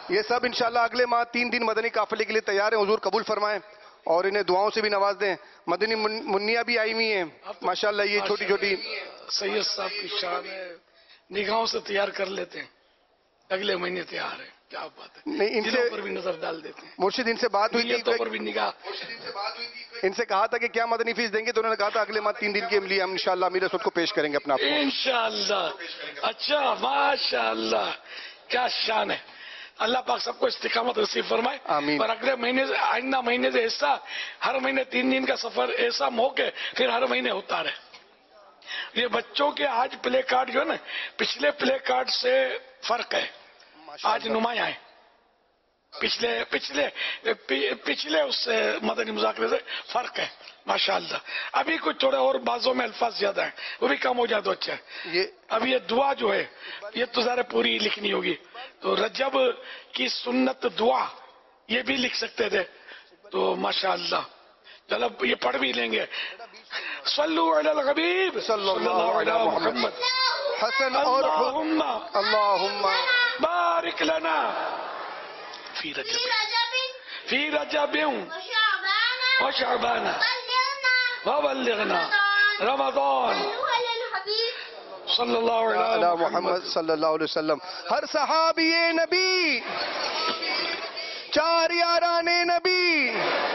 یہ سب انشاءاللہ اگلے ماہ تین دن مدنی قافلے کے لیے تیار ہیں. حضور قبول فرمائیں اور انہیں دعاؤں سے بھی نواز دیں. مدنی منیا بھی آئی ہوئی ہیں ماشاءاللہ. یہ چھوٹی چھوٹی سید صاحب کی شان ہے, نگاہوں سے تیار کر لیتے ہیں, اگلے مہینے تیار ہے. کیا بات ہے, نہیں ان سے پر بھی نظر ڈال دیتے ہیں. مرشد ان سے بات ہوئی تھی, پر بھی نگاہ ان سے کہا تھا کہ کیا مدنی فیس دیں گے, تو انہوں نے کہا تھا اگلے ماہ تین دن کے لیے ہم انشاءاللہ امیر اسود کو پیش کریں گے اپنا آپ کو. انشاءاللہ. اچھا ماشاءاللہ, کیا شان ہے. اللہ پاک سب کو استقامت نصیب فرمائے. آمین. اور اگلے مہینے سے آئندہ مہینے سے حصہ ہر مہینے تین دن کا سفر ایسا موقع پھر ہر مہینے ہوتا رہے. یہ بچوں کے آج پلے کارڈ جو ہے نا پچھلے پلے کارڈ سے فرق ہے, آج نمایاں ہے. پچھلے پچھلے پچھلے اس سے مدنی مذاکرے سے فرق ہے ماشاءاللہ. ابھی کچھ تھوڑے اور بازوں میں الفاظ زیادہ ہیں, وہ بھی کم ہو جائے تو اچھا ہے. اب یہ دعا جو ہے یہ تو ذرا پوری لکھنی ہوگی, تو رجب کی سنت دعا یہ بھی لکھ سکتے تھے تو ماشاءاللہ. چلو یہ پڑھ بھی لیں گے. صلو علی الحبیب صلی اللہ علی محمد. حسن اور اللہم اللہم بارک لنا فی رجب فی رجب وشعبان وبلغنا رمضان صلی اللہ علی محمد صلی اللہ علیہ وسلم. ہر صحابی نبی, چار یاران نبی,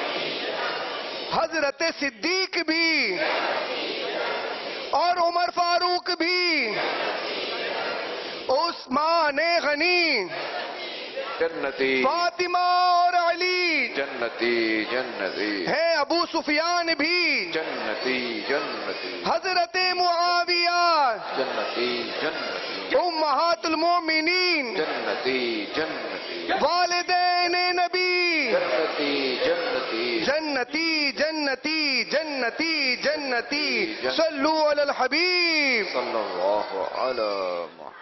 حضرت صدیق بھی اور عمر فاروق بھی, عثمان غنی, جنتی, فاطمہ اور علی جنتی جنتی ہے, ابو سفیان بھی جنتی جنتی, حضرت معاویہ جنتی جنتی, امہات المومنین جنتی جنتی, والدین نبی جنتی جنتی جنتی جنتی جنتی جنتی. صلو علی الحبیب صلی اللہ علی محمد.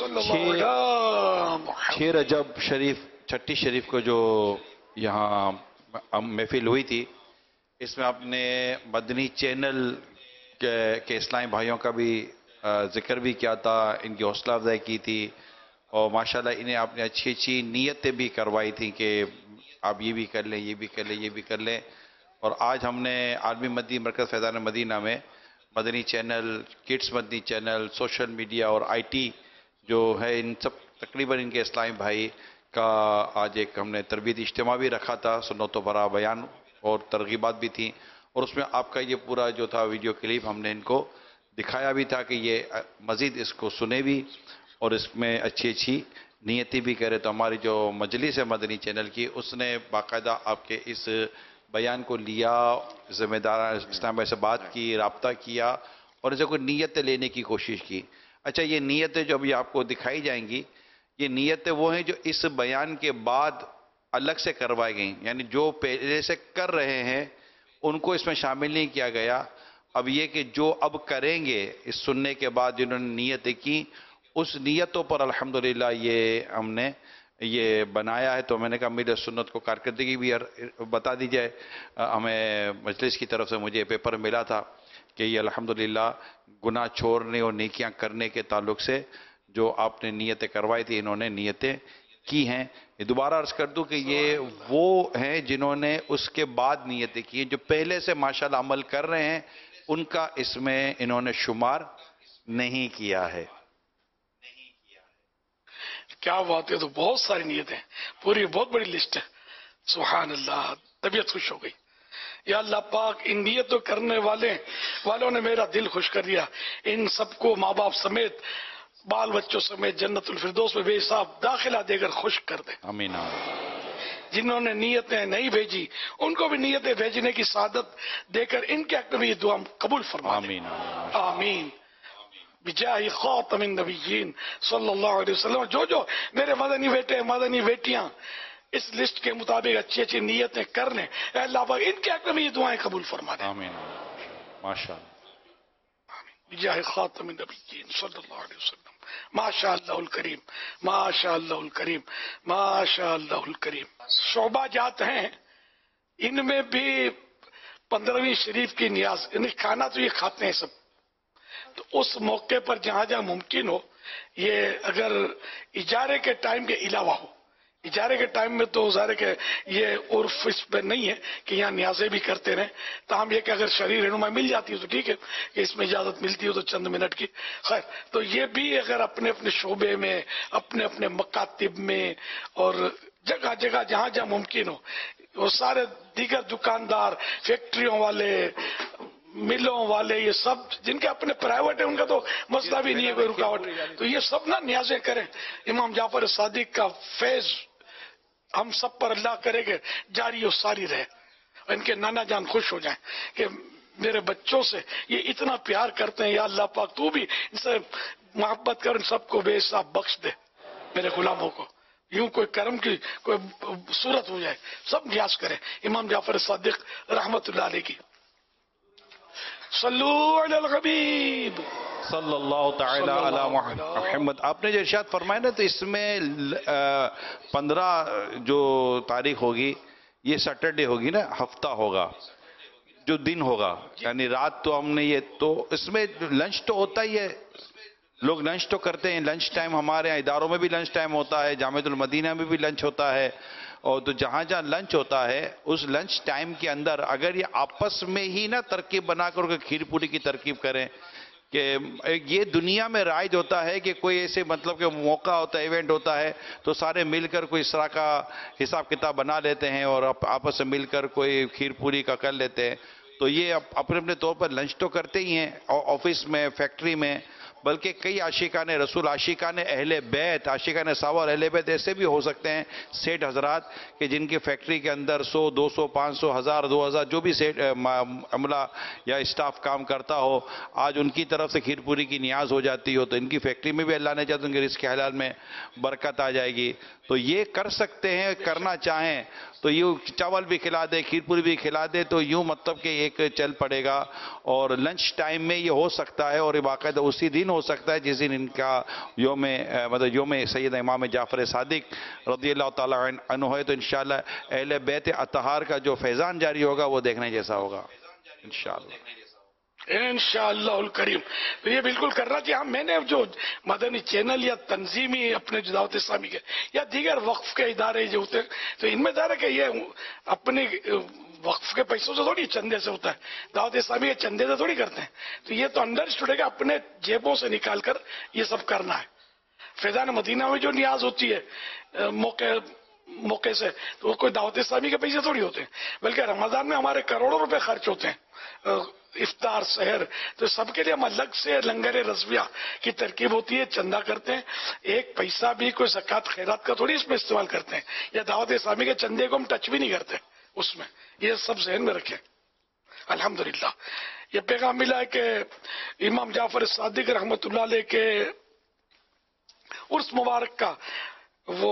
چھ رجب شریف چھٹی شریف کو جو یہاں محفل ہوئی تھی, اس میں آپ نے مدنی چینل کے اسلامی بھائیوں کا بھی ذکر بھی کیا تھا, ان کی حوصلہ افزائی کی تھی, اور ماشاءاللہ انہیں آپ نے اچھی اچھی نیتیں بھی کروائی تھیں کہ آپ یہ بھی کر لیں, یہ بھی کر لیں, یہ بھی کر لیں. اور آج ہم نے عالمی مدنی مرکز فیضان مدینہ میں Madani channel, kids Madani channel, social media اور آئی ٹی جو ہے, ان سب تقریباً ان کے اسلامی بھائی کا آج ایک ہم نے تربیتی اجتماع بھی رکھا تھا. سنت و برا بیان اور ترغیبات بھی تھیں, اور اس میں آپ کا یہ پورا جو تھا ویڈیو کلپ ہم نے ان کو دکھایا بھی تھا کہ یہ مزید اس کو سنے بھی اور اس میں اچھی اچھی نیتی بھی کرے. تو ہماری جو مجلس ہے مدنی چینل کی, اس نے باقاعدہ آپ کے اس بیان کو لیا, ذمہ دار اسلام بھائی سے بات کی, رابطہ کیا اور اسے کوئی نیتیں لینے کی کوشش کی. اچھا, یہ نیتیں جو ابھی آپ کو دکھائی جائیں گی, یہ نیتیں وہ ہیں جو اس بیان کے بعد الگ سے کروائی گئیں, یعنی جو پہلے سے کر رہے ہیں ان کو اس میں شامل نہیں کیا گیا. اب یہ کہ جو اب کریں گے اس سننے کے بعد جنہوں نے نیتیں کی, اس نیتوں پر الحمدللہ یہ ہم نے یہ بنایا ہے. تو میں نے کہا میرے سنت کو کارکردگی بھی بتا دی جائے. ہمیں مجلس کی طرف سے مجھے پیپر ملا تھا کہ یہ الحمدللہ گناہ چھوڑنے اور نیکیاں کرنے کے تعلق سے جو آپ نے نیتیں کروائی تھی, انہوں نے نیتیں کی ہیں. دوبارہ عرض کر دوں کہ یہ وہ ہیں جنہوں نے اس کے بعد نیتیں کی ہیں, جو پہلے سے ماشاءاللہ عمل کر رہے ہیں ان کا اس میں انہوں نے شمار نہیں کیا ہے. کیا بات ہے, تو بہت ساری نیتیں, پوری بہت بڑی لسٹ ہے. سبحان اللہ, طبیعت خوش ہو گئی. یا اللہ پاک ان نیتوں کرنے والے والوں نے میرا دل خوش کر دیا. ان سب کو ماں باپ سمیت بال بچوں سمیت جنت الفردوس میں بے حساب داخلہ دے کر خوش کر دے. آمین. جنہوں نے نیتیں نہیں بھیجی ان کو بھی نیتیں بھیجنے کی سعادت دے کر ان کے حق میں بھی یہ دعا قبول فرما. آمین آمین. بجاہ خاتم النبیین صلی اللہ علیہ وسلم. جو جو میرے مدنی بیٹے مدنی بیٹیاں اس لسٹ کے مطابق اچھی اچھی نیتیں کر لیں, اے اللہ پاک ان کے حق میں یہ دعائیں قبول فرما دیں. آمین. ماشاءاللہ. بجاہ خاتم النبیین صلی اللہ علیہ وسلم. ماشاء اللہ الکریم, ماشاء اللہ الکریم, ماشاء اللہ الکریم. شعبہ جات ہیں, ان میں بھی پندرہویں شریف کی نیاز, یعنی کھانا تو یہ کھاتے ہیں سب, تو اس موقع پر جہاں جہاں ممکن ہو یہ اگر اجارے کے ٹائم کے علاوہ ہو, اجارے کے ٹائم میں تو ظاہر ہے کہ یہ عرف اس پہ نہیں ہے کہ یہاں نیازیں بھی کرتے رہیں. تاہم یہ کہ اگر شرعی رہنمائی مل جاتی ہے تو ٹھیک ہے کہ اس میں اجازت ملتی ہے تو چند منٹ کی. خیر تو یہ بھی اگر اپنے اپنے شعبے میں اپنے اپنے مکاتب میں اور جگہ جگہ جہاں جہاں ممکن ہو وہ سارے دیگر دکاندار فیکٹریوں والے ملوں والے یہ سب جن کے اپنے پرائیویٹ ہیں ان کا تو مسئلہ بھی نہیں ہے کوئی رکاوٹ, تو یہ سب نا نیازیں کریں. امام جعفر صادق کا فیض ہم سب پر اللہ کرے کہ جاری و ساری رہے. ان کے نانا جان خوش ہو جائیں کہ میرے بچوں سے یہ اتنا پیار کرتے ہیں, یا اللہ پاک تو بھی ان سے محبت کر, ان سب کو بے حساب بخش دے میرے غلاموں کو. یوں کوئی کرم کی کوئی صورت ہو جائے, سب نیاز کریں امام جعفر صادق رحمت اللہ علیہ کی. صلو علی الحبیب صلی اللہ تعالی علی محمد. آپ نے جو ارشاد فرمایا نا, تو اس میں پندرہ جو تاریخ ہوگی یہ سیٹرڈے ہوگی نا, ہفتہ ہوگا جو دن ہوگا, یعنی رات تو ہم نے یہ, تو اس میں لنچ تو ہوتا ہی ہے, لوگ لنچ تو کرتے ہیں. لنچ ٹائم ہمارے یہاں اداروں میں بھی لنچ ٹائم ہوتا ہے, جامعۃ المدینہ میں بھی لنچ ہوتا ہے, اور تو جہاں جہاں لنچ ہوتا ہے اس لنچ ٹائم کے اندر اگر یہ آپس میں ہی نا ترکیب بنا کر کھیر پوری کی ترکیب کریں, کہ یہ دنیا میں رائج ہوتا ہے کہ کوئی ایسے مطلب کہ موقع ہوتا ہے, ایونٹ ہوتا ہے, تو سارے مل کر کوئی اس طرح کا حساب کتاب بنا لیتے ہیں اور آپس میں مل کر کوئی کھیر پوری کا کر لیتے ہیں. تو یہ اپنے اپنے طور پر لنچ تو کرتے ہی ہیں آفس میں, فیکٹری میں, بلکہ کئی عاشقان رسول, عاشقان اہل بیت, عاشقان صحابہ اور اہل بیت ایسے بھی ہو سکتے ہیں سیٹ حضرات کہ جن کی فیکٹری کے اندر سو دو سو پانچ سو ہزار دو ہزار جو بھی سیٹ عملہ یا اسٹاف کام کرتا ہو, آج ان کی طرف سے کھیر پوری کی نیاز ہو جاتی ہو, تو ان کی فیکٹری میں بھی اللہ نے چاہتے ان کے رزق حلال میں برکت آ جائے گی. تو یہ کر سکتے ہیں, کرنا چاہیں تو یوں چاول بھی کھلا دے, کھیر پوری بھی کھلا دے, تو یوں مطلب کہ ایک چل پڑے گا. اور لنچ ٹائم میں یہ ہو سکتا ہے, اور باقاعدہ اسی دن ہو سکتا ہے جس دن ان کا یوم مطلب یوم سید امام جعفر صادق رضی اللہ تعالیٰ عنہ ہے. تو انشاءاللہ اہل بیت اطہار کا جو فیضان جاری ہوگا وہ دیکھنے جیسا ہوگا انشاءاللہ انشاءاللہ الکریم. تو یہ بالکل کرنا چاہیے. میں نے جو مدنی چینل یا تنظیمی اپنے دعوت اسلامی کے یا دیگر وقف کے ادارے جو ہوتے ہیں, تو ان میں ظاہر ہے کہ یہ اپنے وقف کے پیسوں سے تھوڑی, چندے سے ہوتا ہے. دعوت اسلامی کے چندے سے تھوڑی کرتے ہیں. تو یہ تو انڈرسٹوڈ ہے کہ اپنے جیبوں سے نکال کر یہ سب کرنا ہے. فیضان مدینہ میں جو نیاز ہوتی ہے موقع موقع سے, تو وہ کوئی دعوت اسلامی کے پیسے تھوڑی ہوتے ہیں, بلکہ رمضان میں ہمارے کروڑوں روپے خرچ ہوتے ہیں, افطار سحر, تو سب کے لیے ہم الگ سے لنگر رضویہ کی ترکیب ہوتی ہے, چندہ کرتے ہیں. ایک پیسہ بھی کوئی زکوٰۃ خیرات کا تھوڑی اس میں استعمال کرتے ہیں, یا دعوت اسلامی کے چندے کو ہم ٹچ بھی نہیں کرتے اس میں. یہ سب ذہن میں رکھیں. الحمدللہ یہ پیغام ملا ہے کہ امام جعفر صادق رحمت اللہ علیہ کے عرس مبارک کا وہ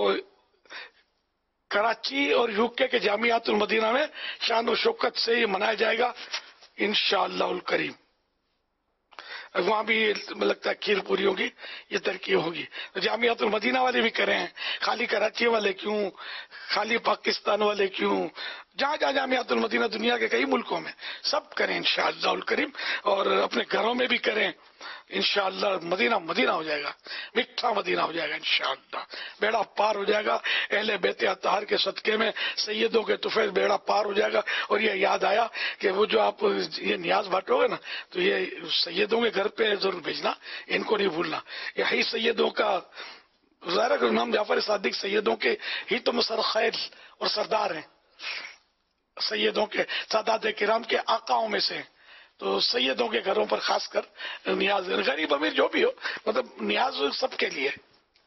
کراچی اور یو کے کے جامعات المدینہ میں شان و شوکت سے یہ منایا جائے گا انشاءاللہ الکریم. وہاں بھی لگتا ہے کھیر پوری ہوگی, یہ ترکیب ہوگی. جامعات المدینہ والے بھی کریں, خالی کراچی والے کیوں, خالی پاکستان والے کیوں, جہاں جہاں جامعات المدینہ دنیا کے کئی ملکوں میں سب کریں انشاءاللہ الکریم, اور اپنے گھروں میں بھی کریں انشاءاللہ. مدینہ مدینہ ہو جائے گا, میٹھا مدینہ ہو جائے گا انشاءاللہ, بیڑا پار ہو جائے گا. اہل بیت اطہار کے صدقے میں سیدوں کے تحفے بیڑا پار ہو جائے گا. اور یہ یاد آیا کہ وہ جو آپ یہ نیاز بانٹو گے نا, تو یہ سیدوں کے گھر پہ ضرور بھیجنا, ان کو نہیں بھولنا. یہی سیدوں کا ظاہر ہے کہ امام جعفر صادق سیدوں کے ہی تو مسرخیل اور سردار ہیں, سیدوں کے سادات کرام کے آقاؤں میں سے. تو سیدوں کے گھروں پر خاص کر نیاز, غریب امیر جو بھی ہو, مطلب نیاز سب کے لیے.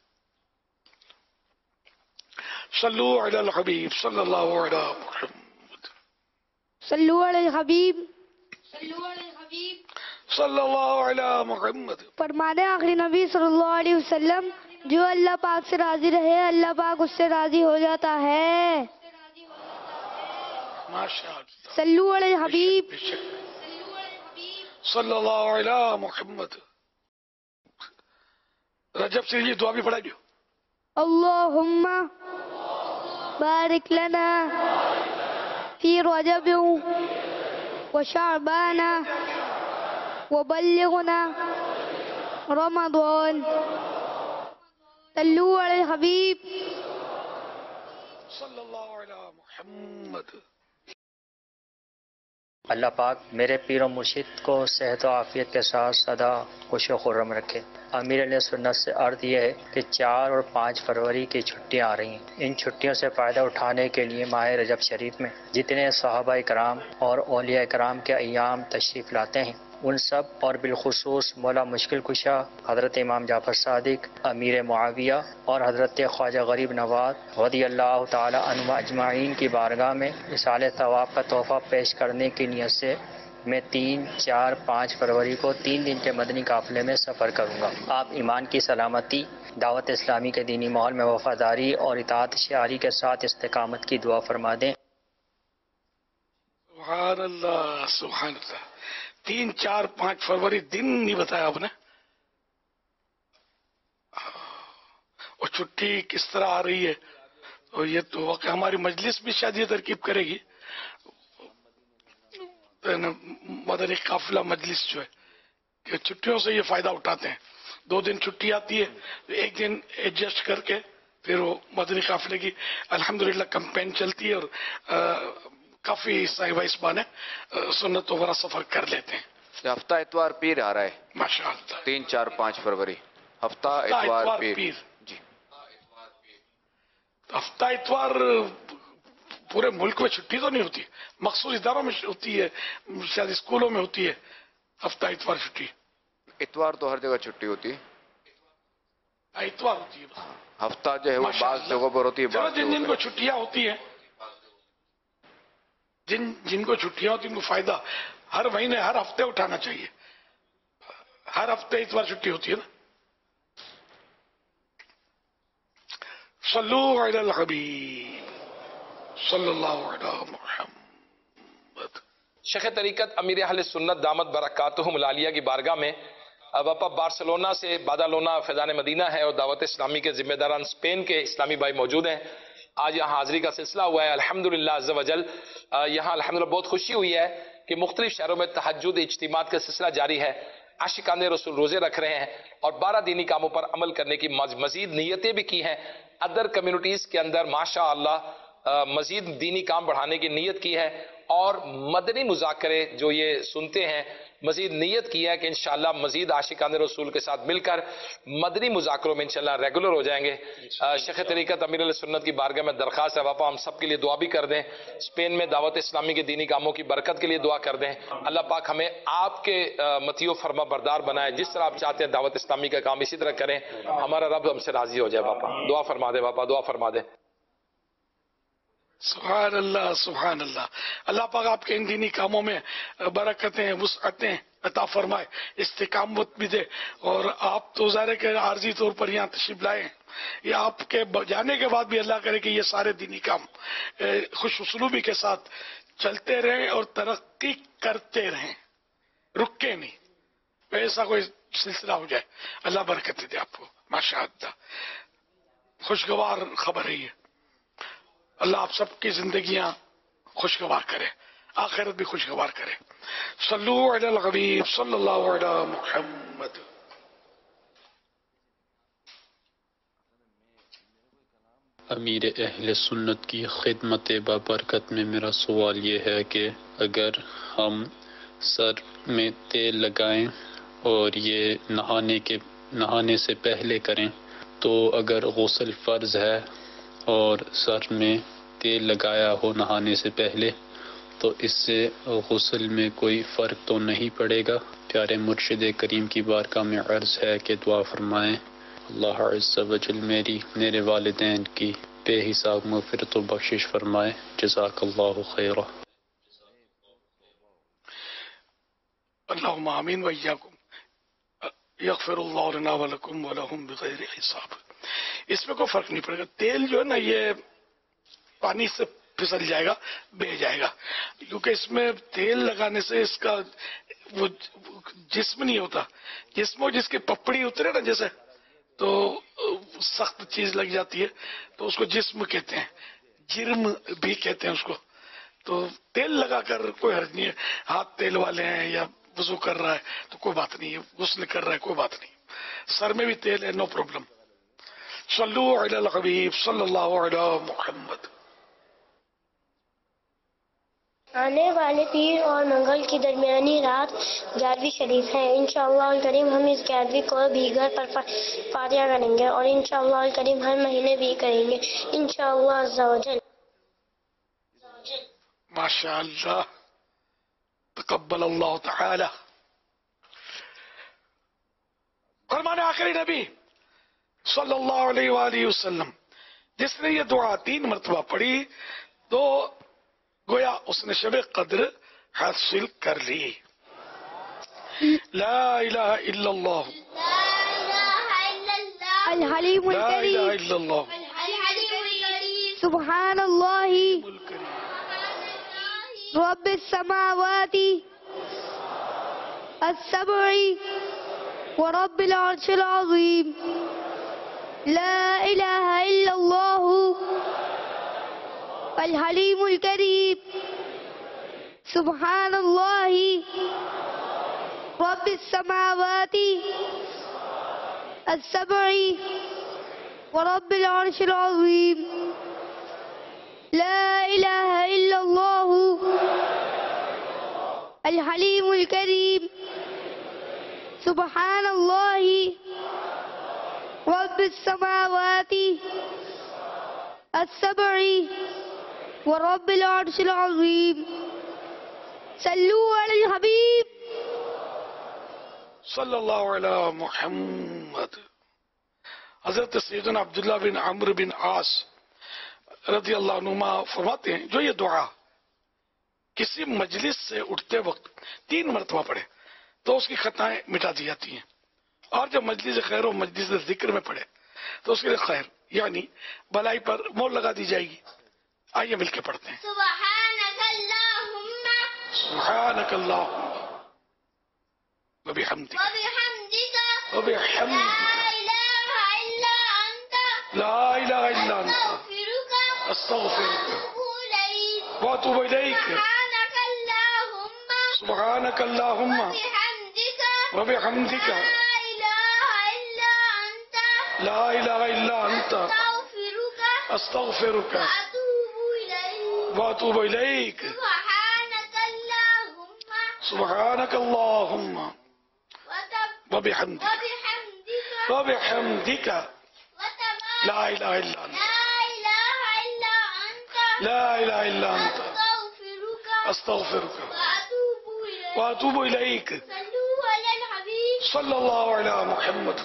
صلو علی الحبیب صلی اللہ علیہ محمد صلو علی الحبیب صلی اللہ علی محمد. فرمانے آخری نبی صلی اللہ علیہ وسلم, جو اللہ پاک سے راضی رہے اللہ پاک اس سے راضی ہو جاتا ہے. ماشاءاللہ. صلو علی الحبیب صلی اللہ علی محمد. رجب سے یہ دعا بھی پڑھا دیو. اللہم بارک لنا فی رجب و شعبان و بلغنا رمضان. صلو علی الحبیب صلی اللہ علیہ محمد۔ اللہ پاک میرے پیر و مرشد کو صحت و عافیت کے ساتھ سدا خوش و خرم رکھے۔ امیر علیہ سنت سے عرض یہ ہے کہ چار اور پانچ فروری کی چھٹیاں آ رہی ہیں۔ ان چھٹیوں سے فائدہ اٹھانے کے لیے ماہ رجب شریف میں جتنے صحابہ کرام اور اولیاء کرام کے ایام تشریف لاتے ہیں ان سب اور بالخصوص مولا مشکل کشا حضرت امام جعفر صادق امیر معاویہ اور حضرت خواجہ غریب نواز رضی اللہ تعالی عنہ اجمعین کی بارگاہ میں اصال ثواب کا تحفہ پیش کرنے کی نیت سے میں تین چار پانچ فروری کو تین دن کے مدنی قافلے میں سفر کروں گا۔ آپ ایمان کی سلامتی، دعوت اسلامی کے دینی ماحول میں وفاداری اور اطاعت شعاری کے ساتھ استقامت کی دعا فرما دیں۔ سبحان اللہ سبحان اللہ۔ تین چار پانچ فروری دن نہیں بتایا آپ نے، اور چھٹی کس طرح آ رہی ہے، اور یہ تو واقعی ہماری مجلس بھی شاید یہ ترکیب کرے گی، مدنی قافلہ مجلس جو ہے کہ چھٹیوں سے یہ فائدہ اٹھاتے ہیں۔ دو دن چھٹی آتی ہے تو ایک دن ایڈجسٹ کر کے پھر وہ مدنی قافلے کی الحمدللہ کمپین چلتی ہے، اور کافی صاحبہ اس بانے سنتوں والا سفر کر لیتے ہیں۔ ہفتہ اتوار پیر آ رہا ہے ماشاء اللہ، تین چار پانچ فروری ہفتہ اتوار پیر جی۔ ہفتہ اتوار پورے ملک میں چھٹی تو نہیں ہوتی، مخصوص اداروں میں ہوتی ہے، شاید اسکولوں میں ہوتی ہے ہفتہ اتوار چھٹی۔ اتوار تو ہر جگہ چھٹی ہوتی ہے، اتوار ہوتی ہے ہفتہ جو ہے وہ بعض جگہوں پر ہوتی ہے۔ جن جن کو چھٹیاں ہوتی ہیں، جن جن کو چھٹیاں ہوتی ہیں ان کو فائدہ ہر مہینے ہر ہفتے اٹھانا چاہیے، ہر ہفتے اتوار چھٹی ہوتی ہے نا۔ صلو علی الحبیب صلی اللہ علیہ محمد۔ شیخ طریقت امیر اہل سنت دامت برکاتہم العالیہ کی بارگاہ میں باپا بارسلونا سے بادالونا فیضان مدینہ ہے اور دعوت اسلامی کے ذمہ داران اسپین کے اسلامی بھائی موجود ہیں۔ آج یہاں حاضری کا سلسلہ ہوا ہے الحمدللہ عز و جل۔ یہاں الحمدللہ بہت خوشی ہوئی ہے کہ مختلف شہروں میں تہجد اجتماعات کا سلسلہ جاری ہے، عاشقان رسول روزے رکھ رہے ہیں اور بارہ دینی کاموں پر عمل کرنے کی مزید نیتیں بھی کی ہیں۔ ادر کمیونٹیز کے اندر ماشاء اللہ مزید دینی کام بڑھانے کی نیت کی ہے، اور مدنی مذاکرے جو یہ سنتے ہیں مزید نیت کی ہے کہ انشاءاللہ مزید عاشقان رسول کے ساتھ مل کر مدنی مذاکروں میں انشاءاللہ ریگولر ہو جائیں گے۔ شیخ طریقت امیر علیہ سنت کی بارگاہ میں درخواست ہے باپا ہم سب کے لیے دعا بھی کر دیں، اسپین میں دعوت اسلامی کے دینی کاموں کی برکت کے لیے دعا کر دیں۔ اللہ پاک ہمیں آپ کے مطیع و فرما بردار بنائے، جس طرح آپ چاہتے ہیں دعوت اسلامی کا کام اسی طرح کریں، ہمارا رب ہم سے راضی ہو جائے۔ باپا دعا فرما دے، باپا دعا فرما دے۔ سبحان اللہ سبحان اللہ۔ اللہ پاک آپ کے ان دینی کاموں میں برکتیں وسعتیں عطا فرمائے، استقامت بھی دے، اور آپ تو ظاہر ہے کہ عارضی طور پر یہاں تشریف لائے ہیں، یہ آپ کے جانے کے بعد بھی اللہ کرے کہ یہ سارے دینی کام خوش اسلوبی کے ساتھ چلتے رہیں اور ترقی کرتے رہیں، رکے نہیں، ایسا کوئی سلسلہ ہو جائے۔ اللہ برکت دے آپ کو ماشاء اللہ۔ خوشگوار خبر ہے یہ، اللہ آپ سب کی زندگیاں خوشگوار کرے، آخرت بھی خوشگوار کرے۔ صلو علی الحبیب صلی اللہ علیہ محمد۔ امیر اہل سنت کی خدمت بابرکت میں میرا سوال یہ ہے کہ اگر ہم سر میں تیل لگائیں اور یہ نہانے کے نہانے سے پہلے کریں تو اگر غسل فرض ہے اور سر میں تیل لگایا ہو نہانے سے پہلے تو اس سے غسل میں کوئی فرق تو نہیں پڑے گا؟ پیارے مرشد کریم کی بارگاہ میں عرض ہے کہ دعا فرمائیں اللہ عز و جل میری میرے والدین کی بے حساب مغفرت و بخشش فرمائے۔ جزاک اللہ خیرہ۔ اللہم آمین وإیاکم۔ یغفر اللہ لنا ولکم ولہم بغیر حساب۔ اس میں کوئی فرق نہیں پڑے گا۔ تیل جو ہے نا یہ پانی سے پھسل جائے گا، بہہ جائے گا، کیونکہ اس میں تیل لگانے سے اس کا وہ جسم نہیں ہوتا، جسم ہو جس کی پپڑی اترے نا جیسے تو سخت چیز لگ جاتی ہے تو اس کو جسم کہتے ہیں، جرم بھی کہتے ہیں اس کو۔ تو تیل لگا کر کوئی حرج نہیں ہے، ہاتھ تیل والے ہیں یا وضو کر رہا ہے تو کوئی بات نہیں ہے، غسل کر رہا ہے کوئی بات نہیں، سر میں بھی تیل ہے، نو پرابلم۔ صلو علی الحبیب صلی اللہ علیہ محمد۔ آنے والے پیر اور منگل کی درمیانی رات گیارہویں شریف ہے. انشاءاللہ الکریم ہم اس گیارہویں کو بھی گھر پر فاتحہ کریں گے اور انشاءاللہ الکریم ہر مہینے بھی کریں گے انشاءاللہ عز و جل. ماشاء اللہ تقبل اللہ تعالی. فرمان آخری نبی صلی اللہ علیہ وآلہ وسلم جس نے یہ دعا تین مرتبہ پڑھی تو گویا اس نے شب قدر حاصل کر لی. لا الہ الا اللہ الحلیم لا الہ الکریم الا اللہ سبحان اللہ رب السماوات السبع ورب العرش العظیم لا الہ الا اللہ الحلیم الکریم سبحان اللہ رب السماوات السبع ورب العرش العظیم لا الہ الا اللہ الحلیم الکریم سبحان اللہ رب السماوات السبع ورب العرش العظیم. صلو علی الحبیب صلی اللہ علیہ محمد. حضرت سیدنا عبداللہ بن عمرو بن عاص رضی اللہ عنہما فرماتے ہیں جو یہ دعا کسی مجلس سے اٹھتے وقت تین مرتبہ پڑھے تو اس کی خطائیں مٹا دی جاتی ہیں، اور جب مجلس خیر و مجلس ذکر میں پڑھے تو اس کے لیے خیر یعنی بلائی پر مور لگا دی جائے گی. آئیے مل کے پڑھتے ہیں. سبحانک اللہم سبحانک اللہم وبحمدک وبحمدک وبحمدک لا الہ الا انت لا الہ الا انت استغفرک استغفرک واتوب الیک. واتوب الیک. سبحانک اللہم سبحانک اللہم وبحمدک وبحمدک لا الہ الا انت لا الہ الا انت استغفرک استغفرک واتوب واتوب الیک. الیک. سبحانک اللہم سبحانک اللہم وبحمدک وبحمدک وبحمدک لا الہ الا انت لا الہ الا انت لا الہ الا انت استغفرک استغفرک واتوب واتوب الیک. الیک. صلو علی الحبیب صلی اللہ علیہ محمد.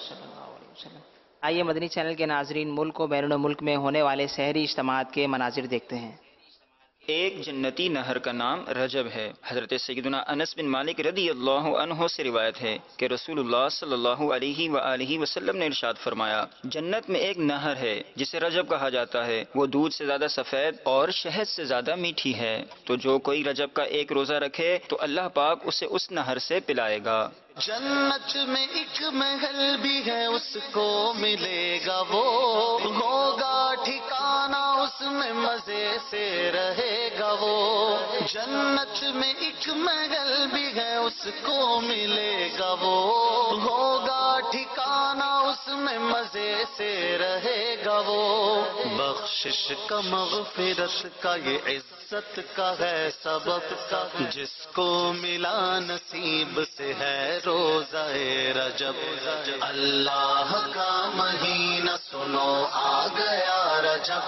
آئیے مدنی چینل کے ناظرین ملک و بیرون ملک میں ہونے والے شہری اجتماعات کے مناظر دیکھتے ہیں. ایک جنتی نہر کا نام رجب ہے. حضرت سیدنا انس بن مالک رضی اللہ عنہ سے روایت ہے کہ رسول اللہ صلی اللہ علیہ وآلہ وسلم نے ارشاد فرمایا جنت میں ایک نہر ہے جسے رجب کہا جاتا ہے، وہ دودھ سے زیادہ سفید اور شہد سے زیادہ میٹھی ہے. تو جو کوئی رجب کا ایک روزہ رکھے تو اللہ پاک اسے اس نہر سے پلائے گا. جنت میں ایک محل بھی ہے اس کو ملے گا، وہ ہوگا ٹھکانہ اس میں مزے سے رہے گا. وہ جنت میں ایک محل بھی ہے اس کو ملے گا، وہ ہوگا ٹھکانہ اس میں مزے سے رہے گا. وہ بخشش کا مغفرت کا یہ عزت کا ہے سبب کا، جس کو ملا نصیب سے ہے روزہ رجب. اللہ کا مہینہ سنو آ گیا رجب،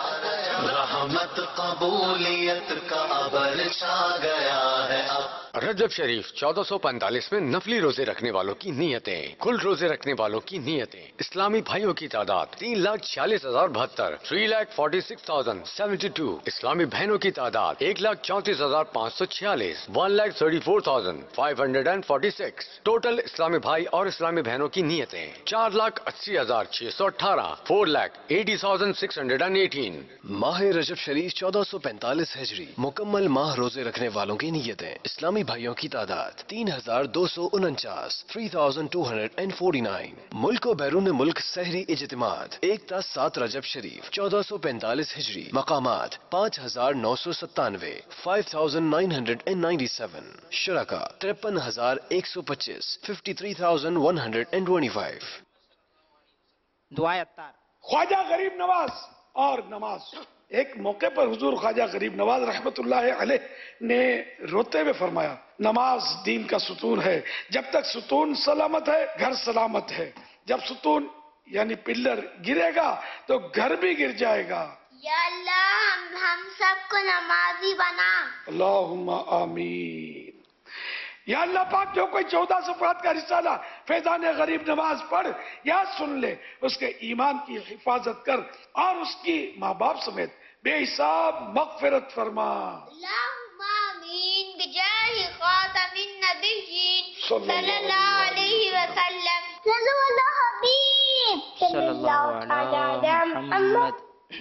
رحمت قبولیت کا ابر چھا گیا ہے اب. رجب شریف چودہ سو پینتالیس میں نفلی روزے رکھنے والوں کی نیتیں، کل روزے رکھنے والوں کی نیتیں. اسلامی بھائیوں کی تعداد تین لاکھ چھیالیس ہزار بہتر three lakh forty six thousand seventy two. اسلامی بہنوں کی تعداد ایک لاکھ چونتیس ہزار پانچ سو چھیالیس one lakh thirty four thousand five hundred and forty six. Total اسلامی بھائی اور اسلامی بہنوں کی نیتیں چار لاکھ اسی ہزار چھ سو اٹھارہ four lakh eighty thousand six hundred and eighteen. ماہ رجب شریف چودہ سو پینتالیس ہجری مکمل ماہ روزے رکھنے والوں کی نیتیں. اسلامی بھائیوں کی تعداد تین ہزار دو سو انچاس three thousand two hundred and forty nine. ملک و بیرون ملک سحری اجتماعات ایک تا سات رجب شریف چودہ سو پینتالیس ہجری. مقامات پانچ ہزار نو سو ستانوے five thousand nine hundred and ninety seven. شرکا ترپن ہزار ایک سو پچیس fifty three thousand one hundred and twenty five. دعائے اتار. خواجہ غریب نواز اور نماز ایک موقع پر حضور خواجہ غریب نواز رحمت اللہ علیہ نے روتے ہوئے فرمایا نماز دین کا ستون ہے، جب تک ستون سلامت ہے گھر سلامت ہے، جب ستون یعنی پلر گرے گا تو گھر بھی گر جائے گا۔ یا اللہ ہم ہم سب کو نمازی بنا۔ اللہم آمین۔ یا اللہ پاک جو کوئی چودہ صفحات کا رسالہ فیضان غریب نواز پڑھ یا سن لے، اس کے ایمان کی حفاظت کر اور اس کی ماں باپ سمیت بے حساب مغفرت فرما۔ اللہم آمین بجاہ خاتم النبیین صلی اللہ علیہ وسلم۔ صلی اللہ حبیب صلی اللہ علیہ محمد۔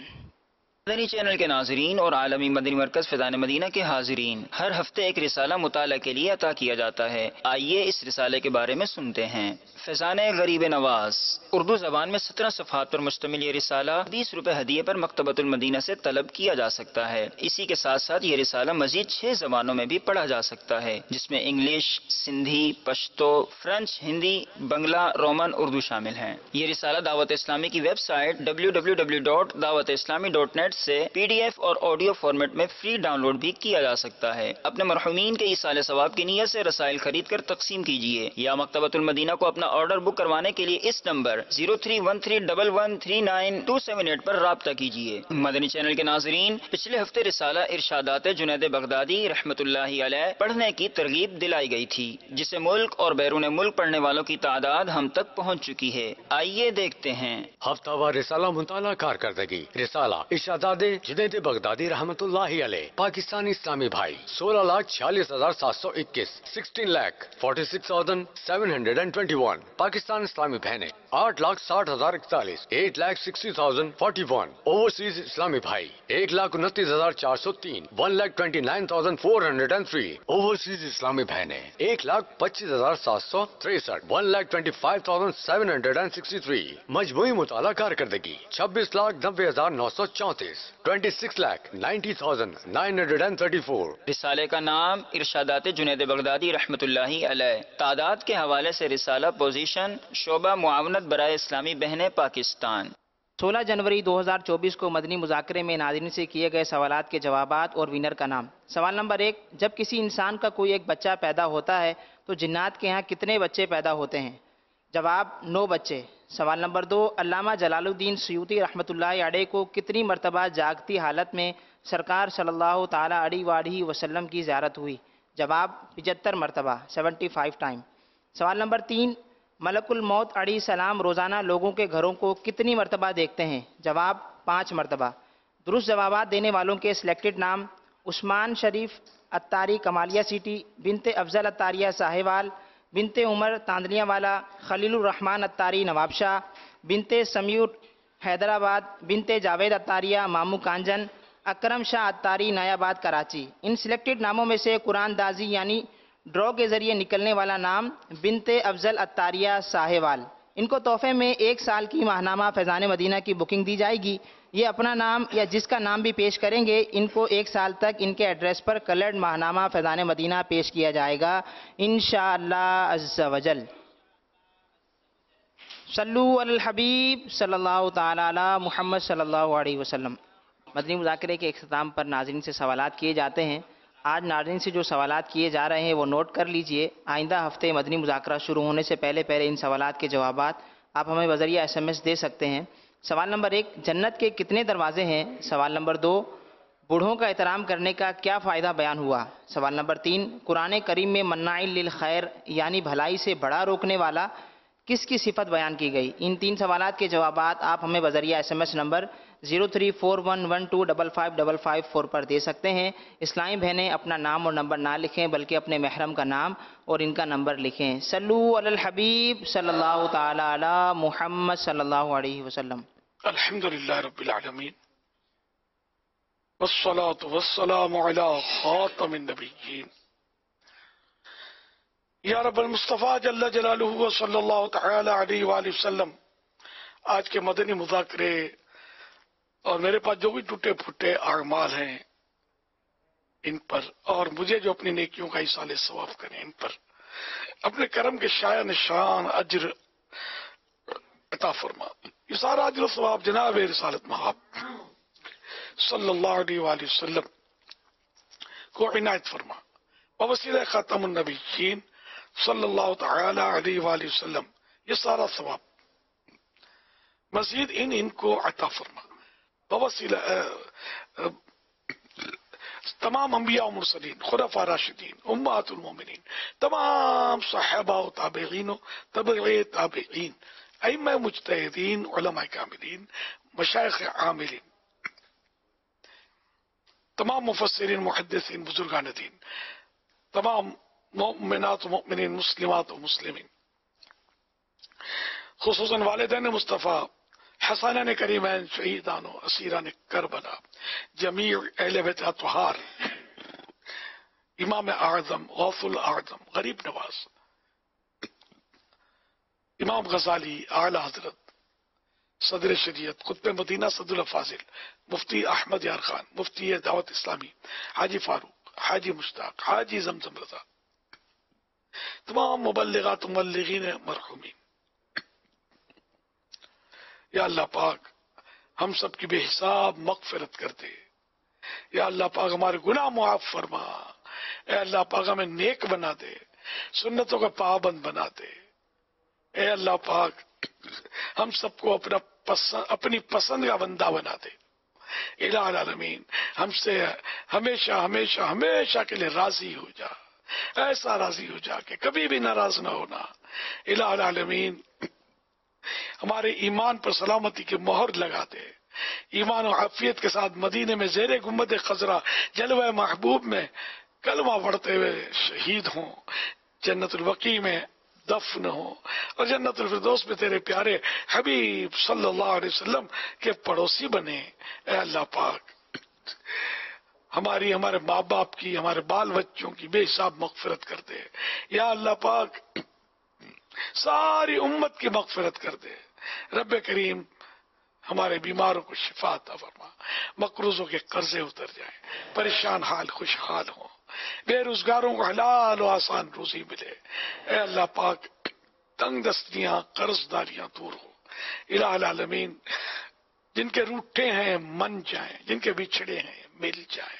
مدنی چینل کے ناظرین اور عالمی مدنی مرکز فیضان مدینہ کے حاضرین، ہر ہفتے ایک رسالہ مطالعہ کے لیے عطا کیا جاتا ہے۔ آئیے اس رسالے کے بارے میں سنتے ہیں۔ فیضان غریب نواز اردو زبان میں سترہ صفحات پر مشتمل یہ رسالہ بیس روپے ہدیے پر مکتبۃ المدینہ سے طلب کیا جا سکتا ہے۔ اسی کے ساتھ ساتھ یہ رسالہ مزید چھ زبانوں میں بھی پڑھا جا سکتا ہے، جس میں English, Sindhi, Pashto, French, Hindi, Bangla, Roman, Urdu شامل ہیں۔ یہ رسالہ دعوت اسلامی کی web site W W W dot Dawat Islami dot net سے پی ڈی ایف اور آڈیو فارمیٹ میں فری ڈاؤن لوڈ بھی کیا جا سکتا ہے۔ اپنے مرحومین کے ایصال ثواب کی نیت سے رسائل خرید کر تقسیم کیجیے یا مکتبۃ المدینہ کو اپنا آرڈر بک کروانے کے لیے اس نمبر zero three one three double one three nine two seven eight پر رابطہ کیجیے۔ مدنی چینل کے ناظرین، پچھلے ہفتے رسالہ ارشادات جنید بغدادی رحمت اللہ علیہ پڑھنے کی ترغیب دلائی گئی تھی، جسے ملک اور بیرون ملک پڑھنے والوں کی تعداد ہم تک پہنچ چکی ہے۔ آئیے دیکھتے ہیں۔ ہفتہ وار رسالہ مطالعہ کارکردگی۔ رسالہ ارشادات جنید بغدادی رحمت اللہ علیہ، پاکستانی اسلامی بھائی، سولہ لاکھ چھیالیس ہزار سات سو اکیس، sixteen lakh forty six thousand seven hundred and twenty one, Pakistan اسلامی بہنیں آٹھ لاکھ ساٹھ ہزار اکتالیس، eight lakh sixty thousand forty one, overseas اسلامی بھائی ایک لاکھ انتیس ہزار چار سو تین، one lakh twenty nine thousand four hundred and three, overseas اسلامی بہنیں ایک لاکھ پچیس ہزار سات سو تریسٹھ، one lakh twenty five thousand seven hundred and sixty three, مجموعی مطالعہ کارکردگی چھبیس لاکھ نبے ہزار نو سو چونتیس، twenty six lakh ninety thousand nine hundred and thirty four. رسالے کا نام ارشادات جنید بغدادی رحمت اللہ علیہ۔ تعداد کے حوالے سے رسالہ پوزیشن شعبہ معاونت برائے اسلامی بہنیں پاکستان۔ سولہ جنوری دو ہزار چوبیس کو مدنی مذاکرے میں ناظرین سے کیے گئے سوالات کے جوابات اور ونر کا نام۔ سوال نمبر ایک، جب کسی انسان کا کوئی ایک بچہ پیدا ہوتا ہے تو جنات کے ہاں کتنے بچے پیدا ہوتے ہیں؟ جواب، نو بچے۔ سوال نمبر دو، علامہ جلال الدین سیوطی رحمۃ اللہ علیہ کو کتنی مرتبہ جاگتی حالت میں سرکار صلی اللہ تعالیٰ علیہ وآلہ وسلم کی زیارت ہوئی؟ جواب، پچہتر مرتبہ، سیونٹی فائیو ٹائم۔ سوال نمبر تین، ملک الموت علیہ السلام روزانہ لوگوں کے گھروں کو کتنی مرتبہ دیکھتے ہیں؟ جواب، پانچ مرتبہ۔ درست جوابات دینے والوں کے سلیکٹڈ نام: عثمان شریف اتاری کمالیہ سٹی، بنت افضل اتاریہ ساہیوال، بنت عمر تاندلیہ والا، خلیل الرحمن اتاری نواب شاہ، بنت سمیور حیدرآباد، بنت جاوید اتاریہ مامو کانجن، اکرم شاہ اتاری نیا آباد کراچی۔ ان سلیکٹڈ ناموں میں سے قرآن دازی یعنی ڈرا کے ذریعے نکلنے والا نام بنت افضل اتاریہ ساہیوال۔ ان کو تحفے میں ایک سال کی ماہنامہ فیضان مدینہ کی بکنگ دی جائے گی۔ یہ اپنا نام یا جس کا نام بھی پیش کریں گے، ان کو ایک سال تک ان کے ایڈریس پر کلرڈ ماہنامہ فیضان مدینہ پیش کیا جائے گا انشاءاللہ عز و جل۔ صلو علی الحبیب صلی اللہ تعالی علی محمد صلی اللہ علیہ وسلم۔ مدنی مذاکرے کے اختتام پر ناظرین سے سوالات کیے جاتے ہیں۔ آج ناظرین سے جو سوالات کیے جا رہے ہیں وہ نوٹ کر لیجئے۔ آئندہ ہفتے مدنی مذاکرہ شروع ہونے سے پہلے پہلے ان سوالات کے جوابات آپ ہمیں بذریعہ ایس ایم ایس دے سکتے ہیں۔ سوال نمبر ایک، جنت کے کتنے دروازے ہیں؟ سوال نمبر دو، بوڑھوں کا احترام کرنے کا کیا فائدہ بیان ہوا؟ سوال نمبر تین، قرآن کریم میں مناع للخیر یعنی بھلائی سے بڑا روکنے والا کس کی صفت بیان کی گئی؟ ان تین سوالات کے جوابات آپ ہمیں بذریعہ ایس ایم ایس نمبر zero three four one one two double five double five four پر دے سکتے ہیں۔ اسلامی بہنیں اپنا نام اور نمبر نہ لکھیں بلکہ اپنے محرم کا نام اور ان کا نمبر لکھیں۔ صلو علی الحبیب صلی اللہ تعالی علی محمد صلی اللہ علیہ وسلم۔ الحمدللہ رب العالمین والصلاة والسلام علی خاتم النبیین یا رب المصطفیٰ جل جلالہ صلی اللہ تعالی علیہ وآلہ وسلم۔ آج کے مدنی مذاکرے اور میرے پاس جو بھی ٹوٹے پھوٹے اعمال ہیں ان پر، اور مجھے جو اپنی نیکیوں کا ایصال ثواب کریں ان پر اپنے کرم کے شایع نشان اجر عطا فرما۔ یہ سارا اجر و ثواب جناب رسالت مآب सल्लल्लाहु अलैहि वसल्लम को इनायत फरमा। वसीला खातमुन नबिय्यीन सल्लल्लाहु तआला अलैहि वसल्लम, ये सारा सवाब मजीद इन इनको अता फरमा। वसीला तमाम अंबिया और मुरसलीन, खुलफा राशिदीन, उम्महातुल मोमिनीन, तमाम सहाबा और ताबईन, तबई ताबईन, अइम्मा मुज्तहिदीन, उलमा कामिलीन, मशाइख आमिलीन, तमाम मुफस्सिरीन, मुहद्दिसीन, बुजुर्गान दीन, तमाम मोमिनात मोमिनीन, मुस्लिमात और मुस्लिमीन, खुसूसन वालिदैन मुस्तफ़ा, हसनैन करीमैन, शहीदान असीरान करबला, जमीर अहले बैत अतहार, इमाम आज़म, गौसुल आज़म, गरीब नवाज, इमाम गजाली, आला हजरत, सदर शरीयत, कुतुब मदीना सदुल फाजिल, मुफ्ती अहमद यार खान, मुफ्ती दावत इस्लामी, हाजी फारूक, हाजी मुश्ताक, हाजी जमजम रजा, तमाम मुबल्लिगात मुबल्लिगीन मरहूमीन, या अल्लाह पाक हम सब की बेहिसाब मगफिरत कर दे। या अल्लाह पाक हमारे गुनाह मुआफ फरमा। ए अल्लाह पाक हमें नेक बना दे, सुन्नतों का पाबंद बना दे। ए अल्लाह पाक हम सबको अपना पसंद, अपनी पसंद का बंदा बना दे। इलाह आलमीन हमसे हमेशा हमेशा हमेशा के लिए राजी हो जा, ऐसा राजी हो जा कि कभी भी नाराज ना होना। इलाह आलमीन हमारे ईमान पर सलामती की मोहर लगा दे। ईमान और आफियत के साथ मदीने में ज़ेरे गुम्बद खजरा जलवा महबूब में कलमा पढ़ते हुए शहीद हों, जन्नतुल वकी में दफन हो और जन्नतुल फिरदौस में तेरे प्यारे हबीब सल्लल्लाहु अलैहि वसल्लम के पड़ोसी बने। ऐ अल्लाह पाक हमारी, हमारे माँ बाप की, हमारे बाल बच्चों की बेहिसाब मगफिरत कर दे। या अल्लाह पाक सारी उम्मत की मगफिरत कर दे। रब करीम हमारे बीमारों को शिफा अता फरमा, मकरूजों के कर्जे उतर जाए, परेशान हाल खुशहाल हो, बेरोजगारों को हलाल और आसान रोजी मिले। ए अल्लाह पाक तंग दस्तियां कर्जदारियां दूर हो। इलाह आलमीन जिनके रूठे हैं मन जाए, जिनके बिछड़े हैं मिल जाए।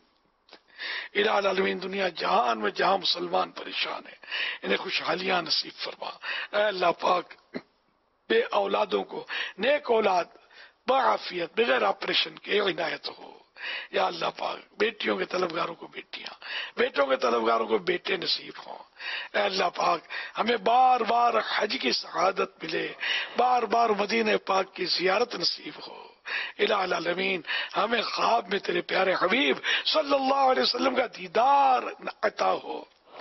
इलाह आलमीन दुनिया जहान में जहां मुसलमान परेशान है इन्हें खुशहालियां नसीब फरमा। ऐ अल्लाह पाक बे औलादों को नेक औलाद बाआफियत बगैर ऑपरेशन के इनायत हो। या अल्लाह पाक बेटियों के तलबगारों को बेटियां, बेटों के तलबगारों को बेटे नसीब हों। ऐ अल्लाह पाक हमें बार बार हज की सआदत मिले, बार बार मदीने पाक की जियारत नसीब हो। इलाह आलमीन हमें ख्वाब में तेरे प्यारे हबीब सल्लल्लाहु अलैहि वसल्लम का दीदार अता हो।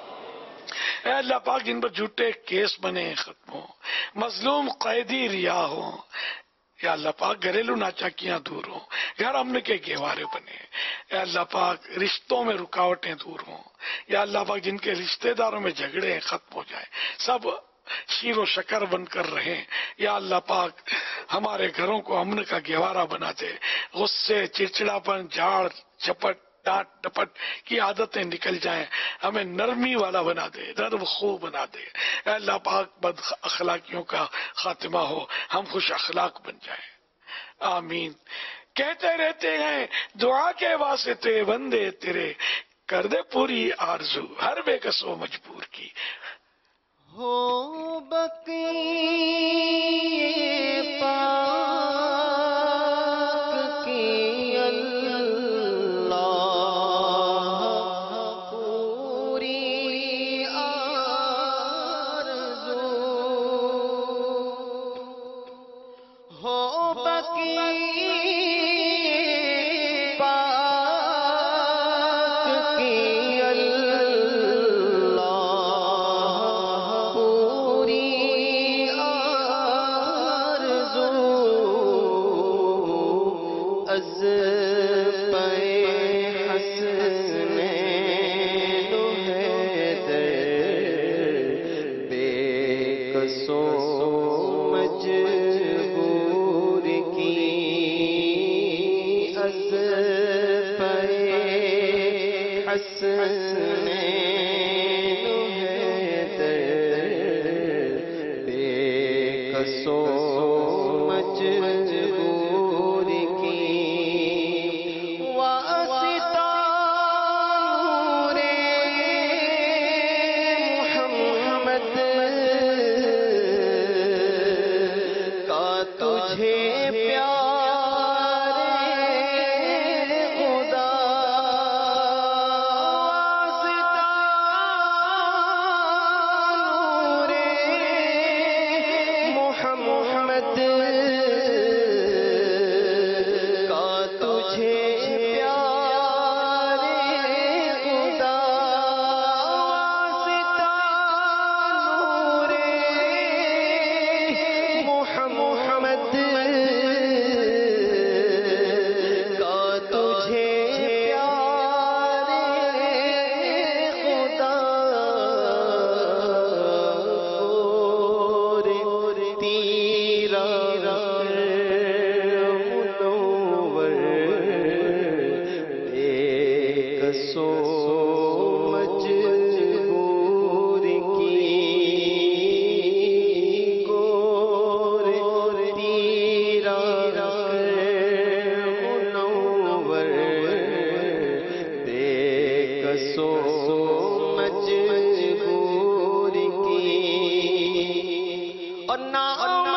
ऐ अल्लाह पाक जिन पर झूठे केस बने खत्म हो, मजलूम कैदी रिहा हो। या अल्लाह पाक घरेलू नाचाकियां दूर हो, घर अमन के गेवारे बने। या अल्लाह पाक रिश्तों में रुकावटें दूर हो। या अल्लाह पाक जिनके रिश्तेदारों में झगड़े खत्म हो जाए, सब शीरो शकर बनकर रहे। या अल्लाह पाक हमारे घरों को अमन का गेवारा बना दे। गुस्से, चिड़चिड़ापन, झाड़ झपट, डांट डपट की आदतें निकल जाएं, हमें नरमी वाला बना दे, नर्म खो बना दे। अल्लाह पाक बद अखलाकियों का खात्मा हो, हम खुश अखलाक बन जाएं। आमीन। कहते रहते हैं दुआ के वास्ते बंदे तेरे, कर दे पूरी आरजू हर बेकसो मजबूर की। हो बकी पाक की अल्लाह पूरी आरज़ू, हो बकी पाक की کسو مجبور کی گور تیرا منور بے کسو مجبور کی اور نہ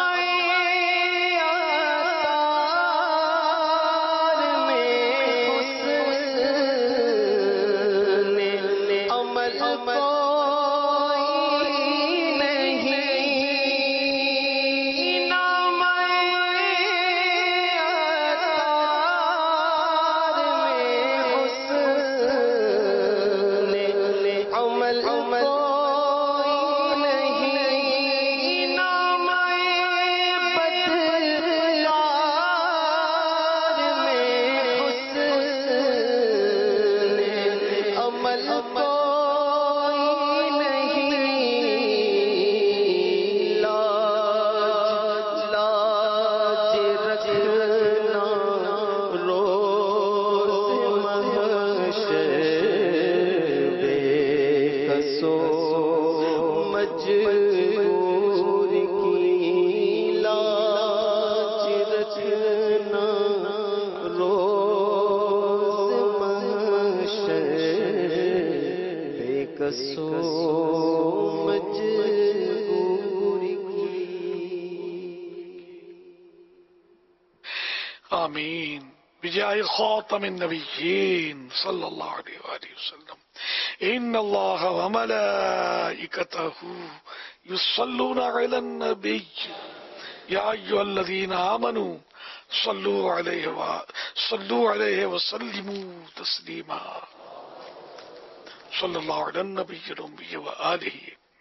آمین بجائے خاتم النبیین صلی اللہ علیہ وآلہ وسلم ان اللہ وملائکتہ یصلون علی النبی یا ایھا الذین آمنوا صلوا علیہ صلوا علیہ وسلموا تسلیما صلی اللہ علی النبی الأمی وآلہ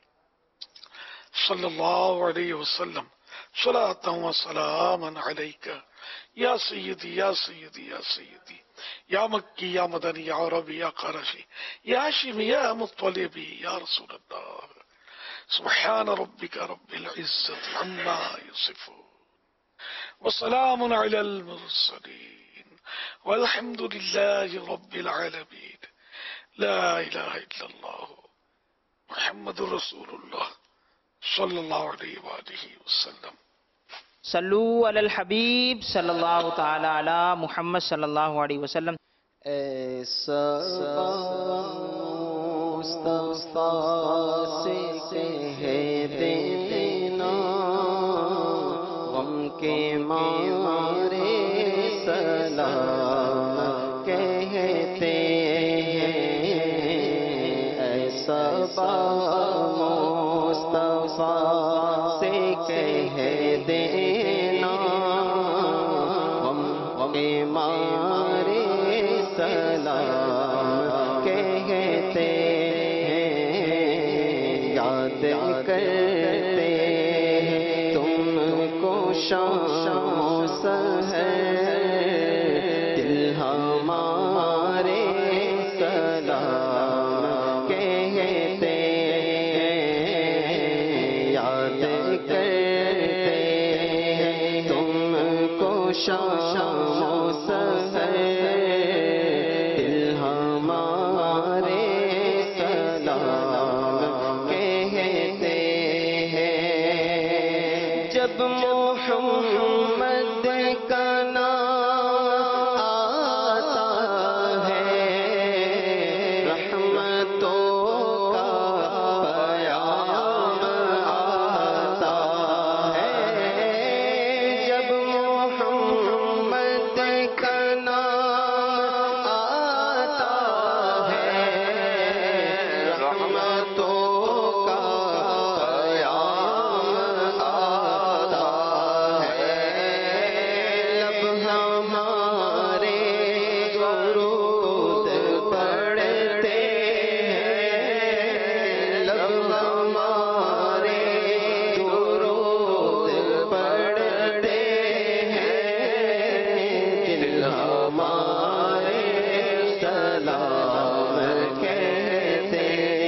صلی اللہ علیہ وسلم صلاة و سلاما علیک یا سیدی یا سیدی یا سیدی یا مکی یا مدنی یا عربی یا قرشی یا ہاشمی یا مطلبی یا رسول اللہ سبحان ربک رب العزت عما یصفون وسلام علی المرسلین والحمد للہ رب العالمین لا الہ الا اللہ محمد رسول اللہ صلی اللہ علیہ وآلہ وسلم صلو علی الحبیب صلی اللہ تعالی علی محمد صلی اللہ علیہ وسلم. ایسا مصطفیٰ سے کہہ دینا غم کے مارے سلام کہتے ہیں. ایسا مصطفیٰ سے کہہ دینا غم کے مارے سلام کہتے ہیں. یاد کرتے ہیں تم کو شام و سحر دل ہمارے سلام کہتے ہیں. یاد کرتے ہیں تم کو شام و سحر دل ہمارے سلام کہتے ہیں. جب محمد کا نام آتا ہے رحمتوں کا پیام آتا ہے. جب محمد کا نام آتا ہے رحمتوں کا پیام آتا ہے. لب ہمارے درود پڑھتے ہیں. لب ہمارے درود پڑھتے ہیں. دل ہمارے سلام کہتے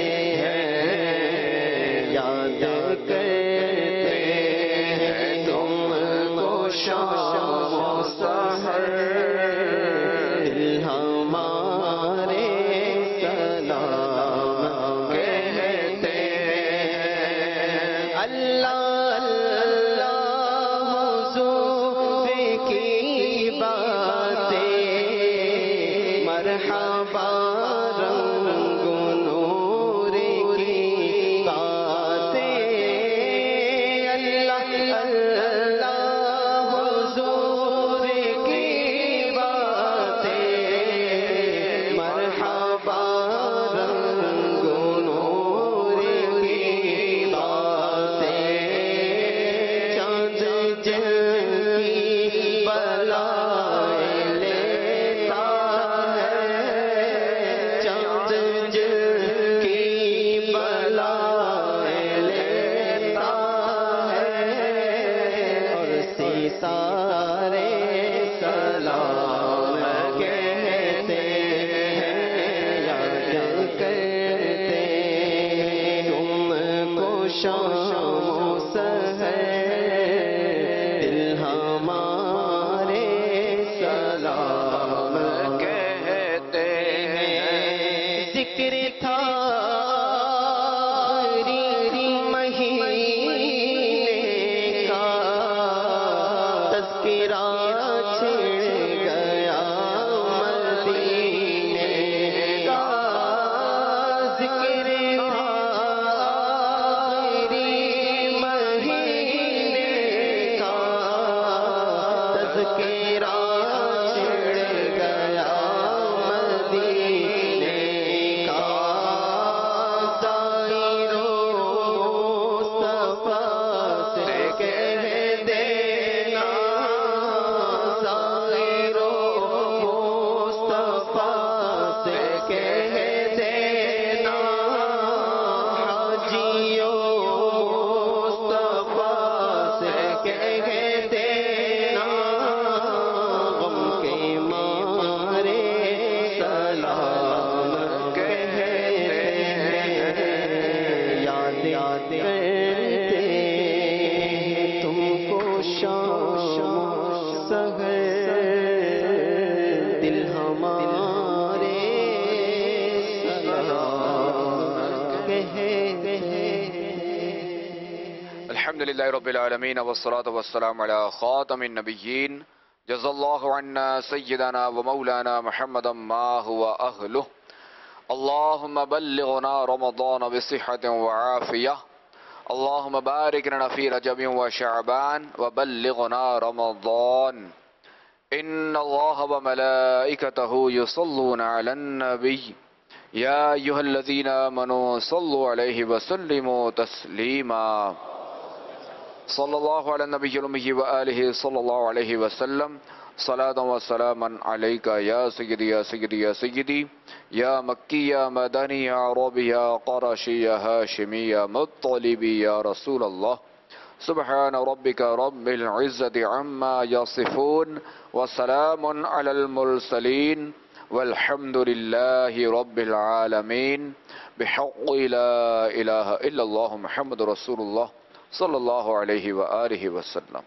ہیں. یاد کرتے ہیں تم کو شام و سحر دل ہمارے मरहबा रंग नूर की बातें अल्लाह अल्लाह हुजूर की बातें मरहबा रंग नूर की बातें चांद जिनकी बलाएं लेता है चांद जिनकी बलाएं लेता है और सितारे सलाम कहते हैं याद करते तुमको शाम सहर दिल हमारे सलाम कहते हैं जिक्र था महीने का तज़किरा छिड़ गया मदीने का जिक्र महीने का तज़किरा छिड़ गया मदीने का ज़ाहिरो मुस्तफ़ा से कह देना ज़ाहिरो मुस्तफ़ा से कह देना हाजियो मुस्तफ़ा से कह देना गम के मारे सलाम कहते हैं याद याद करते तुमको शाम सहर दिल हमारे सलाम कहते अल्हम्दुलिल्लाहि रब्बिल आलमीन वस्सलातु वस्सलामु अला खातमिन नबिय्यीन जज़ल्लाहु अन्ना सय्यदना व मौलाना मुहम्मदन मा हुवा अहलुह अल्लाहुम्मा बल्लिगना रमज़ान बिसिह्हतिन व आफियह अल्लाहुम्मा बारिक लना फी रजबिन व शअबान व बल्लिगना रमज़ान इन्नल्लाहा व मलाइकतहु युसल्लूना अलन नबी या अय्युहल्लज़ीना आमनू सल्लु अलैहि व सल्लिमू तस्लीमा सल्लल्लाहु अला नबिय्यिल उम्मी व आलिहि सल्लल्लाहु अलैहि वसल्लम सलातन व सलामन अलैका या सय्यदी या सय्यदी या सय्यदी या मक्की या मदनी या अरबी या क़ुरैशी या हाशिमी या मुत्तलिबी या रसूल अल्लाह सुब्हान रब्बिका रब्बिल इज़्ज़ति अम्मा यसिफून व सलामुन अलल मुरसलीन वल्हम्दुलिल्लाहि रब्बिल आलमीन बिहक़्क़ि ला इलाहा इल्लल्लाह मुहम्मदुर रसूलुल्लाह सल्लल्लाहु अलैहि व आलिहि वसल्लम।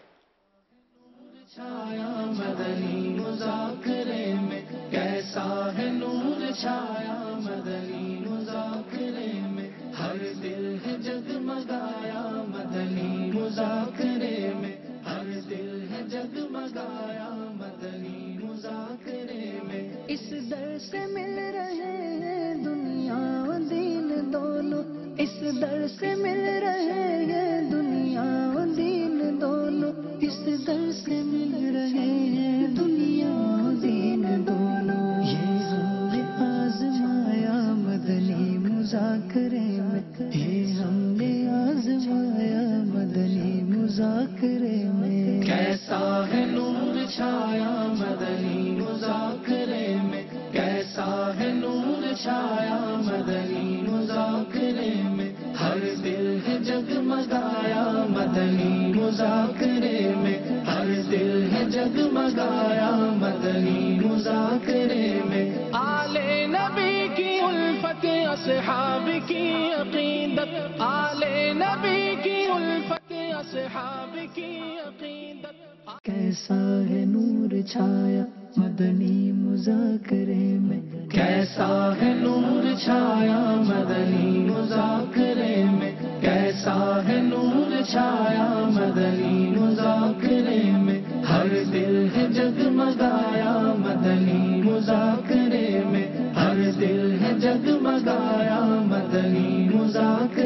छाया मदनी मुज़ाकरे में कैसा है नूर छाया मदनी मुज़ाकरे में हर दिल है जगमगाया मदनी मुज़ाकरे में हर दिल है जगमगाया मदनी मुज़ाकरे में इस दर से मिल रहे हैं दुनिया व दीन दोनों इस दर से मिल रहे हैं दुनिया व दीन दोनों इस दर से मिल रहे हैं दुनिया व दीन दोनों ये हमने आजमाया मदनी मुज़ाकरे में ये हमने आजमाया मदनी मुज़ाकरे में कैसा है नूर छाया मदनी मुज़ाकरे में कैसा है नूर छाया मदनी मुज़ाकरे में हर दिल है जगमगाया मदनी मुज़ाकरे में हर दिल है जगमगाया मदनी मुज़ाकरे में आले नबी की उल्फत असहाब की अकीदत आले नबी की उल्फत असहाब की अकीदत कैसा है नूर छाया मदनी मुज़ाकरे में कैसा है नूर छाया मदनी मुज़ाकरे में कैसा है नूर छाया मदनी मुज़ाकरे में हर दिल है जगमगाया मदनी मुज़ाकरे में मुज़ाकरे